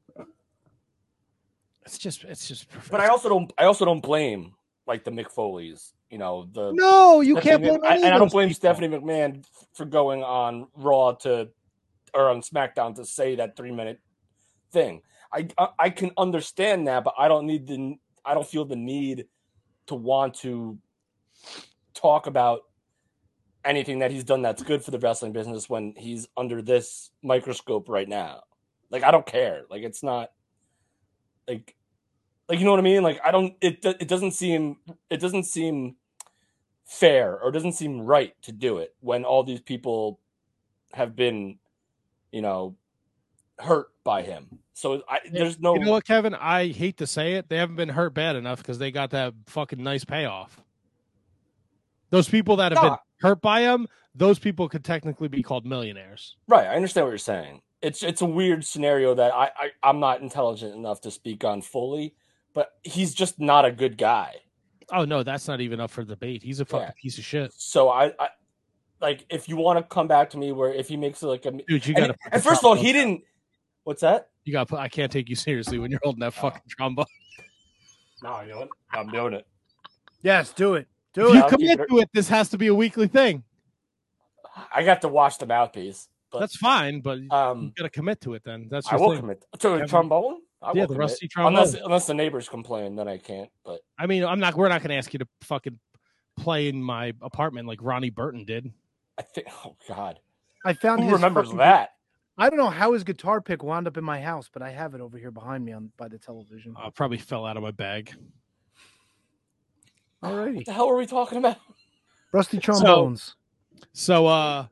it's just. But I also don't blame like the Mick Foleys. You know, no, you can't blame. And I don't blame Stephanie McMahon for going on Raw or on SmackDown to say that 3-minute thing. I can understand that, but I don't feel the need to want to talk about anything that he's done that's good for the wrestling business when he's under this microscope right now. Like, I don't care. Like, it's not like you know what I mean? Like, it doesn't seem fair or doesn't seem right to do it when all these people have been, you know, hurt by him. So there's no. You know what, Kevin? I hate to say it, they haven't been hurt bad enough because they got that fucking nice payoff. Those people that have been hurt by him, those people could technically be called millionaires. Right. I understand what you're saying. It's a weird scenario that I'm not intelligent enough to speak on fully, but he's just not a good guy. Oh no, that's not even up for debate. He's a fucking piece of shit. So I like, if you want to come back to me where if he makes like a dude, you got to. And first of all, he didn't. What's that? You got. I can't take you seriously when you're holding that fucking trombone. No, you know what? I'm doing it. Yes, do it. If you commit to it, this has to be a weekly thing. I got to watch the mouthpiece. But, that's fine, but you got to commit to it. Then that's. I will commit to a trombone. Yeah, the rusty trombone. Unless the neighbors complain, then I can't. But I mean, we're not going to ask you to fucking play in my apartment like Ronnie Burton did. I think. Oh God, I found. Who remembers that? I don't know how his guitar pick wound up in my house, but I have it over here behind me by the television. Probably fell out of my bag. Alrighty. What the hell are we talking about? Rusty trombones. So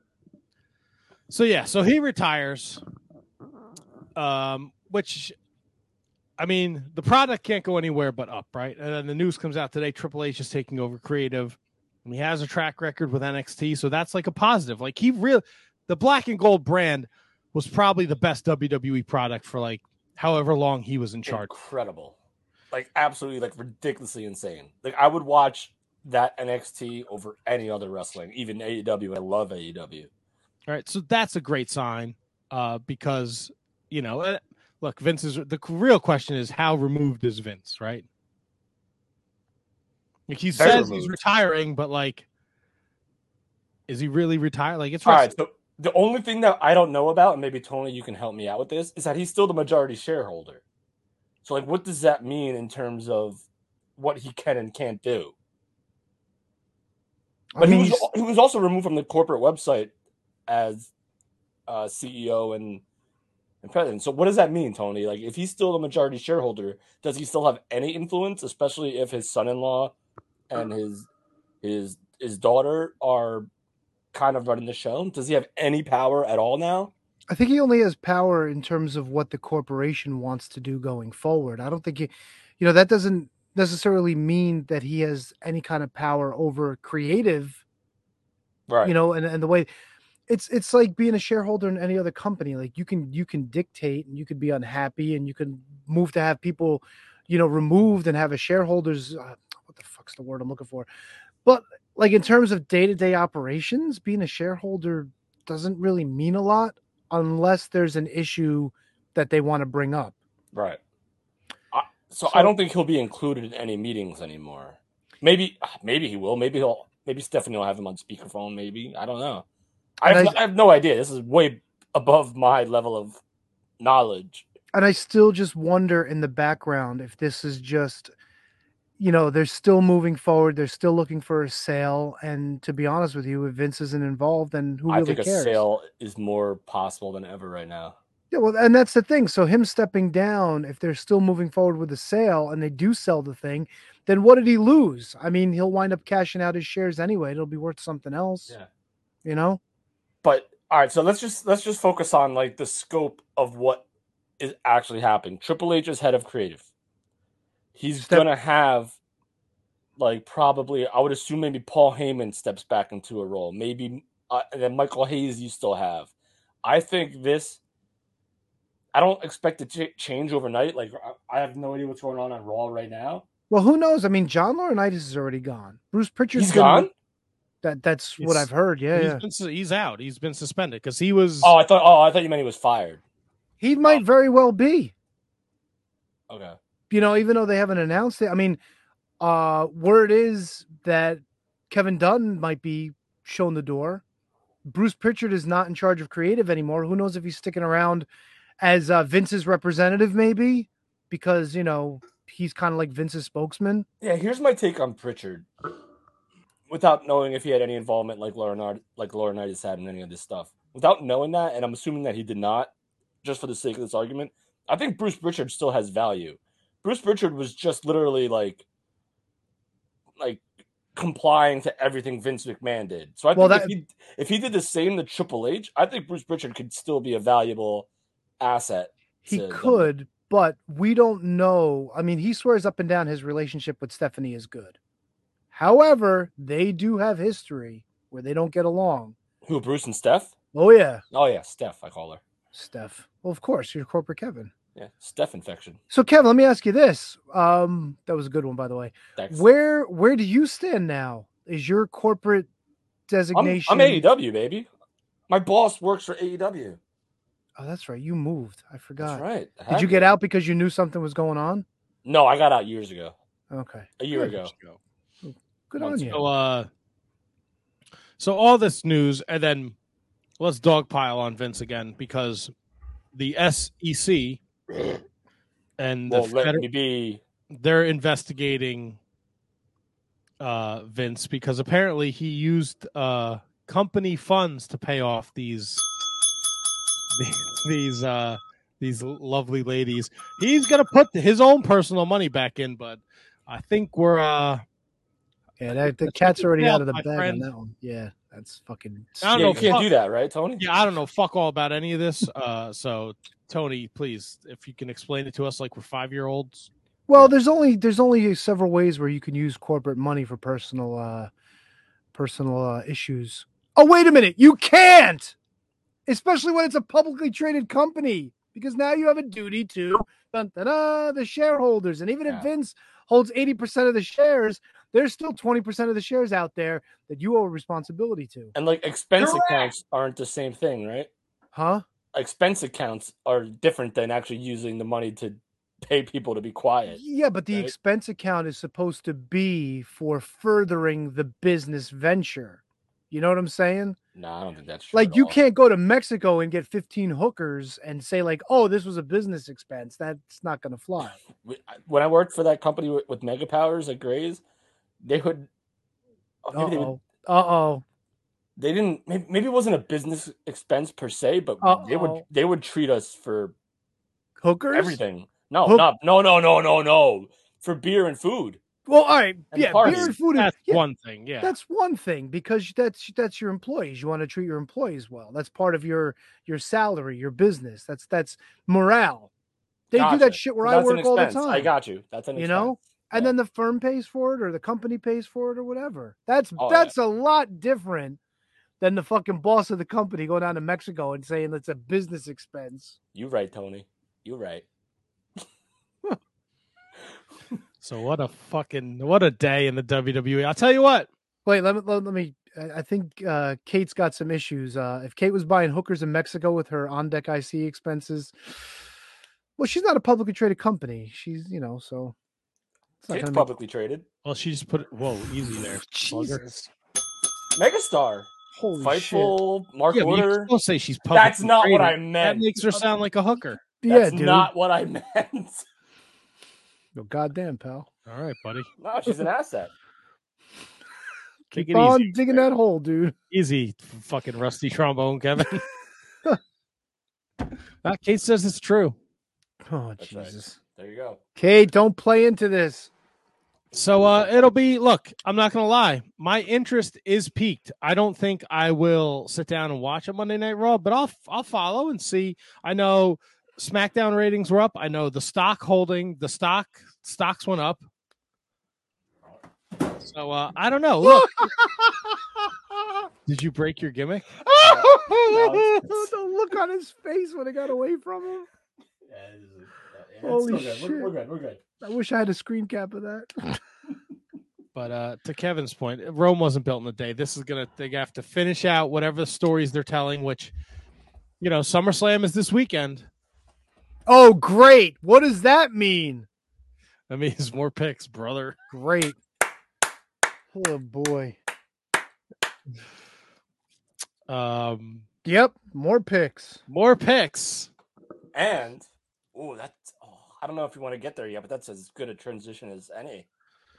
he retires. Which, I mean, the product can't go anywhere but up, right? And then the news comes out today, Triple H is taking over creative, and he has a track record with NXT, so that's like a positive. Like the black and gold brand was probably the best WWE product for like however long he was in charge. Incredible. Like absolutely like ridiculously insane. Like I would watch that NXT over any other wrestling, even AEW. I love AEW. All right. So that's a great sign because, look, Vince the real question is how removed is Vince, right? Like he says he's retiring, but like, is he really retired? Like it's all right. So the only thing that I don't know about, and maybe Tony, you can help me out with this, is that he's still the majority shareholder. So, like, what does that mean in terms of what he can and can't do? But he was also removed from the corporate website as CEO and president. So, what does that mean, Tony? Like, if he's still the majority shareholder, does he still have any influence, especially if his son-in-law and his daughter are kind of running the show? Does he have any power at all now? I think he only has power in terms of what the corporation wants to do going forward. I don't think that doesn't necessarily mean that he has any kind of power over creative, right? And the way it's like being a shareholder in any other company. Like you can dictate and you could be unhappy and you can move to have people, removed and have a shareholders. What the fuck's the word I'm looking for? But like in terms of day-to-day operations, being a shareholder doesn't really mean a lot unless there's an issue that they want to bring up. Right. So I don't think he'll be included in any meetings anymore. Maybe he will. Maybe Stephanie will have him on speakerphone. Maybe. I don't know. I have no idea. This is way above my level of knowledge. And I still just wonder in the background if this is just, they're still moving forward. They're still looking for a sale. And to be honest with you, if Vince isn't involved, then who really cares? I think a sale is more possible than ever right now. Yeah, well, and that's the thing. So him stepping down, if they're still moving forward with the sale and they do sell the thing, then what did he lose? I mean, he'll wind up cashing out his shares anyway. It'll be worth something else. Yeah. But all right, so let's just focus on like the scope of what is actually happening. Triple H is head of creative. He's going to have, like, probably, I would assume maybe Paul Heyman steps back into a role. Maybe, and then Michael Hayes you still have. I think I don't expect it to change overnight. Like, I have no idea what's going on Raw right now. Well, who knows? I mean, John Laurinaitis is already gone. Bruce Pritchard's gone? That's what I've heard, He's out. He's been suspended because he was... I thought you meant he was fired. He might very well be. Okay. Even though they haven't announced it. I mean, word is that Kevin Dunn might be shown the door. Bruce Pritchard is not in charge of creative anymore. Who knows if he's sticking around as Vince's representative, maybe, because, he's kind of like Vince's spokesman. Yeah, here's my take on Pritchard. Without knowing if he had any involvement like Laurinaitis had in any of this stuff. Without knowing that, and I'm assuming that he did not, just for the sake of this argument, I think Bruce Pritchard still has value. Bruce Pritchard was just literally like complying to everything Vince McMahon did. So I think if he did the same to Triple H, I think Bruce Pritchard could still be a valuable asset. He could, but we don't know. I mean, he swears up and down his relationship with Stephanie is good. However, they do have history where they don't get along. Who, Bruce and Steph? Oh, yeah. Oh, yeah, Steph, I call her. Steph. Well, of course, you're corporate Kevin. Yeah, Steph infection. So, Kevin, let me ask you this. That was a good one, by the way. Thanks. Where do you stand now? Is your corporate designation? I'm AEW, baby. My boss works for AEW. Oh, that's right. You moved. I forgot. That's right. Did you get out because you knew something was going on? No, I got out years ago. Okay. A year ago. Good on you. So all this news, and then let's dogpile on Vince again because the SEC and they're investigating Vince because apparently he used company funds to pay off these lovely ladies. He's gonna put his own personal money back in, but I think we're the cat's already out of the bag friend. on that one. Yeah, that's fucking. I don't know. You can't do that, right, Tony? Yeah, I don't know. Fuck all about any of this. So Tony, please, if you can explain it to us like we're 5-year-olds. Well, there's only several ways where you can use corporate money for personal issues. Oh, wait a minute, you can't, especially when it's a publicly traded company, because now you have a duty to the shareholders, and even if Vince holds 80% of the shares, there's still 20% of the shares out there that you owe a responsibility to. And like expense accounts aren't the same thing, right? Huh? Expense accounts are different than actually using the money to pay people to be quiet. Yeah, but the expense account is supposed to be for furthering the business venture. You know what I'm saying? No, I don't think that's true. Like, you can't go to Mexico and get 15 hookers and say, like, oh, this was a business expense. That's not going to fly. When I worked for that company with Mega Powers at Gray's, they would. They didn't. Maybe it wasn't a business expense per se, but they would treat us for hookers. Everything. No. For beer and food. Well, all right, and parties. Beer and food. That's one thing. Yeah, that's one thing because that's your employees. You want to treat your employees well. That's part of your salary, your business. That's morale. They do that shit where I work all the time. I got you. That's an expense. And then the firm pays for it or the company pays for it or whatever. That's a lot different than the fucking boss of the company going down to Mexico and saying it's a business expense. You're right, Tony. You're right. So what a day in the WWE. I'll tell you what. Wait, let me. I think Kate's got some issues. If Kate was buying hookers in Mexico with her on deck IC expenses, well, she's not a publicly traded company. She's so. Kate's publicly traded. Well, she just put it. Whoa, easy there. Jesus. Megastar. Holy Fightful, shit. Mark Order. Don't say she's publicly That's not traded. what I meant. That makes her sound like a hooker. That's not what I meant. Oh, goddamn, pal. All right, buddy. No, she's an asset. Keep on digging that hole, dude. Easy, fucking rusty trombone, Kevin. Kate says it's true. Oh, that's Jesus. Right. There you go. Kate, don't play into this. So it'll be, look, I'm not going to lie. My interest is piqued. I don't think I will sit down and watch a Monday Night Raw, but I'll follow and see. I know SmackDown ratings were up. I know the stocks went up. So I don't know. Look, did you break your gimmick? The look on his face when it got away from him. Holy shit! We're good. I wish I had a screen cap of that. But to Kevin's point, Rome wasn't built in a day. They have to finish out whatever the stories they're telling. Which, SummerSlam is this weekend. Oh, great! What does that mean? That means more picks, brother. Great. Oh boy. Yep, more picks. And I don't know if you want to get there yet, but that's as good a transition as any.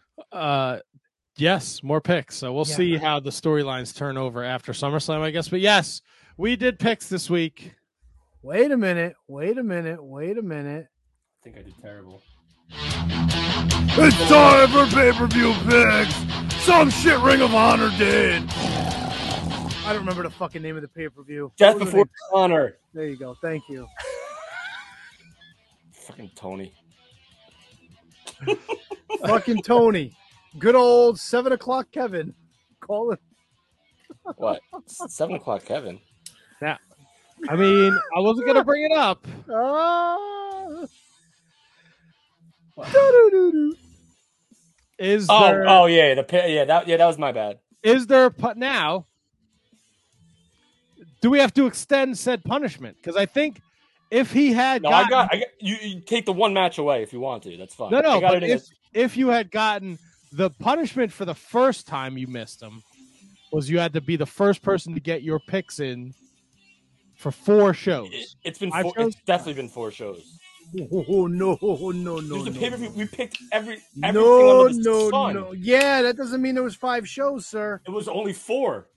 Yes, more picks. So we'll see how the storylines turn over after SummerSlam, I guess. But yes, we did picks this week. Wait a minute. I think I did terrible. It's time for pay-per-view picks. Some shit Ring of Honor did. I don't remember the fucking name of the pay-per-view. Death Before Honor. There you go. Thank you. Fucking Tony. Fucking Tony. Good old 7 o'clock Kevin. Call it. What? 7 o'clock Kevin? Yeah. I mean, I wasn't going to bring it up. That was my bad. Is there now? Do we have to extend said punishment? Because I think if he had No, gotten, I got you take the one match away if you want to. That's fine. no, I got but it in if you had gotten the punishment for the first time you missed them was you had to be the first person to get your picks in for 4 shows. It's been 5 four, shows? it's definitely been 4 shows. Oh, no. There's the pay-per-view. We picked everything No, under the sun. no. Yeah, that doesn't mean there was 5 shows, sir. It was only 4.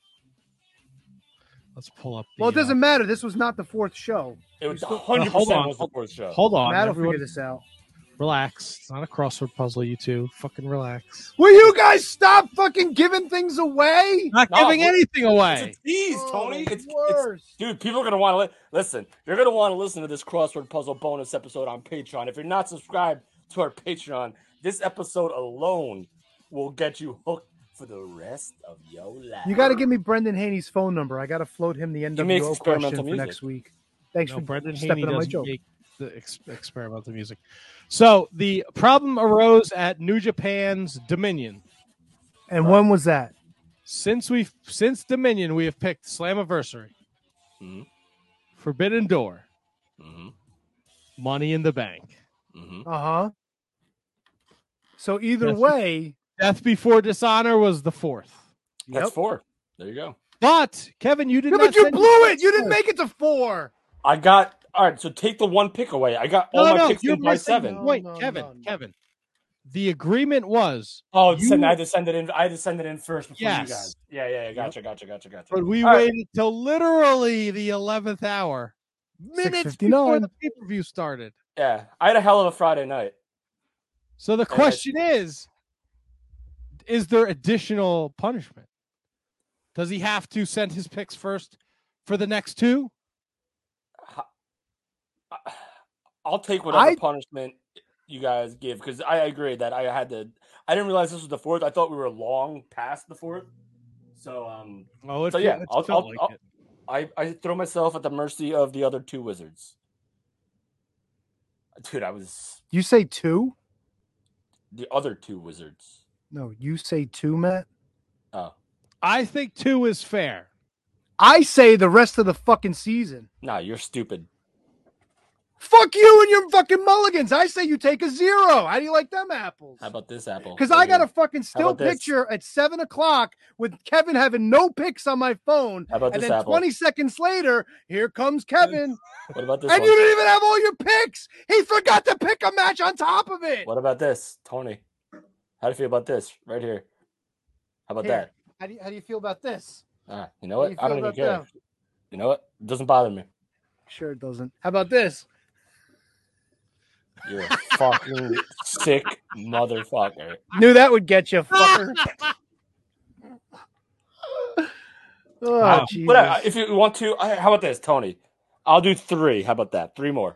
Let's pull up. Well, it doesn't matter. This was not the 4th show. It was still- 100% hold on. was the 4th show. Hold on. Matt will everyone. figure this out. Relax. It's not a crossword puzzle, you two. Fucking relax. Will you guys stop fucking giving things away? Not No, giving we're- anything away. It's a tease, Oh, Tony. the It's worst. dude. People are gonna want to listen. You're gonna want to listen to this crossword puzzle bonus episode on Patreon. If you're not subscribed to our Patreon, this episode alone will get you hooked for the rest of your life. You got to give me Brendan Haney's phone number. I got to float him the makes NWO question experimental for music. next week. Thanks No, for Brendan stepping Haney on my doesn't joke. make the experimental music. So the problem arose at New Japan's Dominion. And when was that? Since Dominion, we have picked Slammiversary, Mhm. Forbidden Door, Mm-hmm. Money in the Bank, Mm-hmm. Uh-huh. So either Yes. way, Death Before Dishonor was the 4th. That's Yep. 4. There you go. But Kevin, you did Yeah, not. but you send blew your it. You picks didn't make it to 4. I got all right. So take the one pick away. I got all my picks you're in by missing 7. the point, No, Kevin. no. Kevin, the agreement was, Oh, You- I had to send it in. I had to send it in first before Yes. you guys. Yeah. Gotcha. but we All right. waited till literally the 11th hour, minutes 6:59. before the pay-per-view started. Yeah, I had a hell of a Friday night. So the question is there additional punishment? Does he have to send his picks first for the next 2? I'll take whatever I- punishment you guys give because I agree that I had to. I didn't realize this was the 4th. I thought we were long past the 4th. So Oh, So, yeah, I'll- felt I'll- like it. I throw myself at the mercy of the other 2 wizards. Dude, I was You say 2? the other 2 wizards. No, you say 2, Matt. Oh I think 2 is fair. I say the rest of the fucking season. no, you're stupid. Fuck you and your fucking mulligans. I say you take a 0. How do you like them apples? How about this apple? Because I got a fucking How still about this? picture at 7:00 with Kevin having no picks on my phone. How about And this then apple? 20 seconds later, here comes Kevin. What about this And one? you didn't even have all your picks. He forgot to pick a match on top of it. What about this, Tony? How do you feel about this right here? How about Here. that? How do you feel about this? You know How what? do you I don't feel even about care. You know what? It doesn't bother me. Sure it doesn't. How about this? You're a fucking sick motherfucker. Knew that would get you, fucker. Oh, Wow. Jesus. But if you want to, how about this, Tony? I'll do 3. How about that? 3 more.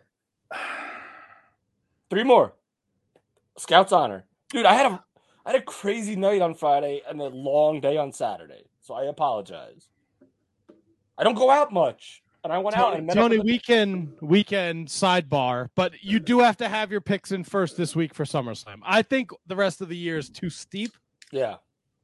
3 more. Scout's honor, dude. I had a crazy night on Friday and a long day on Saturday, so I apologize. I don't go out much, and I went out and met Tony, up with we can sidebar, but you do have to have your picks in first this week for SummerSlam. I think the rest of the year is too steep. yeah.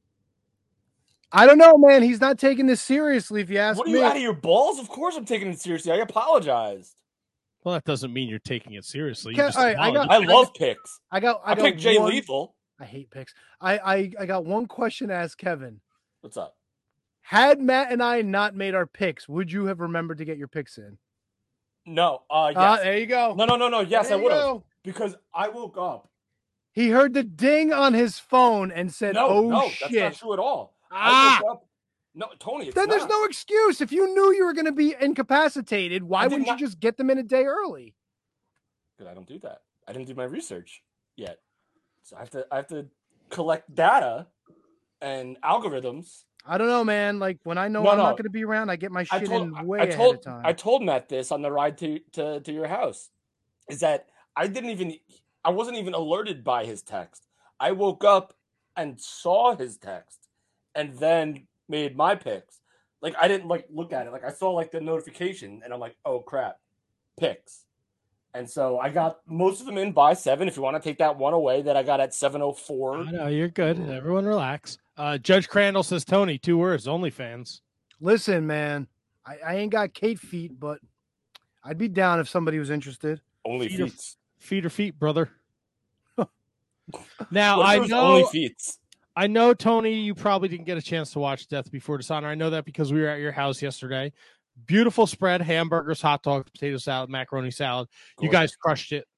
I don't know, man. He's not taking this seriously, if you ask What are me. you out of your balls? Of course I'm taking it seriously. I apologized. Well, that doesn't mean you're taking it seriously. You Okay, just all right, I got- acknowledge I love picks. I got I picked Jay one- Lethal. I hate picks. I got one question to ask Kevin. What's up? Had Matt and I not made our picks, would you have remembered to get your picks in? No. Yes. There you go. No. Yes, There I you would have go. because I woke up. He heard the ding on his phone and said, No, shit. that's not true at all. Ah! I woke up. No, Tony, it's Then there's not. no excuse. If you knew you were going to be incapacitated, why I did wouldn't not- you just get them in a day early? Because I don't do that. I didn't do my research yet, so I have to collect data and algorithms. I don't know, man. Like when I know No, I'm no. not going to be around, I get my shit in way I ahead told of time. I told Matt this on the ride to your house. Is that I wasn't even alerted by his text. I woke up and saw his text and then made my picks. Like I didn't look at it. Like I saw the notification and I'm like, oh crap, picks. And so I got most of them in by 7. If you want to take that one away that I got at 7:04. No, you're good. Everyone relax. Judge Crandall says, Tony, 2 words, OnlyFans. Listen, man, I ain't got Kate feet, but I'd be down if somebody was interested. Only Feet or- feats. Feet or feet, brother. Now What if I it was know. only feats. I know, Tony, you probably didn't get a chance to watch Death Before Dishonor. I know that because we were at your house yesterday. Beautiful spread, hamburgers, hot dogs, potato salad, macaroni salad. You guys crushed it.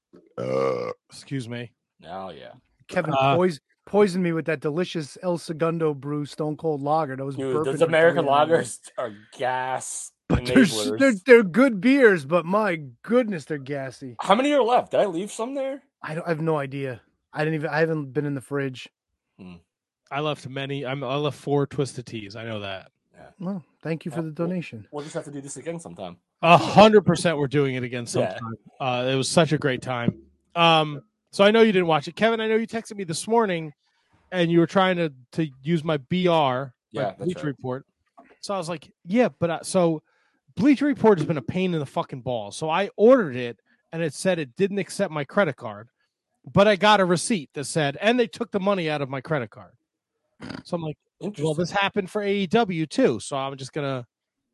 Excuse me. Oh, yeah. Kevin poisoned me with that delicious El Segundo brew Stone Cold Lager. That was Dude, burping those for American 3 hours. lagers are gas But enablers. they're good beers, but my goodness, they're gassy. How many are left? Did I leave some there? I have no idea. I haven't been in the fridge. I left many. I left 4 Twisted Teas. I know that. Yeah. Well, thank you for the donation. We'll just have to do this again sometime. 100% we're doing it again sometime. It was such a great time. So I know you didn't watch it. Kevin, I know you texted me this morning and you were trying to use my BR, Bleacher Report. So I was like, yeah, but so Bleacher Report has been a pain in the fucking balls. So I ordered it and it said it didn't accept my credit card, but I got a receipt that said, and they took the money out of my credit card. So I'm like, well, this happened for AEW too. So I'm just gonna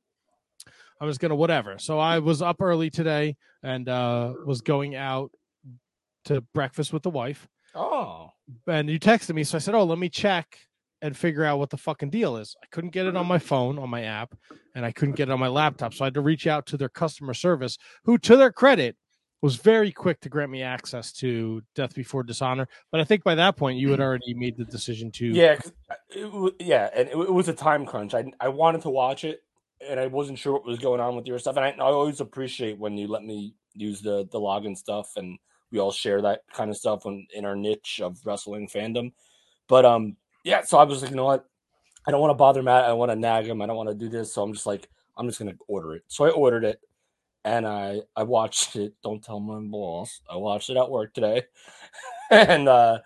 whatever. So I was up early today and was going out to breakfast with the wife. Oh. And you texted me, so I said, "Oh, let me check and figure out what the fucking deal is." I couldn't get it on my phone, on my app, and I couldn't get it on my laptop. So I had to reach out to their customer service, who, to their credit, was very quick to grant me access to Death Before Dishonor. But I think by that point, you had already made the decision to. Yeah, and it was a time crunch. I wanted to watch it, and I wasn't sure what was going on with your stuff. And I always appreciate when you let me use the login stuff, and we all share that kind of stuff in our niche of wrestling fandom. But yeah, so I was like, you know what? I don't want to bother Matt. I don't want to nag him. I don't want to do this. So I'm just going to order it. So I ordered it. And I watched it. Don't tell my boss. I watched it at work today, and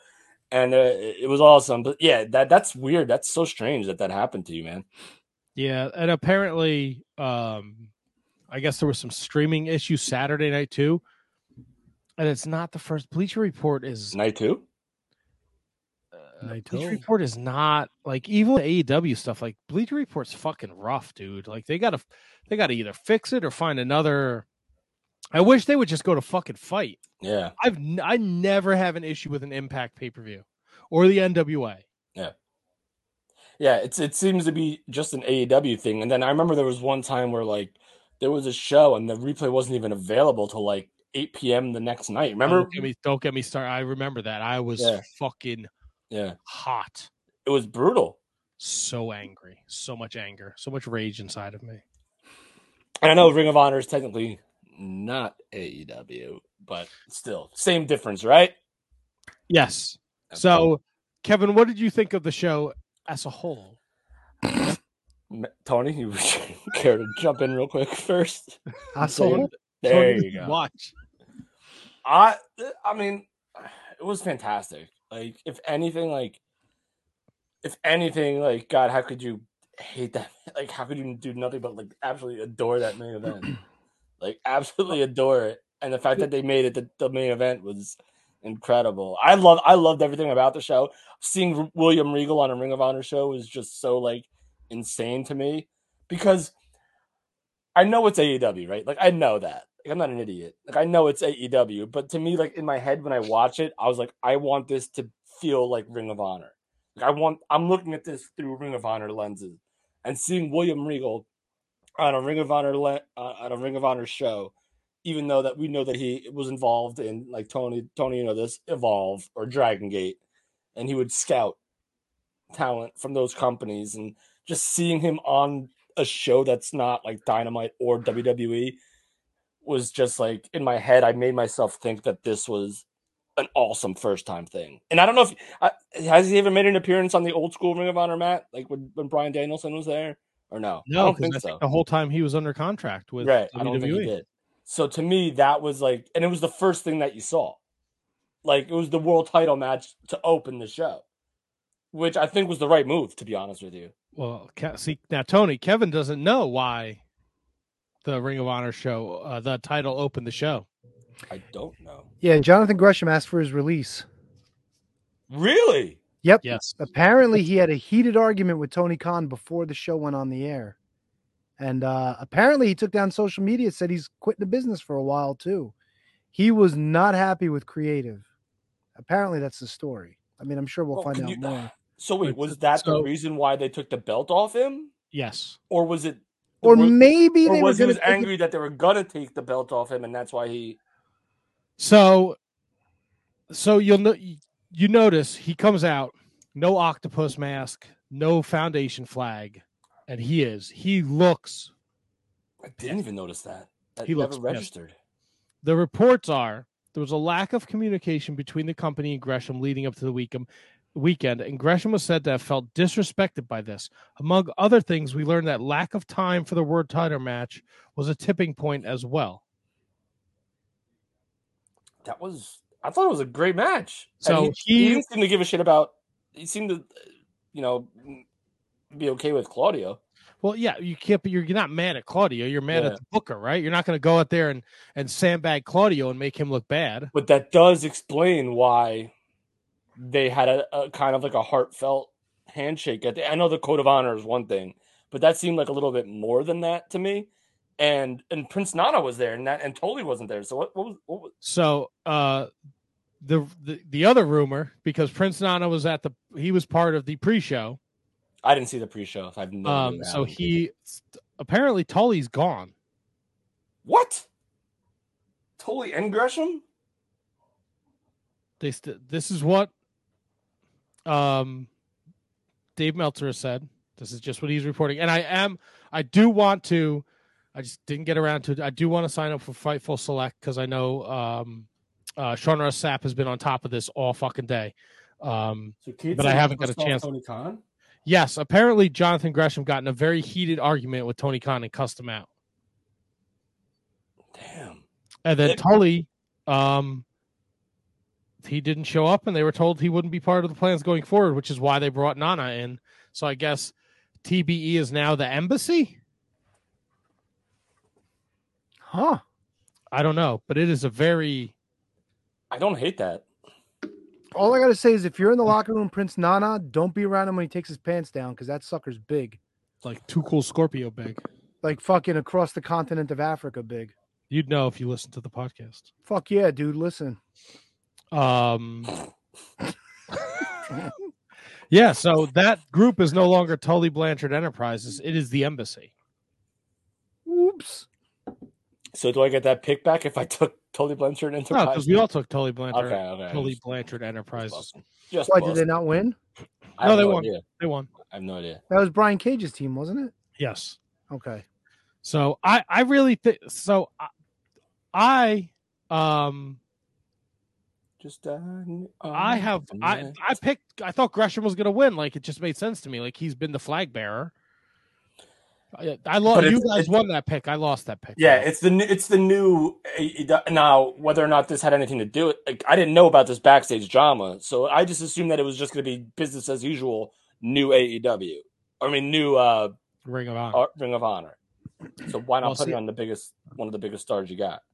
it was awesome. But yeah, that's weird. That's so strange that happened to you, man. Yeah, and apparently, I guess there was some streaming issues Saturday night too. And it's not the first. Bleacher Report is night 2. Bleacher Report is not like even the AEW stuff. Like Bleacher Report's fucking rough, dude. Like they gotta either fix it or find another. I wish they would just go to fucking Fight. Yeah, I never have an issue with an Impact pay-per-view or the NWA. Yeah. It seems to be just an AEW thing. And then I remember there was one time where like there was a show and the replay wasn't even available till like 8 p.m. the next night. Remember? Don't get me started. I remember that. I was fucking hot. It was brutal. So angry. So much anger. So much rage inside of me. And I know Ring of Honor is technically not AEW, but still, same difference, right? Yes. Okay. So, Kevin, what did you think of the show as a whole? Tony, you care to jump in real quick first? There Tony, you go. Watch. I mean, it was fantastic. Like, if anything, God, how could you hate that? Like, how could you do nothing but like absolutely adore that main event? Like, absolutely adore it. And the fact that they made it the main event was incredible. I loved everything about the show. Seeing William Regal on a Ring of Honor show is just so like insane to me because I know it's AEW, right? Like, I know that. Like, I'm not an idiot. Like, I know it's AEW, but to me, like in my head when I watch it, I was like, I want this to feel like Ring of Honor. Like, I'm looking at this through Ring of Honor lenses, and seeing William Regal on a Ring of Honor show, even though that we know that he was involved in like Tony, you know this, Evolve or Dragon Gate, and he would scout talent from those companies, and just seeing him on a show that's not like Dynamite or WWE was just like in my head. I made myself think that this was an awesome first time thing. And I don't know if has he ever made an appearance on the old school Ring of Honor, Matt, like when Bryan Danielson was there, or no? No, I don't think so. The whole time he was under contract with WWE. I don't think he did. So to me, that was like, and it was the first thing that you saw. Like, it was the world title match to open the show, which I think was the right move, to be honest with you. Well, see, now, Tony, Kevin doesn't know why the Ring of Honor show, the title opened the show. I don't know. Yeah, and Jonathan Gresham asked for his release. Really? Yep. Yes. Apparently, he had a heated argument with Tony Khan before the show went on the air. And apparently he took down social media, said he's quitting the business for a while too. He was not happy with creative. Apparently that's the story. I mean, I'm sure we'll find out more. So wait, was that the reason why they took the belt off him? Yes. Or was it? Or maybe or they was were he was angry that they were gonna take the belt off him, and that's why he. So you notice he comes out, no octopus mask, no foundation flag, and he looks. I didn't even notice that. That He never looks registered. pissed. The reports are there was a lack of communication between the company and Gresham leading up to the weekend, and Gresham was said to have felt disrespected by this. Among other things, we learned that lack of time for the world title match was a tipping point as well. I thought it was a great match. So he didn't seem to give a shit about. He seemed to, be okay with Claudio. Well, yeah, you're not mad at Claudio. You're mad at the booker, right? You're not going to go out there and sandbag Claudio and make him look bad. But that does explain why they had a kind of like a heartfelt handshake. I know the code of honor is one thing, but that seemed like a little bit more than that to me. And Prince Nana was there, and Tully wasn't there. So what was? So the other rumor, because Prince Nana was he was part of the pre-show. I didn't see the pre-show. I've no so he apparently Tully's gone. What? Tully and Gresham? This is what Dave Meltzer has said. This is just what he's reporting, and I do want to. I just didn't get around to it. I do want to sign up for Fightful Select because I know Sean Ross Sapp has been on top of this all fucking day. But I haven't got a chance. Tony Khan? Yes, apparently Jonathan Gresham got in a very heated argument with Tony Khan and cussed him out. Damn. And then Tully, he didn't show up, and they were told he wouldn't be part of the plans going forward, which is why they brought Nana in. So I guess TBE is now the embassy? Huh. I don't know, but it is a very... I don't hate that. All I got to say is if you're in the locker room, Prince Nana, don't be around him when he takes his pants down because that sucker's big. Like Too Cool Scorpio big. Like fucking across the continent of Africa big. You'd know if you listened to the podcast. Fuck yeah, dude. Listen. Yeah, so that group is no longer Tully Blanchard Enterprises. It is the embassy. Oops. So do I get that pick back if I took Tully Blanchard Enterprises? No, because we all took Tully Blanchard. Okay. Tully Blanchard Enterprises. Why did they not win? No, they won. They won. I have no idea. That was Brian Cage's team, wasn't it? Yes. Okay. So I really think so. I picked. I thought Gresham was going to win. Like it just made sense to me. Like he's been the flag bearer. I lost. You guys won that pick. I lost that pick. Yeah, it's the new. Now, whether or not this had anything to do with, like, I didn't know about this backstage drama, so I just assumed that it was just going to be business as usual. New AEW, new Ring of Honor. Ring of Honor. So why not put it on one of the biggest stars you got?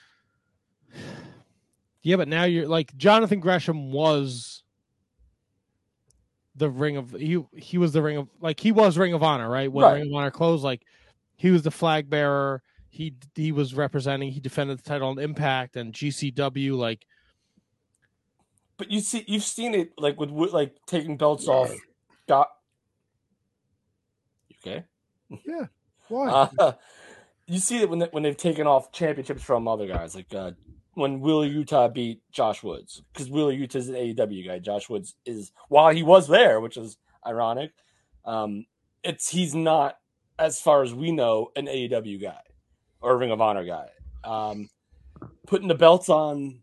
Yeah, but now you're like Jonathan Gresham was the Ring of he was the Ring of he was Ring of Honor, right? When Ring of Honor closed, like he was the flag bearer. He was representing. He defended the title on Impact and GCW. Like, but you've seen it like with like taking belts off. You okay? Yeah. Why? You see it when they've taken off championships from other guys, like when Wheeler Utah beat Josh Woods, because Wheeler Utah is an AEW guy. Josh Woods is, while he was there, which is ironic, he's not, as far as we know, an AEW guy or a Ring of Honor guy. Putting the belts on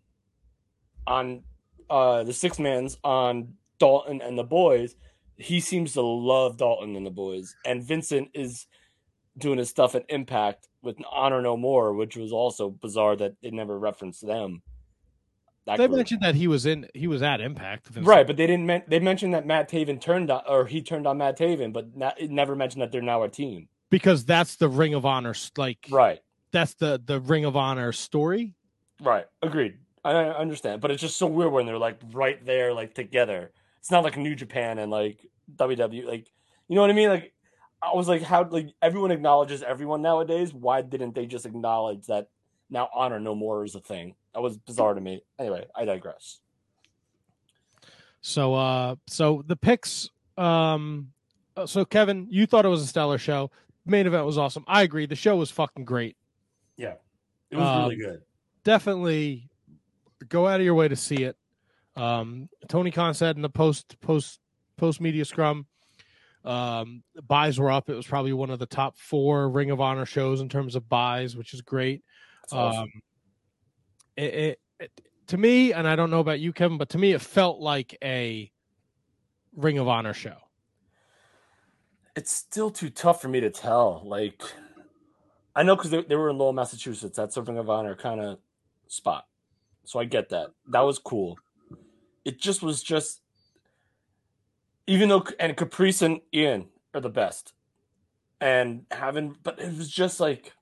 the six mans on Dalton and the boys. He seems to love Dalton and the boys, and Vincent is doing his stuff at Impact with Honor No More, which was also bizarre that they never referenced them. They mentioned that he was at Impact, Vincent. Right? But they didn't. They mentioned that Matt Taven turned on Matt Taven, but it never mentioned that they're now a team because that's the Ring of Honor, right. That's the Ring of Honor story, right? Agreed. I understand, but it's just so weird when they're like right there, like together. It's not like New Japan and like WWE, like, you know what I mean? Like, I was like, how like everyone acknowledges everyone nowadays. Why didn't they just acknowledge that now Honor No More is a thing? That was bizarre to me. Anyway, I digress. So the picks. So Kevin, you thought it was a stellar show. Main event was awesome. I agree. The show was fucking great. Yeah, it was really good. Definitely go out of your way to see it. Tony Khan said in the post media scrum, buys were up. It was probably one of the top 4 Ring of Honor shows in terms of buys, which is great. That's awesome. It to me, and I don't know about you, Kevin, but to me, it felt like a Ring of Honor show. It's still too tough for me to tell. Like, I know because they were in Lowell, Massachusetts. That's a Ring of Honor kind of spot. So I get that. That was cool. It was just, even though, and Caprice and Ian are the best. But it was just like,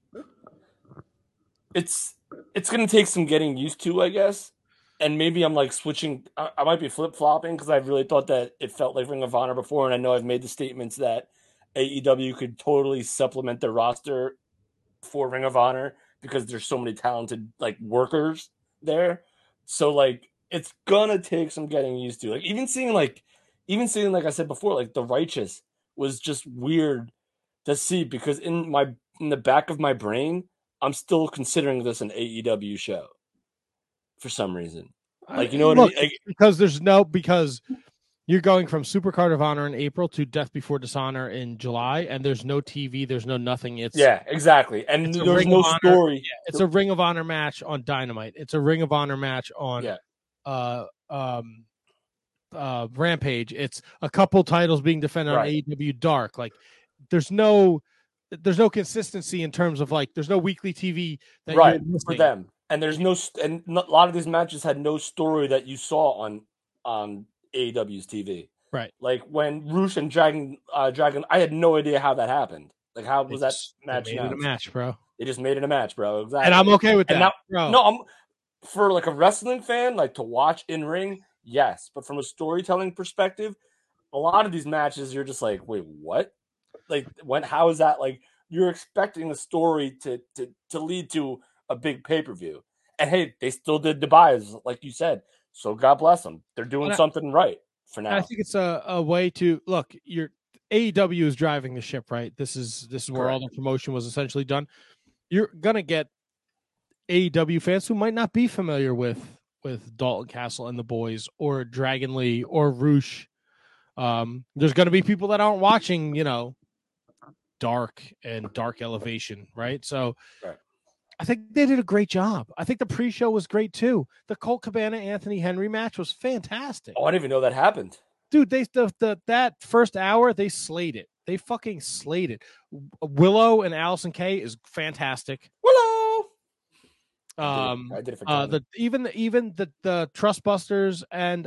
it's going to take some getting used to, I guess. And maybe I'm like switching. I might be flip-flopping because I really thought that it felt like Ring of Honor before. And I know I've made the statements that AEW could totally supplement their roster for Ring of Honor because there's so many talented like workers there. So like it's gonna take some getting used to. Like even seeing like I said before, like The Righteous was just weird to see because in the back of my brain, I'm still considering this an AEW show for some reason. Like you know what I mean? Like, because you're going from Supercard of Honor in April to Death Before Dishonor in July, and there's no TV, there's no nothing. Yeah, exactly. And there's no story. Yeah, it's a Ring of Honor match on Dynamite. It's a Ring of Honor match on Rampage. It's a couple titles being defended on AEW Dark. Like there's no consistency in terms of like there's no weekly TV that you're for them. And there's and a lot of these matches had no story that you saw on AEW's TV. Right. Like when Roosh and Dragon, I had no idea how that happened. Like how was that match? They made it a match, bro. They just made it a match, bro. Exactly. And I'm okay with that. Now, no, I'm for like a wrestling fan, like to watch in ring, yes. But from a storytelling perspective, a lot of these matches, you're just like, wait, what? Like how is that? Like you're expecting the story to lead to a big pay-per-view. And hey, they still did the buys, like you said. So God bless them. They're doing something right for now. I think it's a way to look. Your AEW is driving the ship, right? This is where all the promotion was essentially done. You're gonna get AEW fans who might not be familiar with Dalton Castle and the Boys or Dragon Lee or Roosh. There's gonna be people that aren't watching, Dark and Dark Elevation, right? So. Right. I think they did a great job. I think the pre-show was great too. The Colt Cabana Anthony Henry match was fantastic. Oh, I didn't even know that happened. Dude, that first hour they slayed it. They fucking slayed it. Willow and Allison Kay is fantastic. Willow. I did it for Tony. Even the Trustbusters and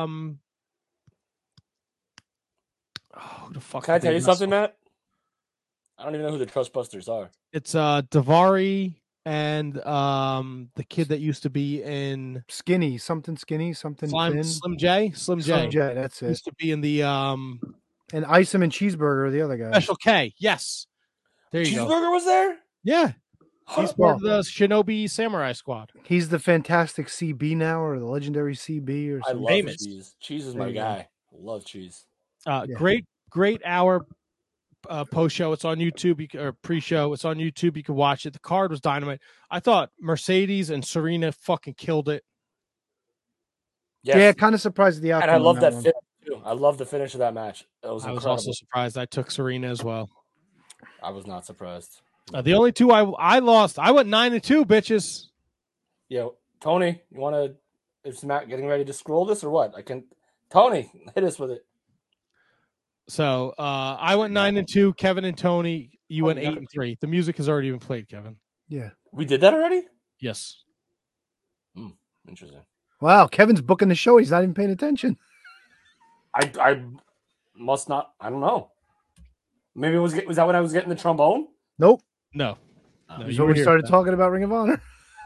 who the fuck? Can I tell you something, Matt? I don't even know who the Trustbusters are. It's Davari. And the kid that used to be in Slim J. Slim J. That's it. Used to be in the and Isom and Cheeseburger, the other guy. Special K. Yes, there you go. Cheeseburger was there. Yeah, he's part of the Shinobi Samurai Squad. He's the Fantastic CB now, or the Legendary CB, or something. I love cheese. Cheese is my guy. I love cheese. Great hour. Post show, it's on YouTube, or pre-show, it's on YouTube. You can watch it. The card was dynamite. I thought Mercedes and Serena fucking killed it. Yes. Yeah, kind of surprised at the outcome. And I love that finish too. I love the finish of that match. I was also surprised. I took Serena as well. I was not surprised. The only two I lost. I went 9-2, bitches. Yo, Tony, you want to? Is Matt getting ready to scroll this or what? Tony, hit us with it. So I went 9-2. Kevin and Tony, you went 8-3. The music has already been played, Kevin. Yeah, we did that already. Yes. Interesting. Wow, Kevin's booking the show. He's not even paying attention. I must not. I don't know. Maybe was that when I was getting the trombone? Nope. No. So we started talking about Ring of Honor.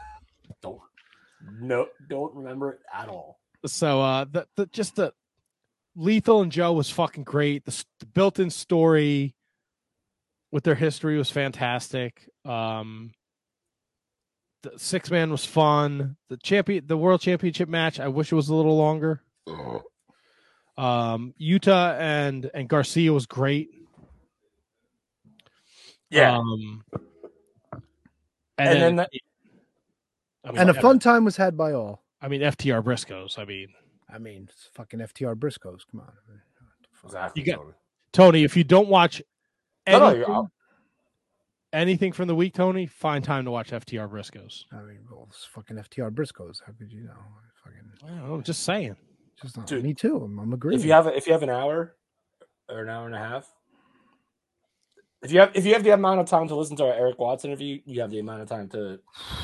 Don't remember it at all. So the Lethal and Joe was fucking great. The built-in story, with their history was fantastic. The 6-man was fun. The world championship match, I wish it was a little longer. Utah and Garcia was great. Yeah. And then a fun time was had by all. I mean, FTR Briscoes. I mean, it's fucking FTR Briscoes. Come on. Exactly. Tony, if you don't watch anything from the week, Tony, find time to watch FTR Briscoes. I mean, well, it's fucking FTR Briscoes. How could you know? I'm just saying. Dude, me too. I'm agreeing. If you have an hour or an hour and a half, if you have the amount of time to listen to our Eric Watts interview, you have the amount of time to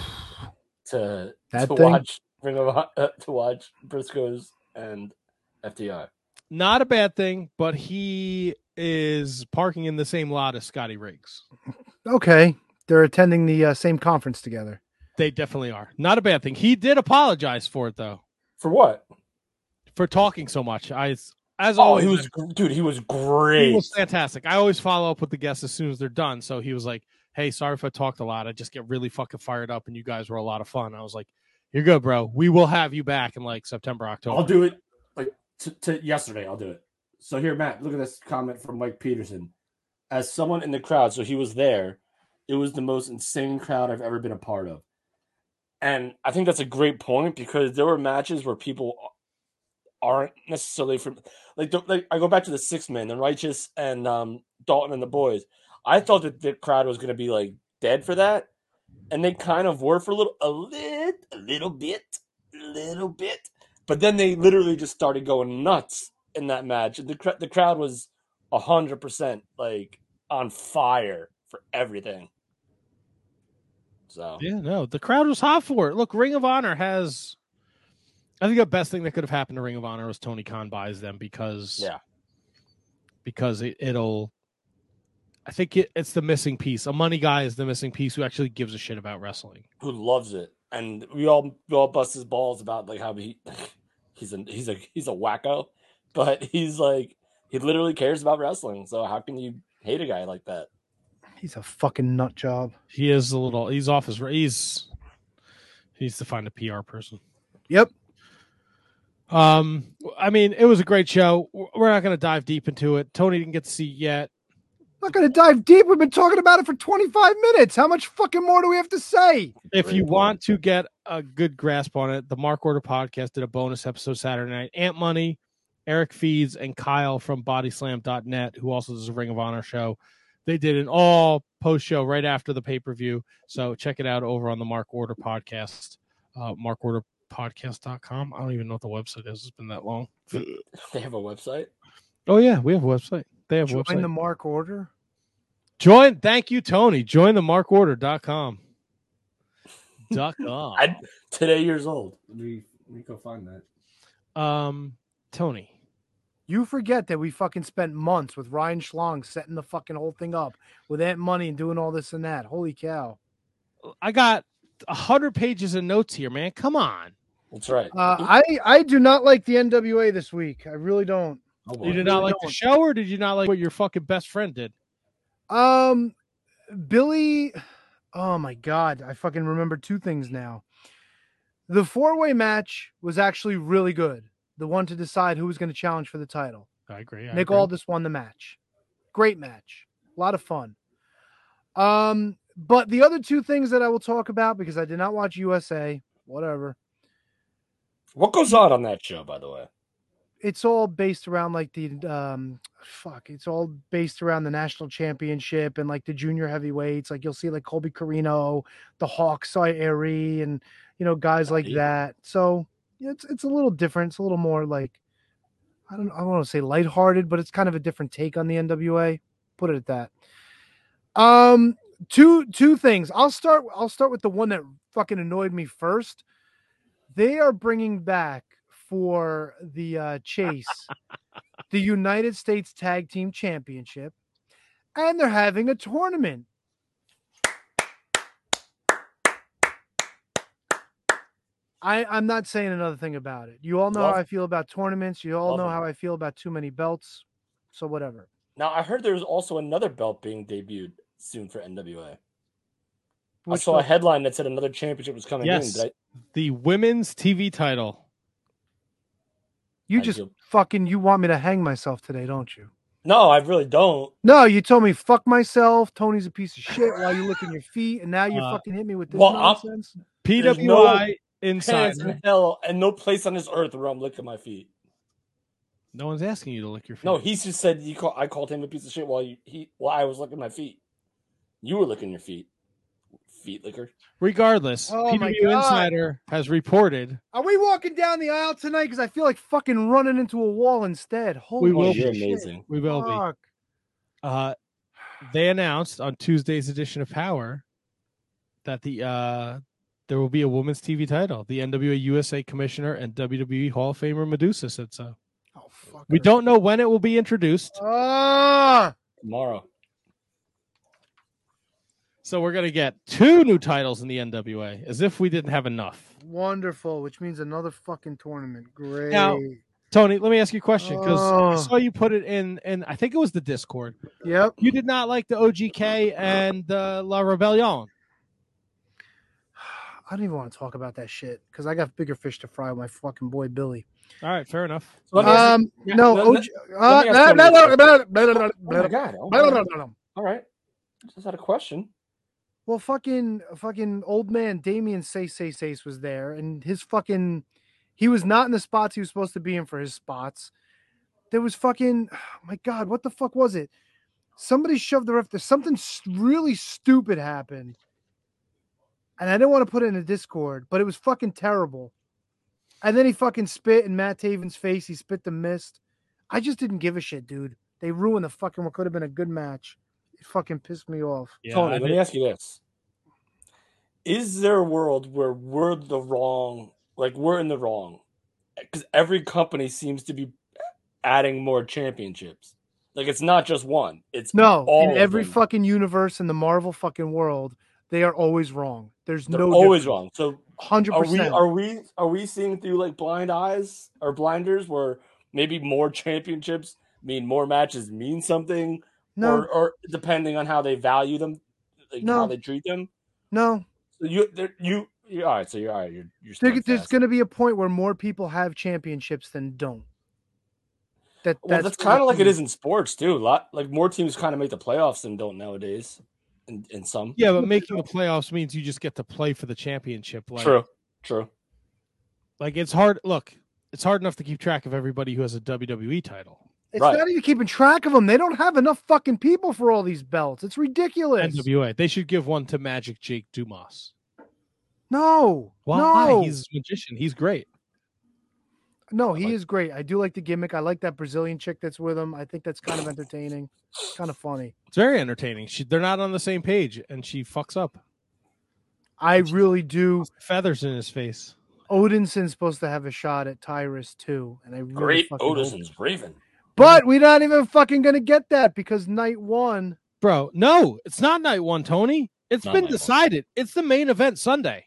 watch Briscoes and FTR. Not a bad thing, but he is parking in the same lot as Scotty Riggs. Okay. They're attending the same conference together. They definitely are. Not a bad thing. He did apologize for it, though. For what? For talking so much. Always, he was great. He was fantastic. I always follow up with the guests as soon as they're done. So he was like, hey, sorry if I talked a lot. I just get really fucking fired up, and you guys were a lot of fun. I was like, you're good, bro. We will have you back in like September, October. I'll do it. To yesterday, I'll do it. So here, Matt, look at this comment from Mike Peterson. As someone in the crowd, so he was there, it was the most insane crowd I've ever been a part of. And I think that's a great point because there were matches where people aren't necessarily from like I go back to the 6-man, the Righteous and Dalton and the boys. I thought that the crowd was going to be like dead for that, and they kind of were for a little bit. But then they literally just started going nuts in that match. The crowd was 100% like on fire for everything. So yeah, no, the crowd was hot for it. Look, Ring of Honor has. I think the best thing that could have happened to Ring of Honor was Tony Khan buys them because it'll. I think it's the missing piece. A money guy is the missing piece who actually gives a shit about wrestling. Who loves it. And we all bust his balls about like how he's a wacko, but he's like he literally cares about wrestling. So how can you hate a guy like that? He's a fucking nut job. He is a little. He's off his. He needs to find a PR person. Yep. I mean, it was a great show. We're not going to dive deep into it. Tony didn't get to see it yet. Not going to dive deep. We've been talking about it for 25 minutes. How much fucking more do we have to say? If you want to get a good grasp on it, the Mark Order podcast did a bonus episode Saturday night. Ant Money, Eric Feeds, and Kyle from bodyslam.net, who also does a Ring of Honor show. They did an all post show right after the pay-per-view. So check it out over on the Mark Order podcast, markorderpodcast.com. I don't even know what the website is. It's been that long. They have a website? Oh, yeah. We have a website. They have a website. Join the Mark Order. Thank you, Tony. Join the markorder.com. I'm today years old. Let me go find that. Tony. You forget that we fucking spent months with Ryan Schlong setting the fucking whole thing up with Ant Money and doing all this and that. Holy cow. I got 100 pages of notes here, man. Come on. That's right. I do not like the NWA this week. I really don't. Oh, you did not like the show, or did you not like what your fucking best friend did? Billy, oh my God. I fucking remember two things now. The 4-way match was actually really good. The one to decide who was going to challenge for the title. I agree. Nick Aldis won the match. Great match. A lot of fun. But the other two things that I will talk about, because I did not watch USA, whatever. What goes on that show, by the way? It's all based around like the it's all based around the national championship and like the junior heavyweights. Like you'll see like Colby Carino, the Hawkseye Airy, and guys like that. So it's a little different. It's a little more like I don't want to say lighthearted, but it's kind of a different take on the NWA. Put it at that. Two things. I'll start with the one that fucking annoyed me first. They are bringing back for the Chase the United States Tag Team Championship, and they're having a tournament. I'm not saying another thing about it. You all know how I feel about tournaments. You all know how I feel about too many belts. So whatever. Now, I heard there was also another belt being debuted soon for NWA. I Which saw a one? headline that said another championship was coming Yes. in. The women's TV title. You I just do. fucking, you want me to hang myself today, don't you? No, I really don't. No, you told me fuck myself. Tony's a piece of shit while you licking your feet, and now you fucking hit me with this well, nonsense. There's PWI no Hands Insider. in hell and no place on this earth where I'm licking my feet. No one's asking you to lick your feet. No, he just said I called him a piece of shit while I was licking my feet. You were licking your feet, feet licker. Regardless, Oh my PW God. Insider has reported Are we walking down the aisle tonight? Because I feel like fucking running into a wall instead. Holy We will shit. You're amazing. we will be. Fuck. They announced on Tuesday's edition of Power that there will be a women's TV title. The NWA USA Commissioner and WWE Hall of Famer Medusa said so. Oh, fuck. We don't know when it will be introduced, Ah! Tomorrow. so we're going to get 2 new titles in the NWA, as if we didn't have enough. Wonderful, which means another fucking tournament. Great. Now- Tony, let me ask you a question, because I Oh. saw you put it in, and I think it was the Discord. Yep. You did not like the OGK and the La Rebellion. I don't even want to talk about that shit because I got bigger fish to fry with my fucking boy Billy. All right, fair enough. So let me ask you- No, let- OG. let me ask you a Oh my God. All right. Just had a question. Well, fucking old man Damien Say was there, and his fucking he was not in the spots he was supposed to be in for his spots. There was fucking my God, what the fuck was it? Somebody shoved the ref. There's something really stupid happened, and I didn't want to put it in a Discord, but it was fucking terrible. And then he fucking spit in Matt Taven's face. He spit the mist. I just didn't give a shit, dude. They ruined the fucking what could have been a good match. It fucking pissed me off. Yeah, Tony, let me ask you this. Is there a world where we're in the wrong? Because every company seems to be adding more championships. Like, it's not just one. It's No, all in of every them. fucking universe in the Marvel fucking world, they are always wrong. There's They're no always difference. wrong. So 100%. are we seeing through like blind eyes or blinders where maybe more championships mean more matches mean something? No. Or depending on how they value them, like No. how they treat them. No, So you're all right. So you're all right. You're steadfast. there's going to be a point where more people have championships than don't. Well, that's kind of like it is in sports too. Like more teams kind of make the playoffs than don't nowadays. In some, Yeah, but making the playoffs means you just get to play for the championship. Like, true. Like, it's hard. Look, it's hard enough to keep track of everybody who has a WWE title. It's Right. not even keeping track of them. They don't have enough fucking people for all these belts. It's ridiculous. NWA. They should give one to Magic Jake Dumas. No. Why? No. He's a magician. He's great. No, he is great. I do like the gimmick. I like that Brazilian chick that's with him. I think that's kind of entertaining. Kind of funny. It's very entertaining. They're not on the same page, and she fucks up. I really do. Feathers in his face. Odinson's supposed to have a shot at Tyrus too, and I really Great fucking hope- Odison's Raven. But we're not even fucking gonna get that because night one. Bro, no, it's not night one, Tony. It's Not been night one. decided. It's the main event Sunday.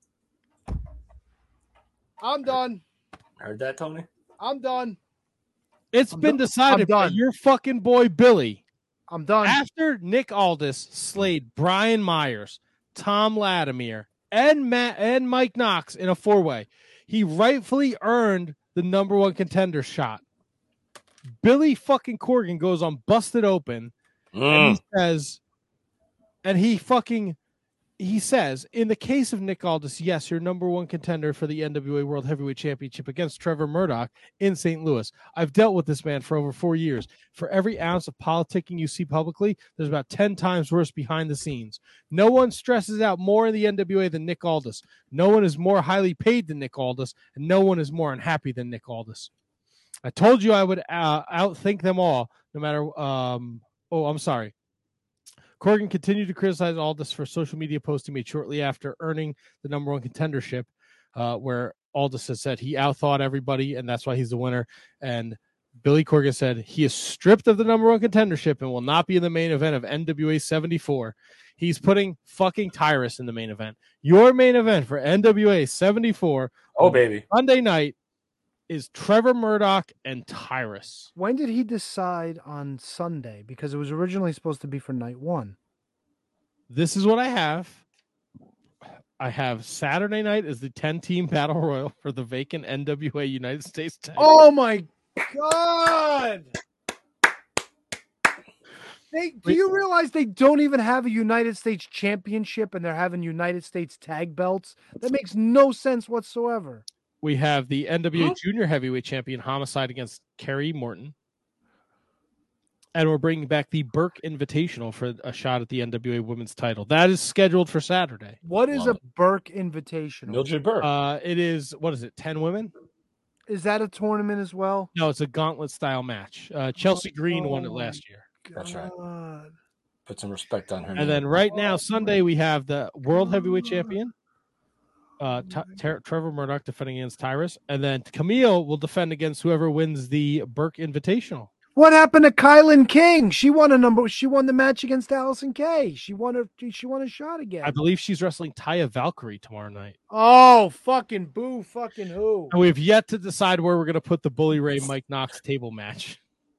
I'm done. Heard that, Tony? I'm done. It's I'm been done. decided I'm by done. your fucking boy Billy. I'm done. After Nick Aldis slayed Brian Myers, Tom Latimer, and Mike Knox in a 4-way, he rightfully earned the number 1 contender shot. Billy fucking Corgan goes on Busted Open and he says, in the case of Nick Aldis, yes, you're number 1 contender for the NWA World Heavyweight Championship against Trevor Murdoch in St. Louis. I've dealt with this man for over 4 years. For every ounce of politicking you see publicly, there's about 10 times worse behind the scenes. No one stresses out more in the NWA than Nick Aldis. No one is more highly paid than Nick Aldis, and no one is more unhappy than Nick Aldis. I told you I would outthink them all, no matter. I'm sorry. Corgan continued to criticize Aldis for social media posts he made shortly after earning the number 1 contendership, where Aldis has said he outthought everybody, and that's why he's the winner. And Billy Corgan said he is stripped of the number 1 contendership and will not be in the main event of NWA 74. He's putting fucking Tyrus in the main event. Your main event for NWA 74. Oh, baby. Monday night is Trevor Murdoch and Tyrus. When did he decide on Sunday? Because it was originally supposed to be for night one. This is what I have. I have Saturday night as the 10-team battle royal for the vacant NWA United States title. Oh my God! Do you realize they don't even have a United States championship and they're having United States tag belts? That makes no sense whatsoever. We have the NWA Junior Heavyweight Champion Homicide against Kerry Morton. And we're bringing back the Burke Invitational for a shot at the NWA Women's title. That is scheduled for Saturday. What is a Burke Invitational? Mildred Burke. It is, 10 women? Is that a tournament as well? No, it's a gauntlet-style match. Chelsea Green won it last year. That's right. Put some respect on her name. And then right now, Sunday, we have the World Heavyweight Champion, Trevor Murdoch, defending against Tyrus. And then Camille will defend against whoever wins the Burke Invitational. What happened to Kylan King? She won the match against Allison Kay. She won a shot again. I believe she's wrestling Taya Valkyrie tomorrow night. Oh, fucking boo, fucking who? And we've yet to decide where we're going to put the Bully Ray Mike Knox table match.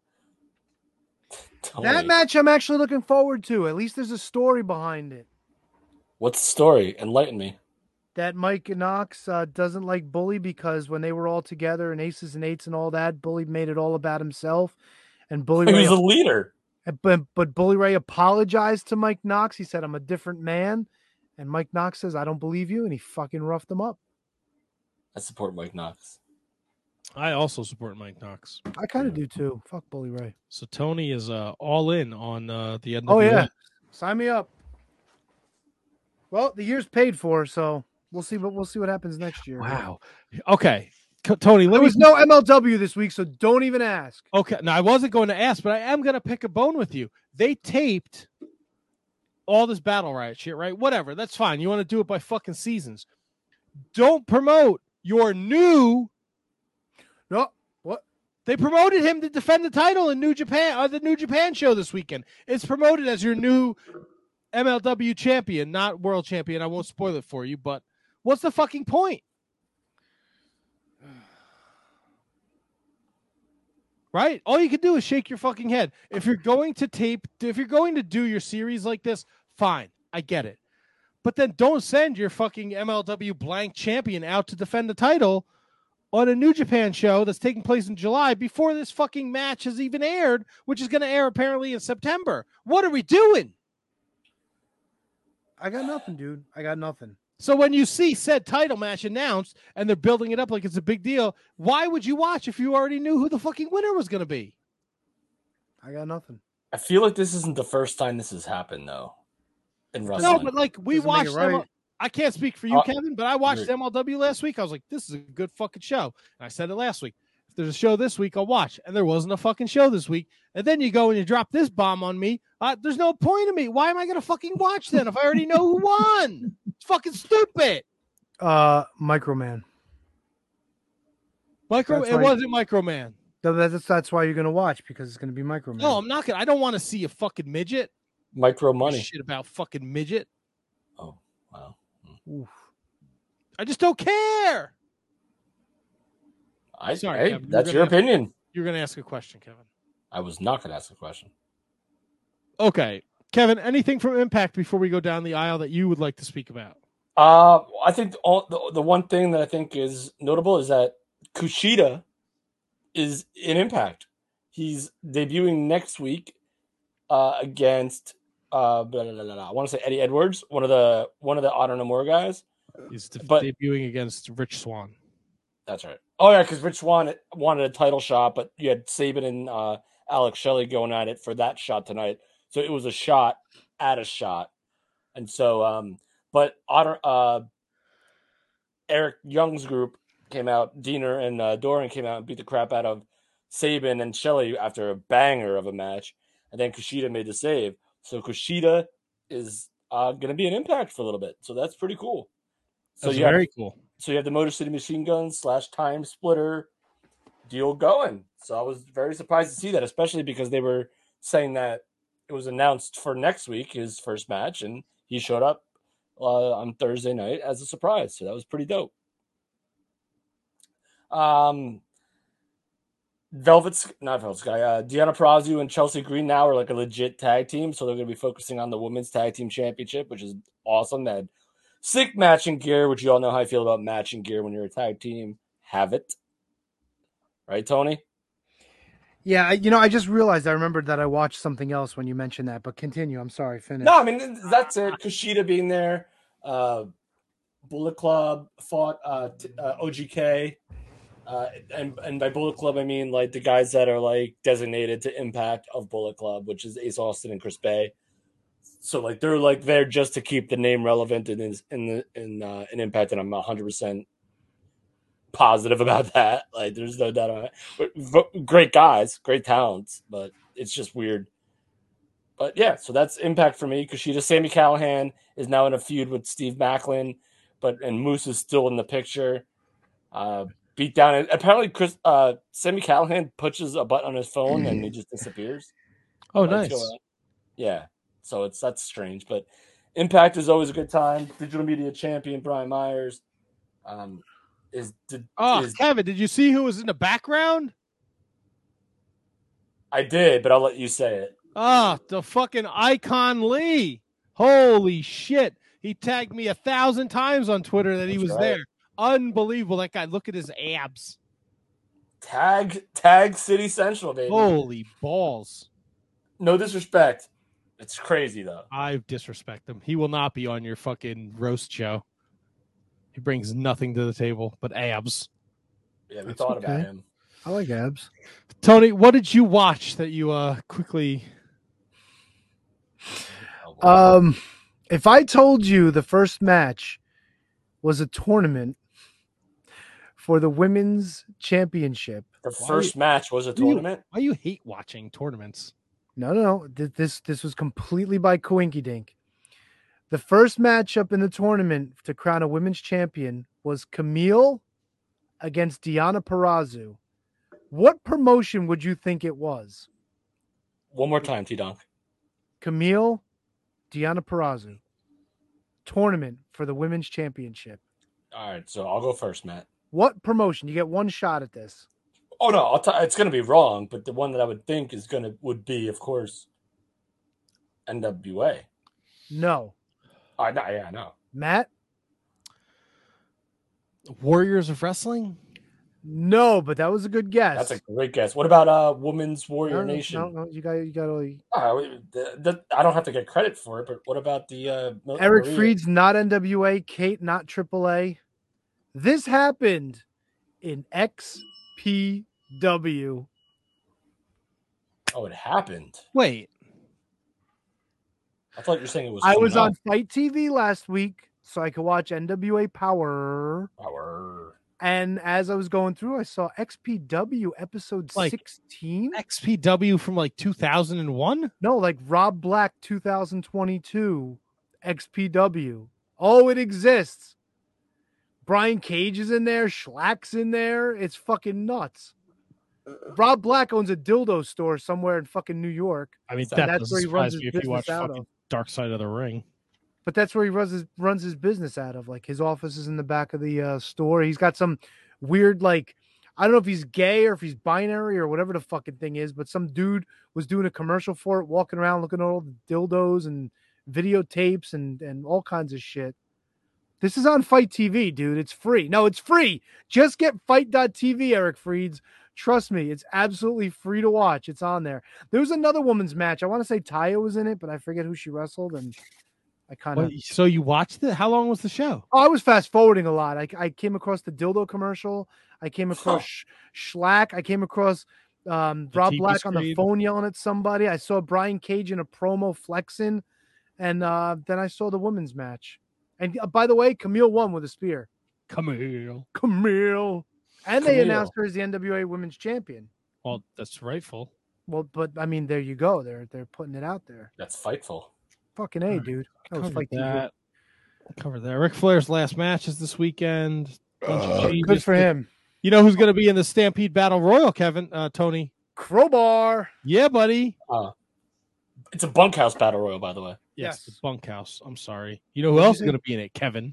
That match I'm actually looking forward to. At least there's a story behind it. What's the story? Enlighten me. That Mike Knox doesn't like Bully because when they were all together and Aces and Eights and all that, Bully made it all about himself. And Bully Ray was a leader. But Bully Ray apologized to Mike Knox. He said, "I'm a different man." And Mike Knox says, "I don't believe you." And he fucking roughed him up. I support Mike Knox. I also support Mike Knox. I kind of do too. Fuck Bully Ray. So Tony is all in on the NWA. Oh, yeah. Sign me up. Well, the year's paid for, so we'll see what happens next year. Wow. Okay. Tony, there was no MLW this week, so don't even ask. Okay. Now, I wasn't going to ask, but I am going to pick a bone with you. They taped all this Battle Riot shit, right? Whatever. That's fine. You want to do it by fucking seasons. Don't promote your new... No. What? They promoted him to defend the title in New Japan, the New Japan show this weekend. It's promoted as your new MLW champion, not world champion. I won't spoil it for you, but what's the fucking point? Right? All you can do is shake your fucking head. If you're going to do your series like this, fine. I get it. But then don't send your fucking MLW blank champion out to defend the title on a New Japan show that's taking place in July before this fucking match has even aired, which is going to air apparently in September. What are we doing? I got nothing, dude. I got nothing. So when you see said title match announced and they're building it up like it's a big deal, why would you watch if you already knew who the fucking winner was going to be? I got nothing. I feel like this isn't the first time this has happened, though, in wrestling. No, but like we watched them. I can't speak for you, Kevin, but I watched MLW last week. I was like, this is a good fucking show. And I said it last week. If there's a show this week, I'll watch. And there wasn't a fucking show this week. And then you go and you drop this bomb on me. There's no point in me. Why am I going to fucking watch then if I already know who won? It's fucking stupid. Microman. It wasn't Microman. That's why you're going to watch, because it's going to be Microman. No, I'm not going to. I don't want to see a fucking midget. Micro Money. Shit about fucking midget. Oh, wow. Oof. I just don't care. Sorry, Kevin, that's your opinion. You're going to ask a question, Kevin. I was not going to ask a question. Okay. Kevin, anything from Impact before we go down the aisle that you would like to speak about? I think the one thing that I think is notable is that Kushida is in Impact. He's debuting next week against I want to say Eddie Edwards, one of the Honor No More guys. He's debuting against Rich Swann. That's right. Oh yeah, because Rich Swann wanted a title shot, but you had Sabin and Alex Shelley going at it for that shot tonight. So it was a shot at a shot, and so but Eric Young's group came out. Diener and Doran came out and beat the crap out of Sabin and Shelley after a banger of a match, and then Kushida made the save. So Kushida is going to be an Impact for a little bit. So that's pretty cool. So that's very cool. So you have the Motor City Machine Guns / Time Splitter deal going. So I was very surprised to see that, especially because they were saying that it was announced for next week, his first match, and he showed up on Thursday night as a surprise. So that was pretty dope. Not Velvet Sky. Deanna Purrazzo and Chelsea Green now are like a legit tag team, so they're going to be focusing on the women's tag team championship, which is awesome. They had sick matching gear, which you all know how I feel about matching gear when you're a tag team. Have it, right, Tony? Yeah, I just realized I remembered that I watched something else when you mentioned that, but continue. I'm sorry, finish. No, I mean that's it. Kushida being there, Bullet Club fought OGK. And by Bullet Club, I mean like the guys that are like designated to Impact of Bullet Club, which is Ace Austin and Chris Bay. So like they're like there just to keep the name relevant in Impact, and I'm 100% positive about that. Like there's no doubt on it. But great guys, great talents, but it's just weird. But yeah, so that's Impact for me. Kushida, Sami Callihan is now in a feud with Steve Maclin, and Moose is still in the picture. Beat down. And apparently, Sami Callihan pushes a button on his phone and he just disappears. Oh, nice. Yeah, so that's strange. But Impact is always a good time. Digital media champion Brian Myers. Kevin, did you see who was in the background? I did, but I'll let you say it. The fucking Icon Lee. Holy shit. He tagged me 1,000 times on Twitter that he was there. Unbelievable. That guy, look at his abs. Tag City Central, baby. Holy balls. No disrespect. It's crazy, though. I disrespect him. He will not be on your fucking roast show. He brings nothing to the table but abs. Yeah, we thought about him. I like abs. Tony, what did you watch that you quickly... If I told you the first match was a tournament for the women's championship. The first match was a tournament? Why you hate watching tournaments? No. This was completely by coinky dink. The first matchup in the tournament to crown a women's champion was Camille against Deanna Purrazzo. What promotion would you think it was? One more time, T-Donk. Camille, Deanna Purrazzo. Tournament for the women's championship. All right, so I'll go first, Matt. What promotion? You get one shot at this. Oh no, it's going to be wrong, but the one that I would think would be, of course, NWA. No. No. Matt? Warriors of Wrestling? No, but that was a good guess. That's a great guess. What about Women's Warrior Nation? No, you got all. I don't have to get credit for it, but what about the Eric Freed's not NWA, Kate not AAA. This happened in XPW. Oh, it happened. Wait. I thought you were saying it was. I was on Fight TV last week, so I could watch NWA Power. And as I was going through, I saw XPW episode 16. XPW from like 2001? No, like Rob Black 2022 XPW. Oh, it exists. Brian Cage is in there. Schlack's in there. It's fucking nuts. Rob Black owns a dildo store somewhere in fucking New York. I mean, that's where he runs his business out of. Dark Side of the Ring. But that's where he runs his business out of. Like his office is in the back of the store. He's got some weird, like, I don't know if he's gay or if he's binary or whatever the fucking thing is, but some dude was doing a commercial for it, walking around looking at all the dildos and videotapes and all kinds of shit. This is on Fight TV, dude. It's free. No, it's free. Just get fight.tv, Eric Freeds. Trust me, it's absolutely free to watch. It's on there. There was another women's match. I want to say Taya was in it, but I forget who she wrestled. And I kind of. So you watched it? How long was the show? Oh, I was fast forwarding a lot. I came across the dildo commercial. I came across Schlack. I came across Rob Black on the phone yelling at somebody. I saw Brian Cage in a promo flexing. And then I saw the women's match. And by the way, Camille won with a spear. Camille. And they announced her as the NWA Women's Champion. Well, that's rightful. Well, but I mean, there you go. They're putting it out there. That's Fightful. Fucking A, dude. That was Fight TV. Cover that. Ric Flair's last match is this weekend. Good for him. You know who's going to be in the Stampede Battle Royal, Kevin? Tony. Crowbar. Yeah, buddy. It's a bunkhouse battle royal, by the way. Yes, the bunkhouse. I'm sorry. You know who else is going to be in it, Kevin?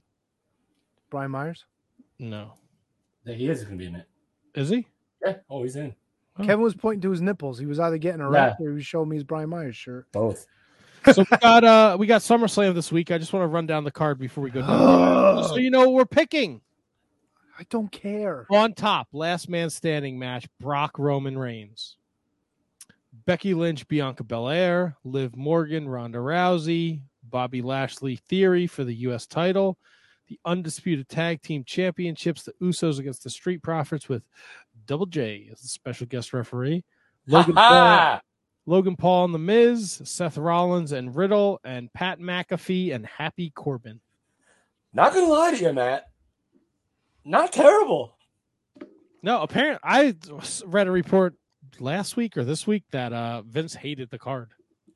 Brian Myers? No. Yeah, he is going to be in it. Is he? Yeah. Oh, he's in. Kevin was pointing to his nipples. He was either getting erect or he was showing me his Brian Myers shirt. Both. So we got SummerSlam this week. I just want to run down the card before we go down. So you know what we're picking. I don't care. On top, last man standing match, Brock Roman Reigns. Becky Lynch, Bianca Belair, Liv Morgan, Ronda Rousey, Bobby Lashley Theory for the U.S. title. The Undisputed Tag Team Championships, the Usos against the Street Profits with Double J as the special guest referee. Logan Paul and The Miz, Seth Rollins and Riddle, and Pat McAfee and Happy Corbin. Not going to lie to you, Matt. Not terrible. No, apparently I read a report last week or this week that Vince hated the card.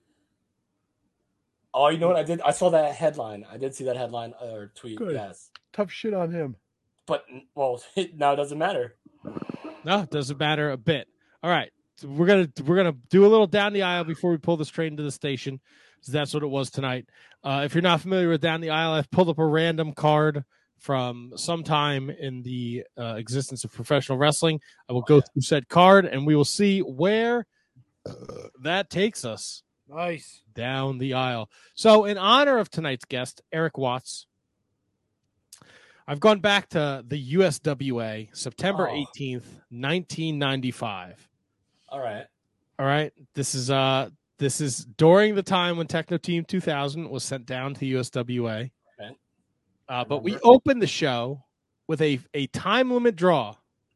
Oh, you know what I did? I saw that headline. I did see that headline or tweet. Good. Yes. Tough shit on him. But, well, now it doesn't matter. No, it doesn't matter a bit. All right. So we're gonna do a little down the aisle before we pull this train to the station. So that's what it was tonight. If you're not familiar with down the aisle, I've pulled up a random card from some time in the existence of professional wrestling. I will go through said card, and we will see where that takes us. Nice. Down the aisle. So in honor of tonight's guest, Eric Watts, I've gone back to the USWA, September 18th, 1995. All right. This is during the time when Techno Team 2000 was sent down to the USWA. Okay. But we opened the show with a time limit draw.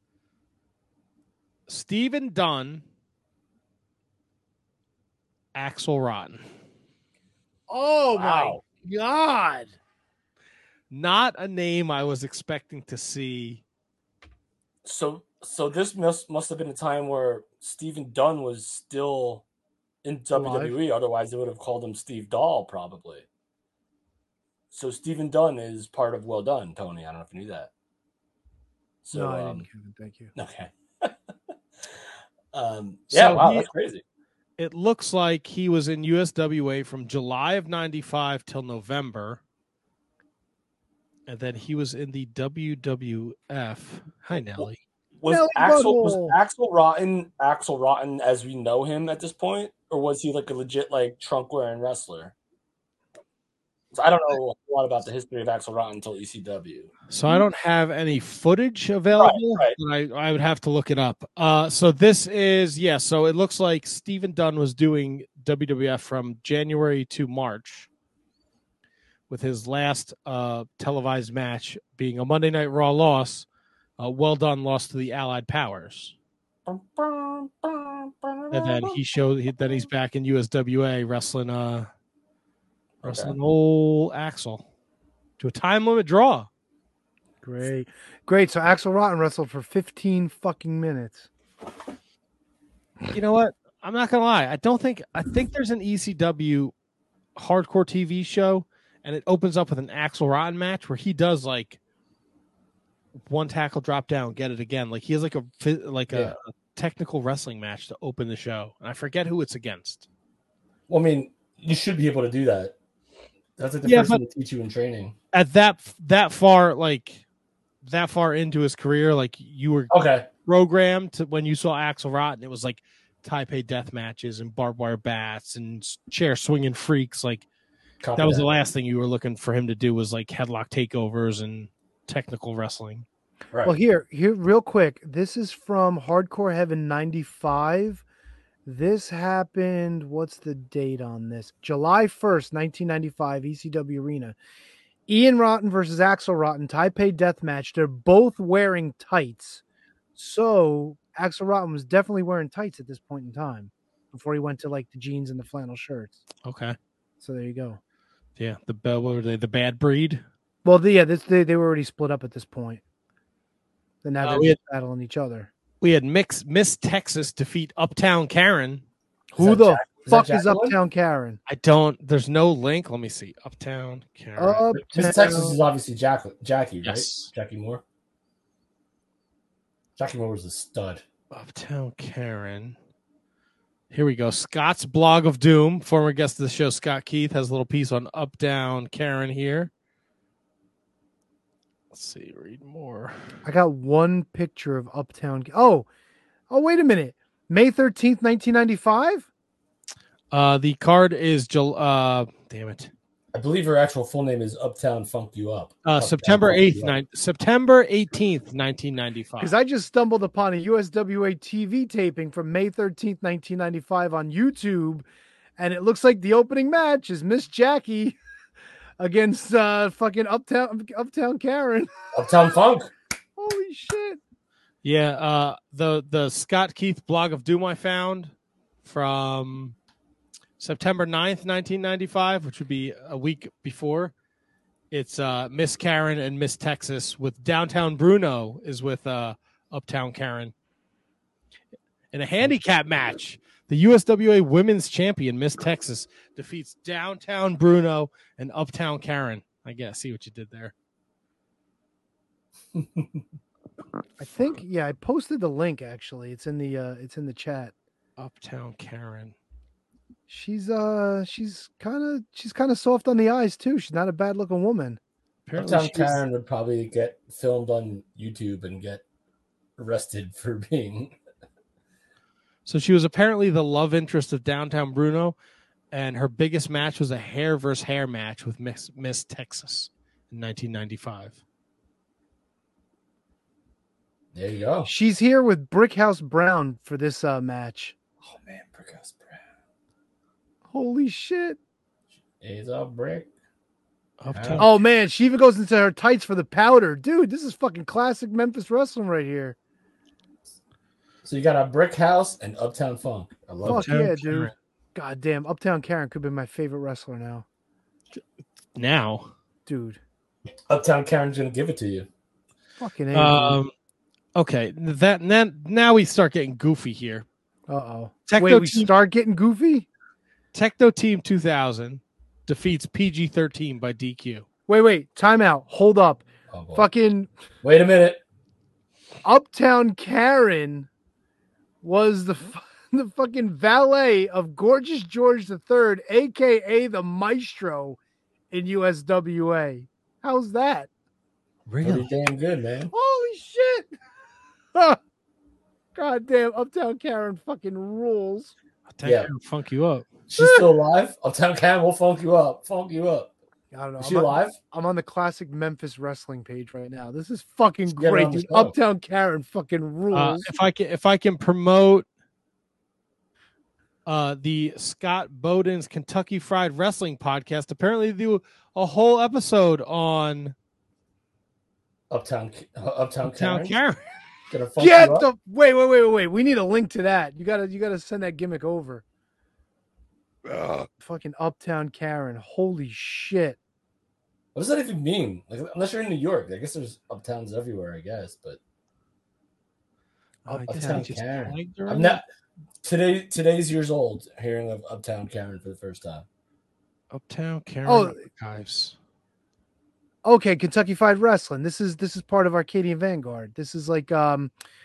Stephen Dunn, Axel Rotten. Oh, Wow. my God. Not a name I was expecting to see. So this must have been a time where Stephen Dunn was still in WWE. Otherwise, they would have called him Steve Dahl, probably. So Stephen Dunn is part of Well Done, Tony. I don't know if you knew that. So, no, I didn't, Kevin. Thank you. Okay. So wow, that's crazy. It looks like he was in USWA from July of 95 till November. And then he was in the WWF. Hi, Nelly. Was Axel Rotten as we know him at this point? Or was he like a legit like trunk wearing wrestler? So I don't know a lot about the history of Axel Rotten until ECW. So I don't have any footage available. Right. But I would have to look it up. So this is, so it looks like Stephen Dunn was doing WWF from January to March, with his last televised match being a Monday Night Raw loss. Well Done lost to the Allied Powers. And then he's back in USWA wrestling old Axel to a time limit draw. Great. So Axel Rotten wrestled for 15 fucking minutes. You know what? I'm not gonna lie. I think there's an ECW hardcore TV show, and it opens up with an Axel Rotten match where he does like one tackle drop down, get it again. Like he has a technical wrestling match to open the show, and I forget who it's against. Well, I mean, you should be able to do that. That's like the first thing to teach you in training. At that far into his career, like you were programmed to when you saw Axel Rotten, it was like Taipei death matches and barbed wire bats and chair swinging freaks. Like that was the last thing you were looking for him to do was like headlock takeovers and technical wrestling. Right. Well, here, real quick. This is from Hardcore Heaven 95. This happened, what's the date on this? July 1st, 1995, ECW Arena. Ian Rotten versus Axel Rotten, Taipei death match. They're both wearing tights. So Axel Rotten was definitely wearing tights at this point in time before he went to like the jeans and the flannel shirts. Okay. So there you go. Yeah, what were they, the Bad Breed? Well, they were already split up at this point. Then now they're battling each other. We had Miss Texas defeat Uptown Karen. Who the fuck is Uptown Karen? There's no link. Let me see. Uptown Karen. Miss Texas is obviously Jackie, right? Yes. Jackie Moore. Jackie Moore was a stud. Uptown Karen. Here we go. Scott's Blog of Doom, former guest of the show, Scott Keith, has a little piece on Uptown Karen here. Let's see, read more. I got one picture of Uptown. Oh, wait a minute. May 13th, 1995? The card is damn it. I believe her actual full name is Uptown Funk You Up. September 8th, September 18th, 1995. Because I just stumbled upon a USWA TV taping from May 13th, 1995 on YouTube, and it looks like the opening match is Miss Jackie against fucking Uptown Karen. Uptown Funk. Holy shit. Yeah, the Scott Keith blog of Doom I found from September 9th, 1995, which would be a week before. It's Miss Karen and Miss Texas with Downtown Bruno is with Uptown Karen. In a handicap match, the USWA Women's Champion, Miss Texas, defeats Downtown Bruno and Uptown Karen. I guess. See what you did there. I think, yeah, I posted the link actually. It's in the chat. Uptown Karen. She's kind of soft on the eyes too. She's not a bad looking woman. Apparently Uptown Karen would probably get filmed on YouTube and get arrested for being. So she was apparently the love interest of Downtown Bruno, and her biggest match was a hair versus hair match with Miss Texas in 1995. There you go. She's here with Brickhouse Brown for this match. Oh man, Brickhouse Brown. Holy shit. Is a brick. Uptown. Oh man, she even goes into her tights for the powder. Dude, this is fucking classic Memphis wrestling right here. So you got a Brick House and Uptown Funk. I love Fuck it. yeah, dude. God damn, Uptown Karen could be my favorite wrestler now. Now. Dude. Uptown Karen's gonna give it to you. Fucking A, okay. Now we start getting goofy here. Uh-oh. Techno Wait, we Team- start getting goofy? Techno Team 2000 defeats PG-13 by DQ. Wait, time out. Hold up. Oh, boy. Fucking Wait a minute. Uptown Karen was the fucking valet of Gorgeous George III, a.k.a. the Maestro in USWA. How's that? Pretty damn good, man. Holy shit. God damn, Uptown Karen fucking rules. Karen will funk you up. She's still alive. Uptown Karen will funk you up. Funk you up. I don't know. Is she alive? I'm on the classic Memphis wrestling page right now. This is fucking Let's get her great, on the dude. show. Uptown Karen fucking rules. If I can promote the Scott Bowden's Kentucky Fried Wrestling podcast, apparently they do a whole episode on Uptown Karen. Gonna funk Get you up? the wait. We need a link to that. You gotta send that gimmick over. Fucking Uptown Karen. Holy shit. What does that even mean? Like, unless you're in New York, I guess there's uptowns everywhere. I guess, but Uptown Karen. I'm not today's years old. Hearing of Uptown Karen for the first time. Uptown Karen archives. Okay, Kentucky Fried Wrestling. This is part of Arcadian Vanguard. This is like the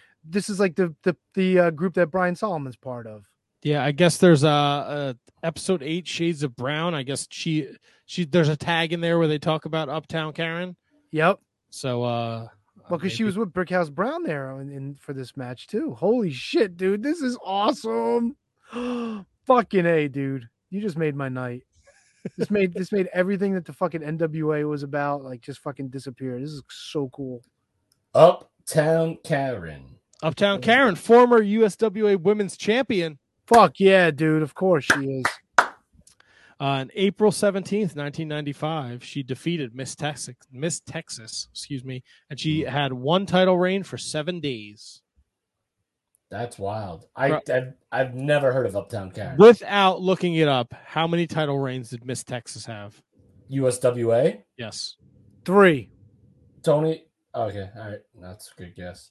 group that Brian Solomon's part of. Yeah, I guess there's a episode 8, Shades of Brown. I guess she there's a tag in there where they talk about Uptown Karen. Yep. So well, because she was with Brickhouse Brown there in for this match too. Holy shit, dude! This is awesome. Fucking A, dude! You just made my night. This made everything that the fucking NWA was about like just fucking disappear. This is so cool. Uptown Karen. Uptown Karen, former USWA Women's Champion. Fuck yeah, dude! Of course she is. On April 17th, 1995, she defeated Miss Texas, and she had one title reign for 7 days. That's wild. I've never heard of Uptown Karen. Without looking it up, how many title reigns did Miss Texas have? USWA? Yes. 3. Tony? Okay, all right. That's a good guess.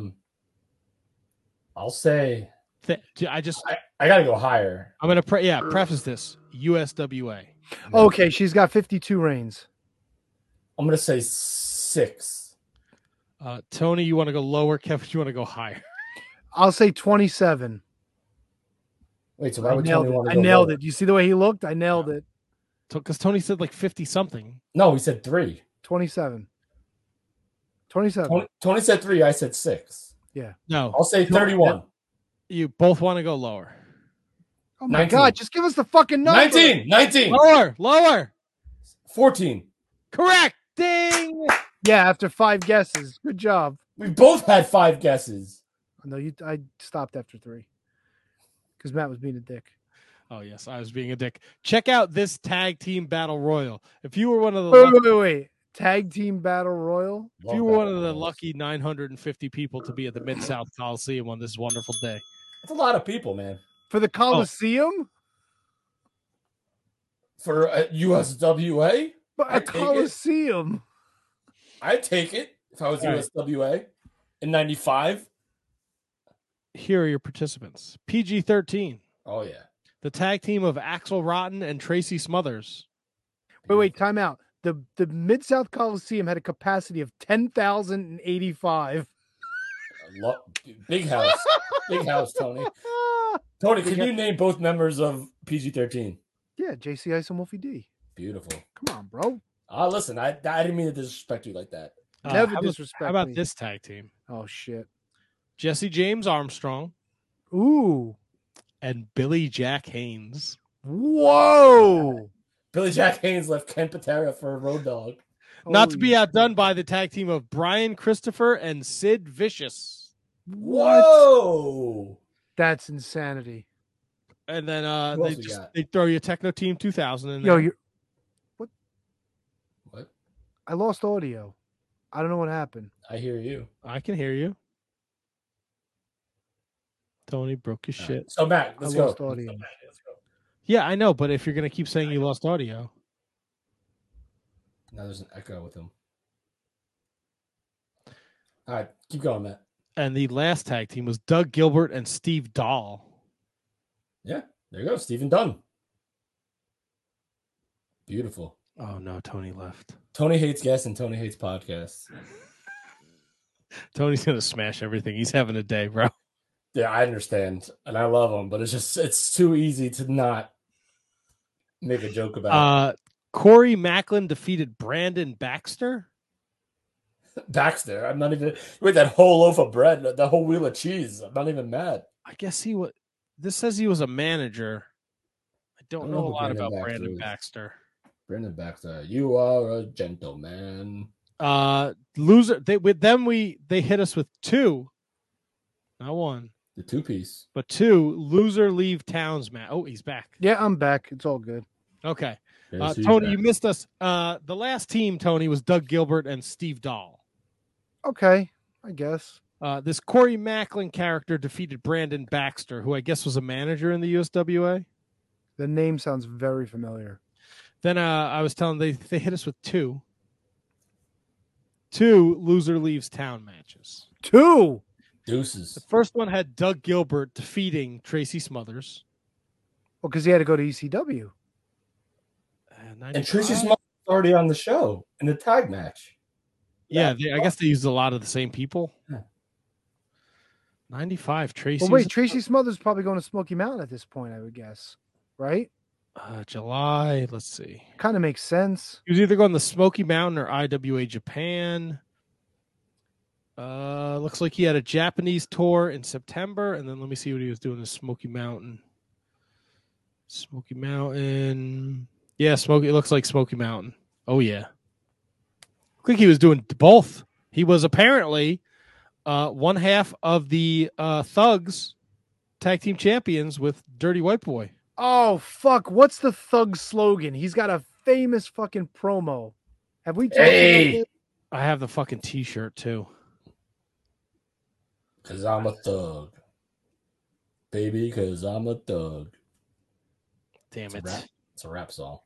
I'll say I gotta go higher. I'm gonna preface this. USWA. Okay, she's got 52 reigns. I'm gonna say 6. Tony, you want to go lower? Kevin, you want to go higher? I'll say 27. Wait, so why would I Tony want to go nailed lower? it. You see the way he looked? I nailed it. Because Tony said like 50 something. No, he said 3. 27. 27. Tony said 3. I said 6. Yeah. No. I'll say 31. You both want to go lower. Oh my 19. God! Just give us the fucking number. 19. Lower. 14. Correct. Ding. Yeah, after 5 guesses. Good job. We both had 5 guesses. No, I stopped after 3 because Matt was being a dick. Oh yes, I was being a dick. Check out this tag team battle royal. If you were one of the Wait. Tag team battle royal. If you were one of the lucky 950 people to be at the Mid-South Coliseum on this wonderful day. That's a lot of people, man. For the Coliseum? For a USWA? But a Coliseum. I'd take it if I was USWA in 95. Here are your participants. PG-13. Oh, yeah. The tag team of Axel Rotten and Tracy Smothers. Wait, time out. The Mid-South Coliseum had a capacity of 10,085. Big house. Big house, Tony. Tony, can you name both members of PG-13? Yeah, JC Ice and Wolfie D. Beautiful. Come on, bro. Listen, I didn't mean to disrespect you like that. Never disrespect How about me. this tag team? Oh, shit. Jesse James Armstrong. Ooh. And Billy Jack Haynes. Whoa. Billy Jack Haynes left Ken Patera for a Road Dogg. Not to be outdone by the tag team of Brian Christopher and Sid Vicious. Whoa. That's insanity. And then they throw you Techno Team 2000 in Yo, there. What? What? I lost audio. I don't know what happened. I hear you. I can hear you. Tony broke your shit. So, Matt, let's go. Lost audio. Yeah, I know, but if you're going to keep saying you lost audio. Now there's an echo with him. All right, keep going, Matt. And the last tag team was Doug Gilbert and Steve Dahl. Yeah, there you go. Stephen Dunn. Beautiful. Oh, no, Tony left. Tony hates guests and Tony hates podcasts. Tony's going to smash everything. He's having a day, bro. Yeah, I understand. And I love him, but it's too easy to not make a joke about it. Corey Macklin defeated Brandon Baxter. Baxter, I'm not even with that whole loaf of bread, the whole wheel of cheese. I'm not even mad. I guess this says he was a manager. I don't know a lot about Brandon Baxter. Brandon Baxter, you are a gentleman. Loser. They hit us with 2, not 1. The 2-piece, but 2 loser leave towns. Matt. Oh, he's back. Yeah, I'm back. It's all good. Okay, Tony, you missed us. The last team, Tony, was Doug Gilbert and Steve Dahl. Okay, I guess. This Corey Macklin character defeated Brandon Baxter, who I guess was a manager in the USWA. The name sounds very familiar. Then I was telling they hit us with 2 loser leaves town matches. 2 deuces. The first one had Doug Gilbert defeating Tracy Smothers. Well, because he had to go to ECW. And Tracy Smothers was already on the show in the tag match. Yeah, I guess they used a lot of the same people. Yeah. 95, Tracy. Well, wait, Tracy Smothers is probably going to Smoky Mountain at this point, I would guess. Right? July, let's see. Kind of makes sense. He was either going to Smoky Mountain or IWA Japan. Looks like he had a Japanese tour in September, and then let me see what he was doing in Smoky Mountain. Smoky Mountain. Yeah, it looks like Smoky Mountain. Oh, yeah. I think he was doing both. He was apparently one half of the Thugs tag team champions with Dirty White Boy. Oh, fuck. What's the Thug slogan? He's got a famous fucking promo. Have we talked about this? I have the fucking T-shirt, too. Because I'm a thug. Baby, because I'm a thug. Damn it. It's a rap song.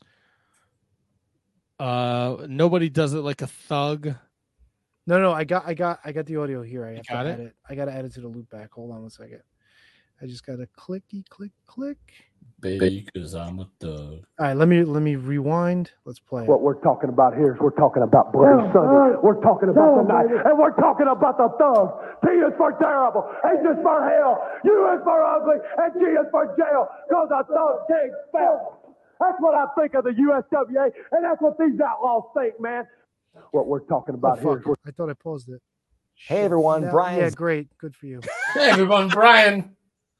Nobody does it like a thug. No, I got the audio here. I have to add it. I got to add it to the loop back. Hold on one second. I just got to click. Baby, because I'm a thug. All right, let me rewind. Let's play. What we're talking about here is we're talking about Bloody Sunday. We're talking about the night. And we're talking about the thugs. T is for terrible. H is for hell. U is for ugly. And G is for jail. Because a thug can't spell. That's what I think of the USWA. And that's what these outlaws think, man. What we're talking about here is I thought I paused it. Hey, everyone. Brian. Yeah, great. Good for you. Hey, everyone, Brian.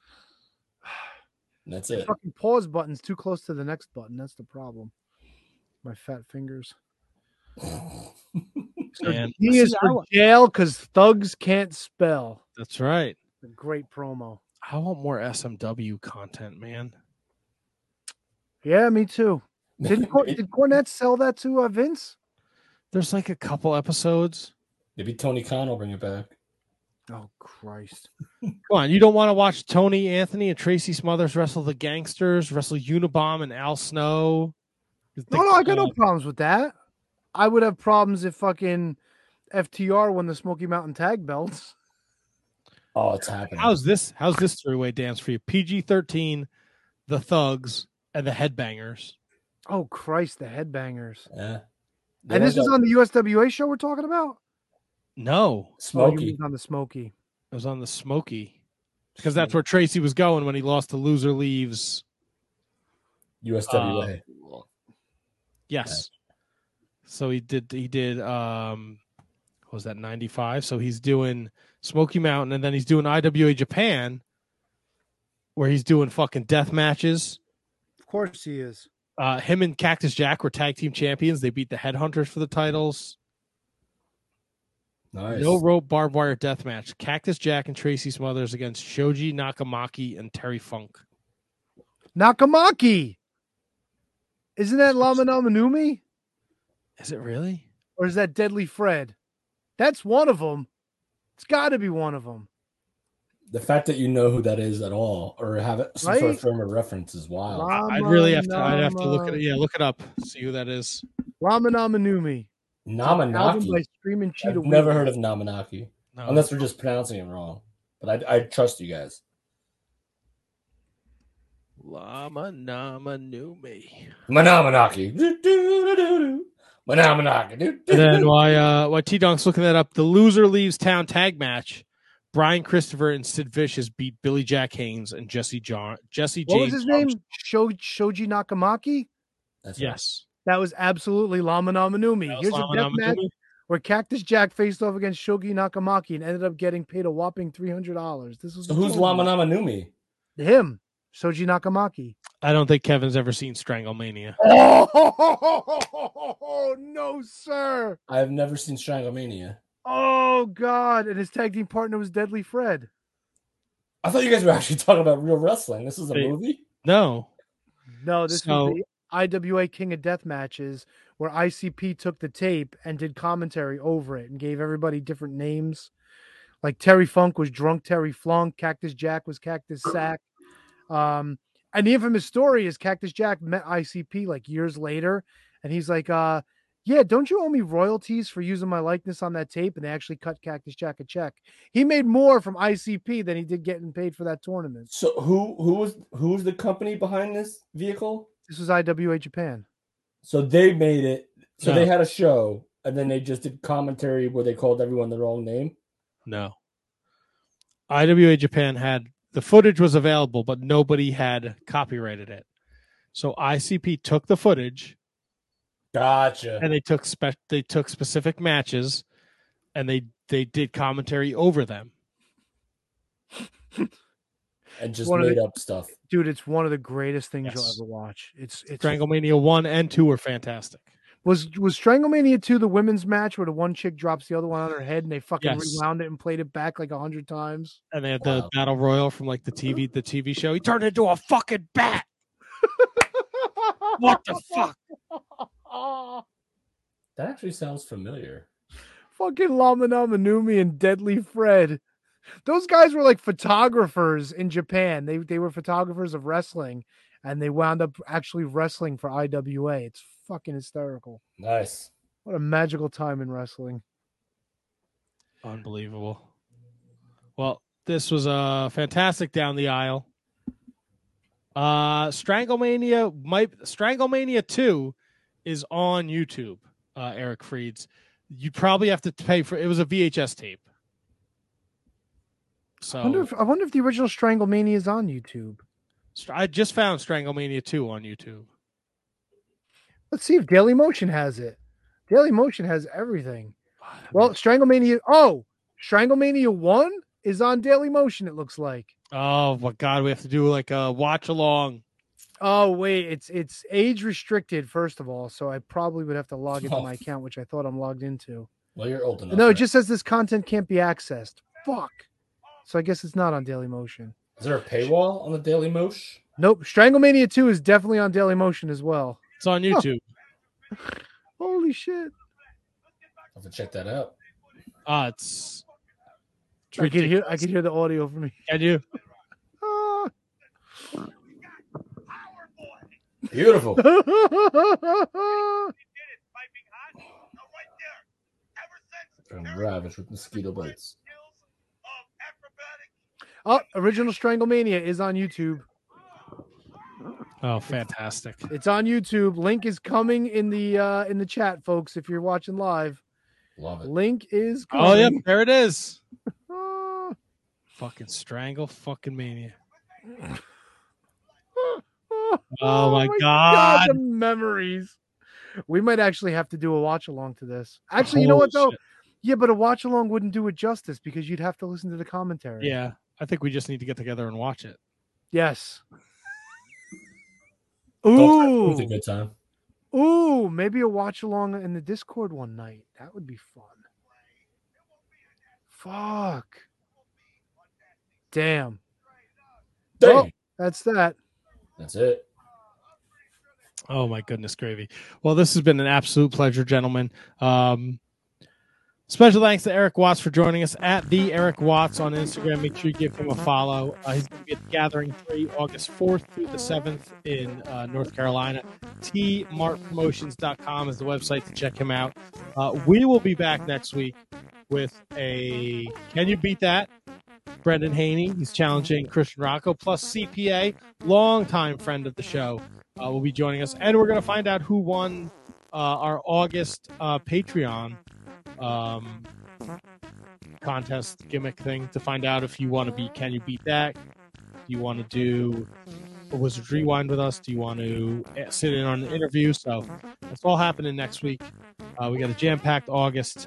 And that's The it. fucking pause button's too close to the next button. That's the problem. My fat fingers. So Man, G is for jail because thugs can't spell. That's right. A great promo. I want more SMW content, man. Yeah, me too. Did Cornette sell that to Vince? There's like a couple episodes. Maybe Tony Khan will bring it back. Oh, Christ. Come on, you don't want to watch Tony Anthony and Tracy Smothers wrestle the Gangsters, wrestle Unabomb and Al Snow? No, I got no problems with that. I would have problems if fucking FTR won the Smoky Mountain tag belts. Oh, it's happening. How's this three-way dance for you? PG-13, the Thugs, and the Headbangers. Oh, Christ, the Headbangers. Yeah. And this is on the USWA show we're talking about? No. Smokey. On the Smokey. It was on the Smokey. Because that's where Tracy was going when he lost to Loser Leaves. USWA. Yes. So he did what was that, 95? So he's doing Smoky Mountain, and then he's doing IWA Japan, where he's doing fucking death matches. Of course he is. Him and Cactus Jack were tag team champions. They beat the Headhunters for the titles. Nice. No rope barbed wire death match. Cactus Jack and Tracy Smothers against Shoji Nakamaki and Terry Funk. Nakamaki! Isn't that Lama Namanumi? Is it really? Or is that Deadly Fred? That's one of them. It's got to be one of them. The fact that you know who that is at all, or have it some sort of frame of reference, is wild. I'd really have to. I'd have to look at it. Yeah, look it up. See who that is. Rama Namanumi. Namanaki. I've never heard of Namanaki, No. unless we're just pronouncing it wrong. But I trust you guys. Lama Namanumi. Manamanaki. Manamanaki. And then while T-Donk's looking that up, the Loser Leaves Town tag match. Brian Christopher and Sid Vicious beat Billy Jack Haynes and Jesse James. What was his name? Shoji Nakamaki? That's yes. That was absolutely Lama Namanumi. Here's a death match where Cactus Jack faced off against Shogi Nakamaki and ended up getting paid a whopping $300. This was so who's Lama Namanumi? Him, Shoji Nakamaki. I don't think Kevin's ever seen Stranglemania. Oh, no, sir. I've never seen Stranglemania. Oh, God. And his tag team partner was Deadly Fred. I thought you guys were actually talking about real wrestling. This is a movie? No. No, this was the IWA King of Death matches where ICP took the tape and did commentary over it and gave everybody different names. Like Terry Funk was Drunk Terry Flunk. Cactus Jack was Cactus Sack. And the infamous story is Cactus Jack met ICP like years later. And he's like, yeah, don't you owe me royalties for using my likeness on that tape? And they actually cut Cactus Jack a check. He made more from ICP than he did getting paid for that tournament. So who was the company behind this vehicle? This was IWA Japan. So they made it. So they had a show, and then they just did commentary where they called everyone the wrong name? No. IWA Japan had the footage was available, but nobody had copyrighted it. So ICP took the footage. Gotcha. And they took specific matches, and they did commentary over them, and just made up stuff. Dude, it's one of the greatest things you'll ever watch. It's Stranglemania 1 and 2 are fantastic. Was Stranglemania 2 the women's match where the one chick drops the other one on her head and they fucking rewound it and played it back like 100 times? And they had the Battle Royal from like the TV show. He turned into a fucking bat. What the fuck? That actually sounds familiar. Fucking Lama Namanumi and Deadly Fred. Those guys were like photographers in Japan. They were photographers of wrestling, and they wound up actually wrestling for IWA. It's fucking hysterical. Nice. What a magical time in wrestling. Unbelievable. Well, this was fantastic down the aisle. Stranglemania 2 is on YouTube, Eric Freeds. You'd probably have to pay for it. Was a VHS tape. So I wonder if the original Stranglemania is on YouTube. I just found Stranglemania 2 on YouTube. Let's see if Daily Motion has it. Daily Motion has everything. Well, Stranglemania 1 is on Daily Motion, it looks like. Oh my God, we have to do like a watch along. Oh wait, it's age restricted first of all, so I probably would have to log into my account, which I thought I'm logged into. Well, you're old enough. No, it just says this content can't be accessed. Fuck. So I guess it's not on Daily Motion. Is there a paywall on the Daily Motion? Nope. Stranglemania 2 is definitely on Daily Motion as well. It's on YouTube. Oh. Holy shit. I'll have to check that out. It's I could hear the audio from me. Can you? Beautiful. I'm ravaged with mosquito bites. Original Stranglemania is on YouTube. Oh, fantastic. It's on YouTube. Link is coming in the chat, folks, if you're watching live. Love it. Link is coming. Oh, yep, there it is. Fucking Strangle fucking Mania. Oh my God. The memories. We might actually have to do a watch along to this. Actually, you know what though? Shit. Yeah, but a watch along wouldn't do it justice because you'd have to listen to the commentary. Yeah, I think we just need to get together and watch it. Yes. It Ooh. was a good time. Ooh, maybe a watch along in the Discord one night. That would be fun. Fuck. Damn. Dang. Well, that's that. That's it. Oh my goodness gravy. Well, this has been an absolute pleasure, gentlemen. Special thanks to Eric Watts for joining us at the Eric Watts on Instagram. Make sure you give him a follow. He's going to be at Gathering 3 August 4th through the 7th in North Carolina. tmartpromotions.com is the website to check him out. We will be back next week with a Can You Beat That? Brendan Haney. He's challenging Christian Rocco plus CPA, longtime friend of the show, will be joining us. And we're going to find out who won our August Patreon contest gimmick thing to find out if you want to be Can You Beat That? Do you want to do a Wizards Rewind with us? Do you want to sit in on an interview? So that's all happening next week. We got a jam-packed August.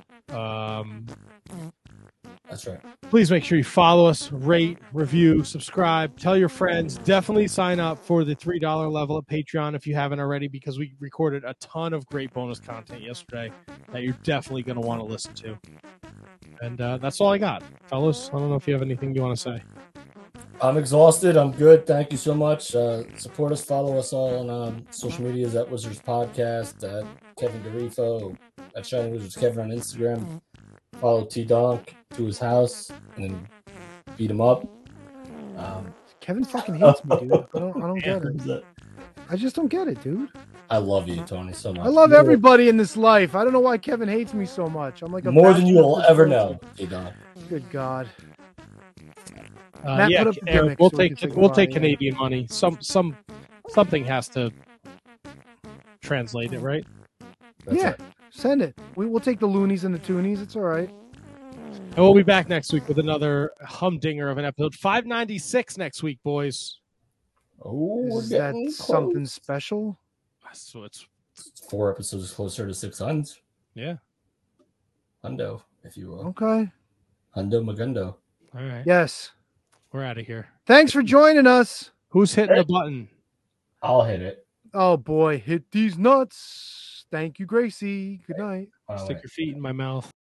That's right. Please make sure you follow us, rate, review, subscribe, tell your friends. Definitely sign up for the $3 level at Patreon if you haven't already, because we recorded a ton of great bonus content yesterday that you're definitely going to want to listen to. And that's all I got. Fellas, I don't know if you have anything you want to say. I'm exhausted. I'm good. Thank you so much. Support us. Follow us all on social medias at Wizards Podcast, at Kevin Garifo, at Shining Wizards Kevin on Instagram. Follow T-Donk to his house and then beat him up. Kevin fucking hates me, dude. I don't get it. I just don't get it, dude. I love you, Tony, so much. I love everybody in this life. I don't know why Kevin hates me so much. I'm like a more than you will bachelor. ever know, T-Donk. Good God. Yeah, Matt, put up a Eric, gimmick we'll so we take can say we'll goodbye, take yeah. Canadian money. Something has to translate it, right? That's Yeah, right. send it. We'll take the loonies and the toonies. It's all right. And we'll be back next week with another humdinger of an episode. 596 next week, boys. Oh, we're Is that getting something close. special? So it's 4 episodes closer to 600. yeah. Hundo, if you will. Okay. Hundo Magundo. All right. Yes. We're out of here. Thanks for joining us. Who's hitting the button? I'll hit it. Oh boy, hit these nuts. Thank you, Gracie. Good night. All Stick right. your feet in my mouth.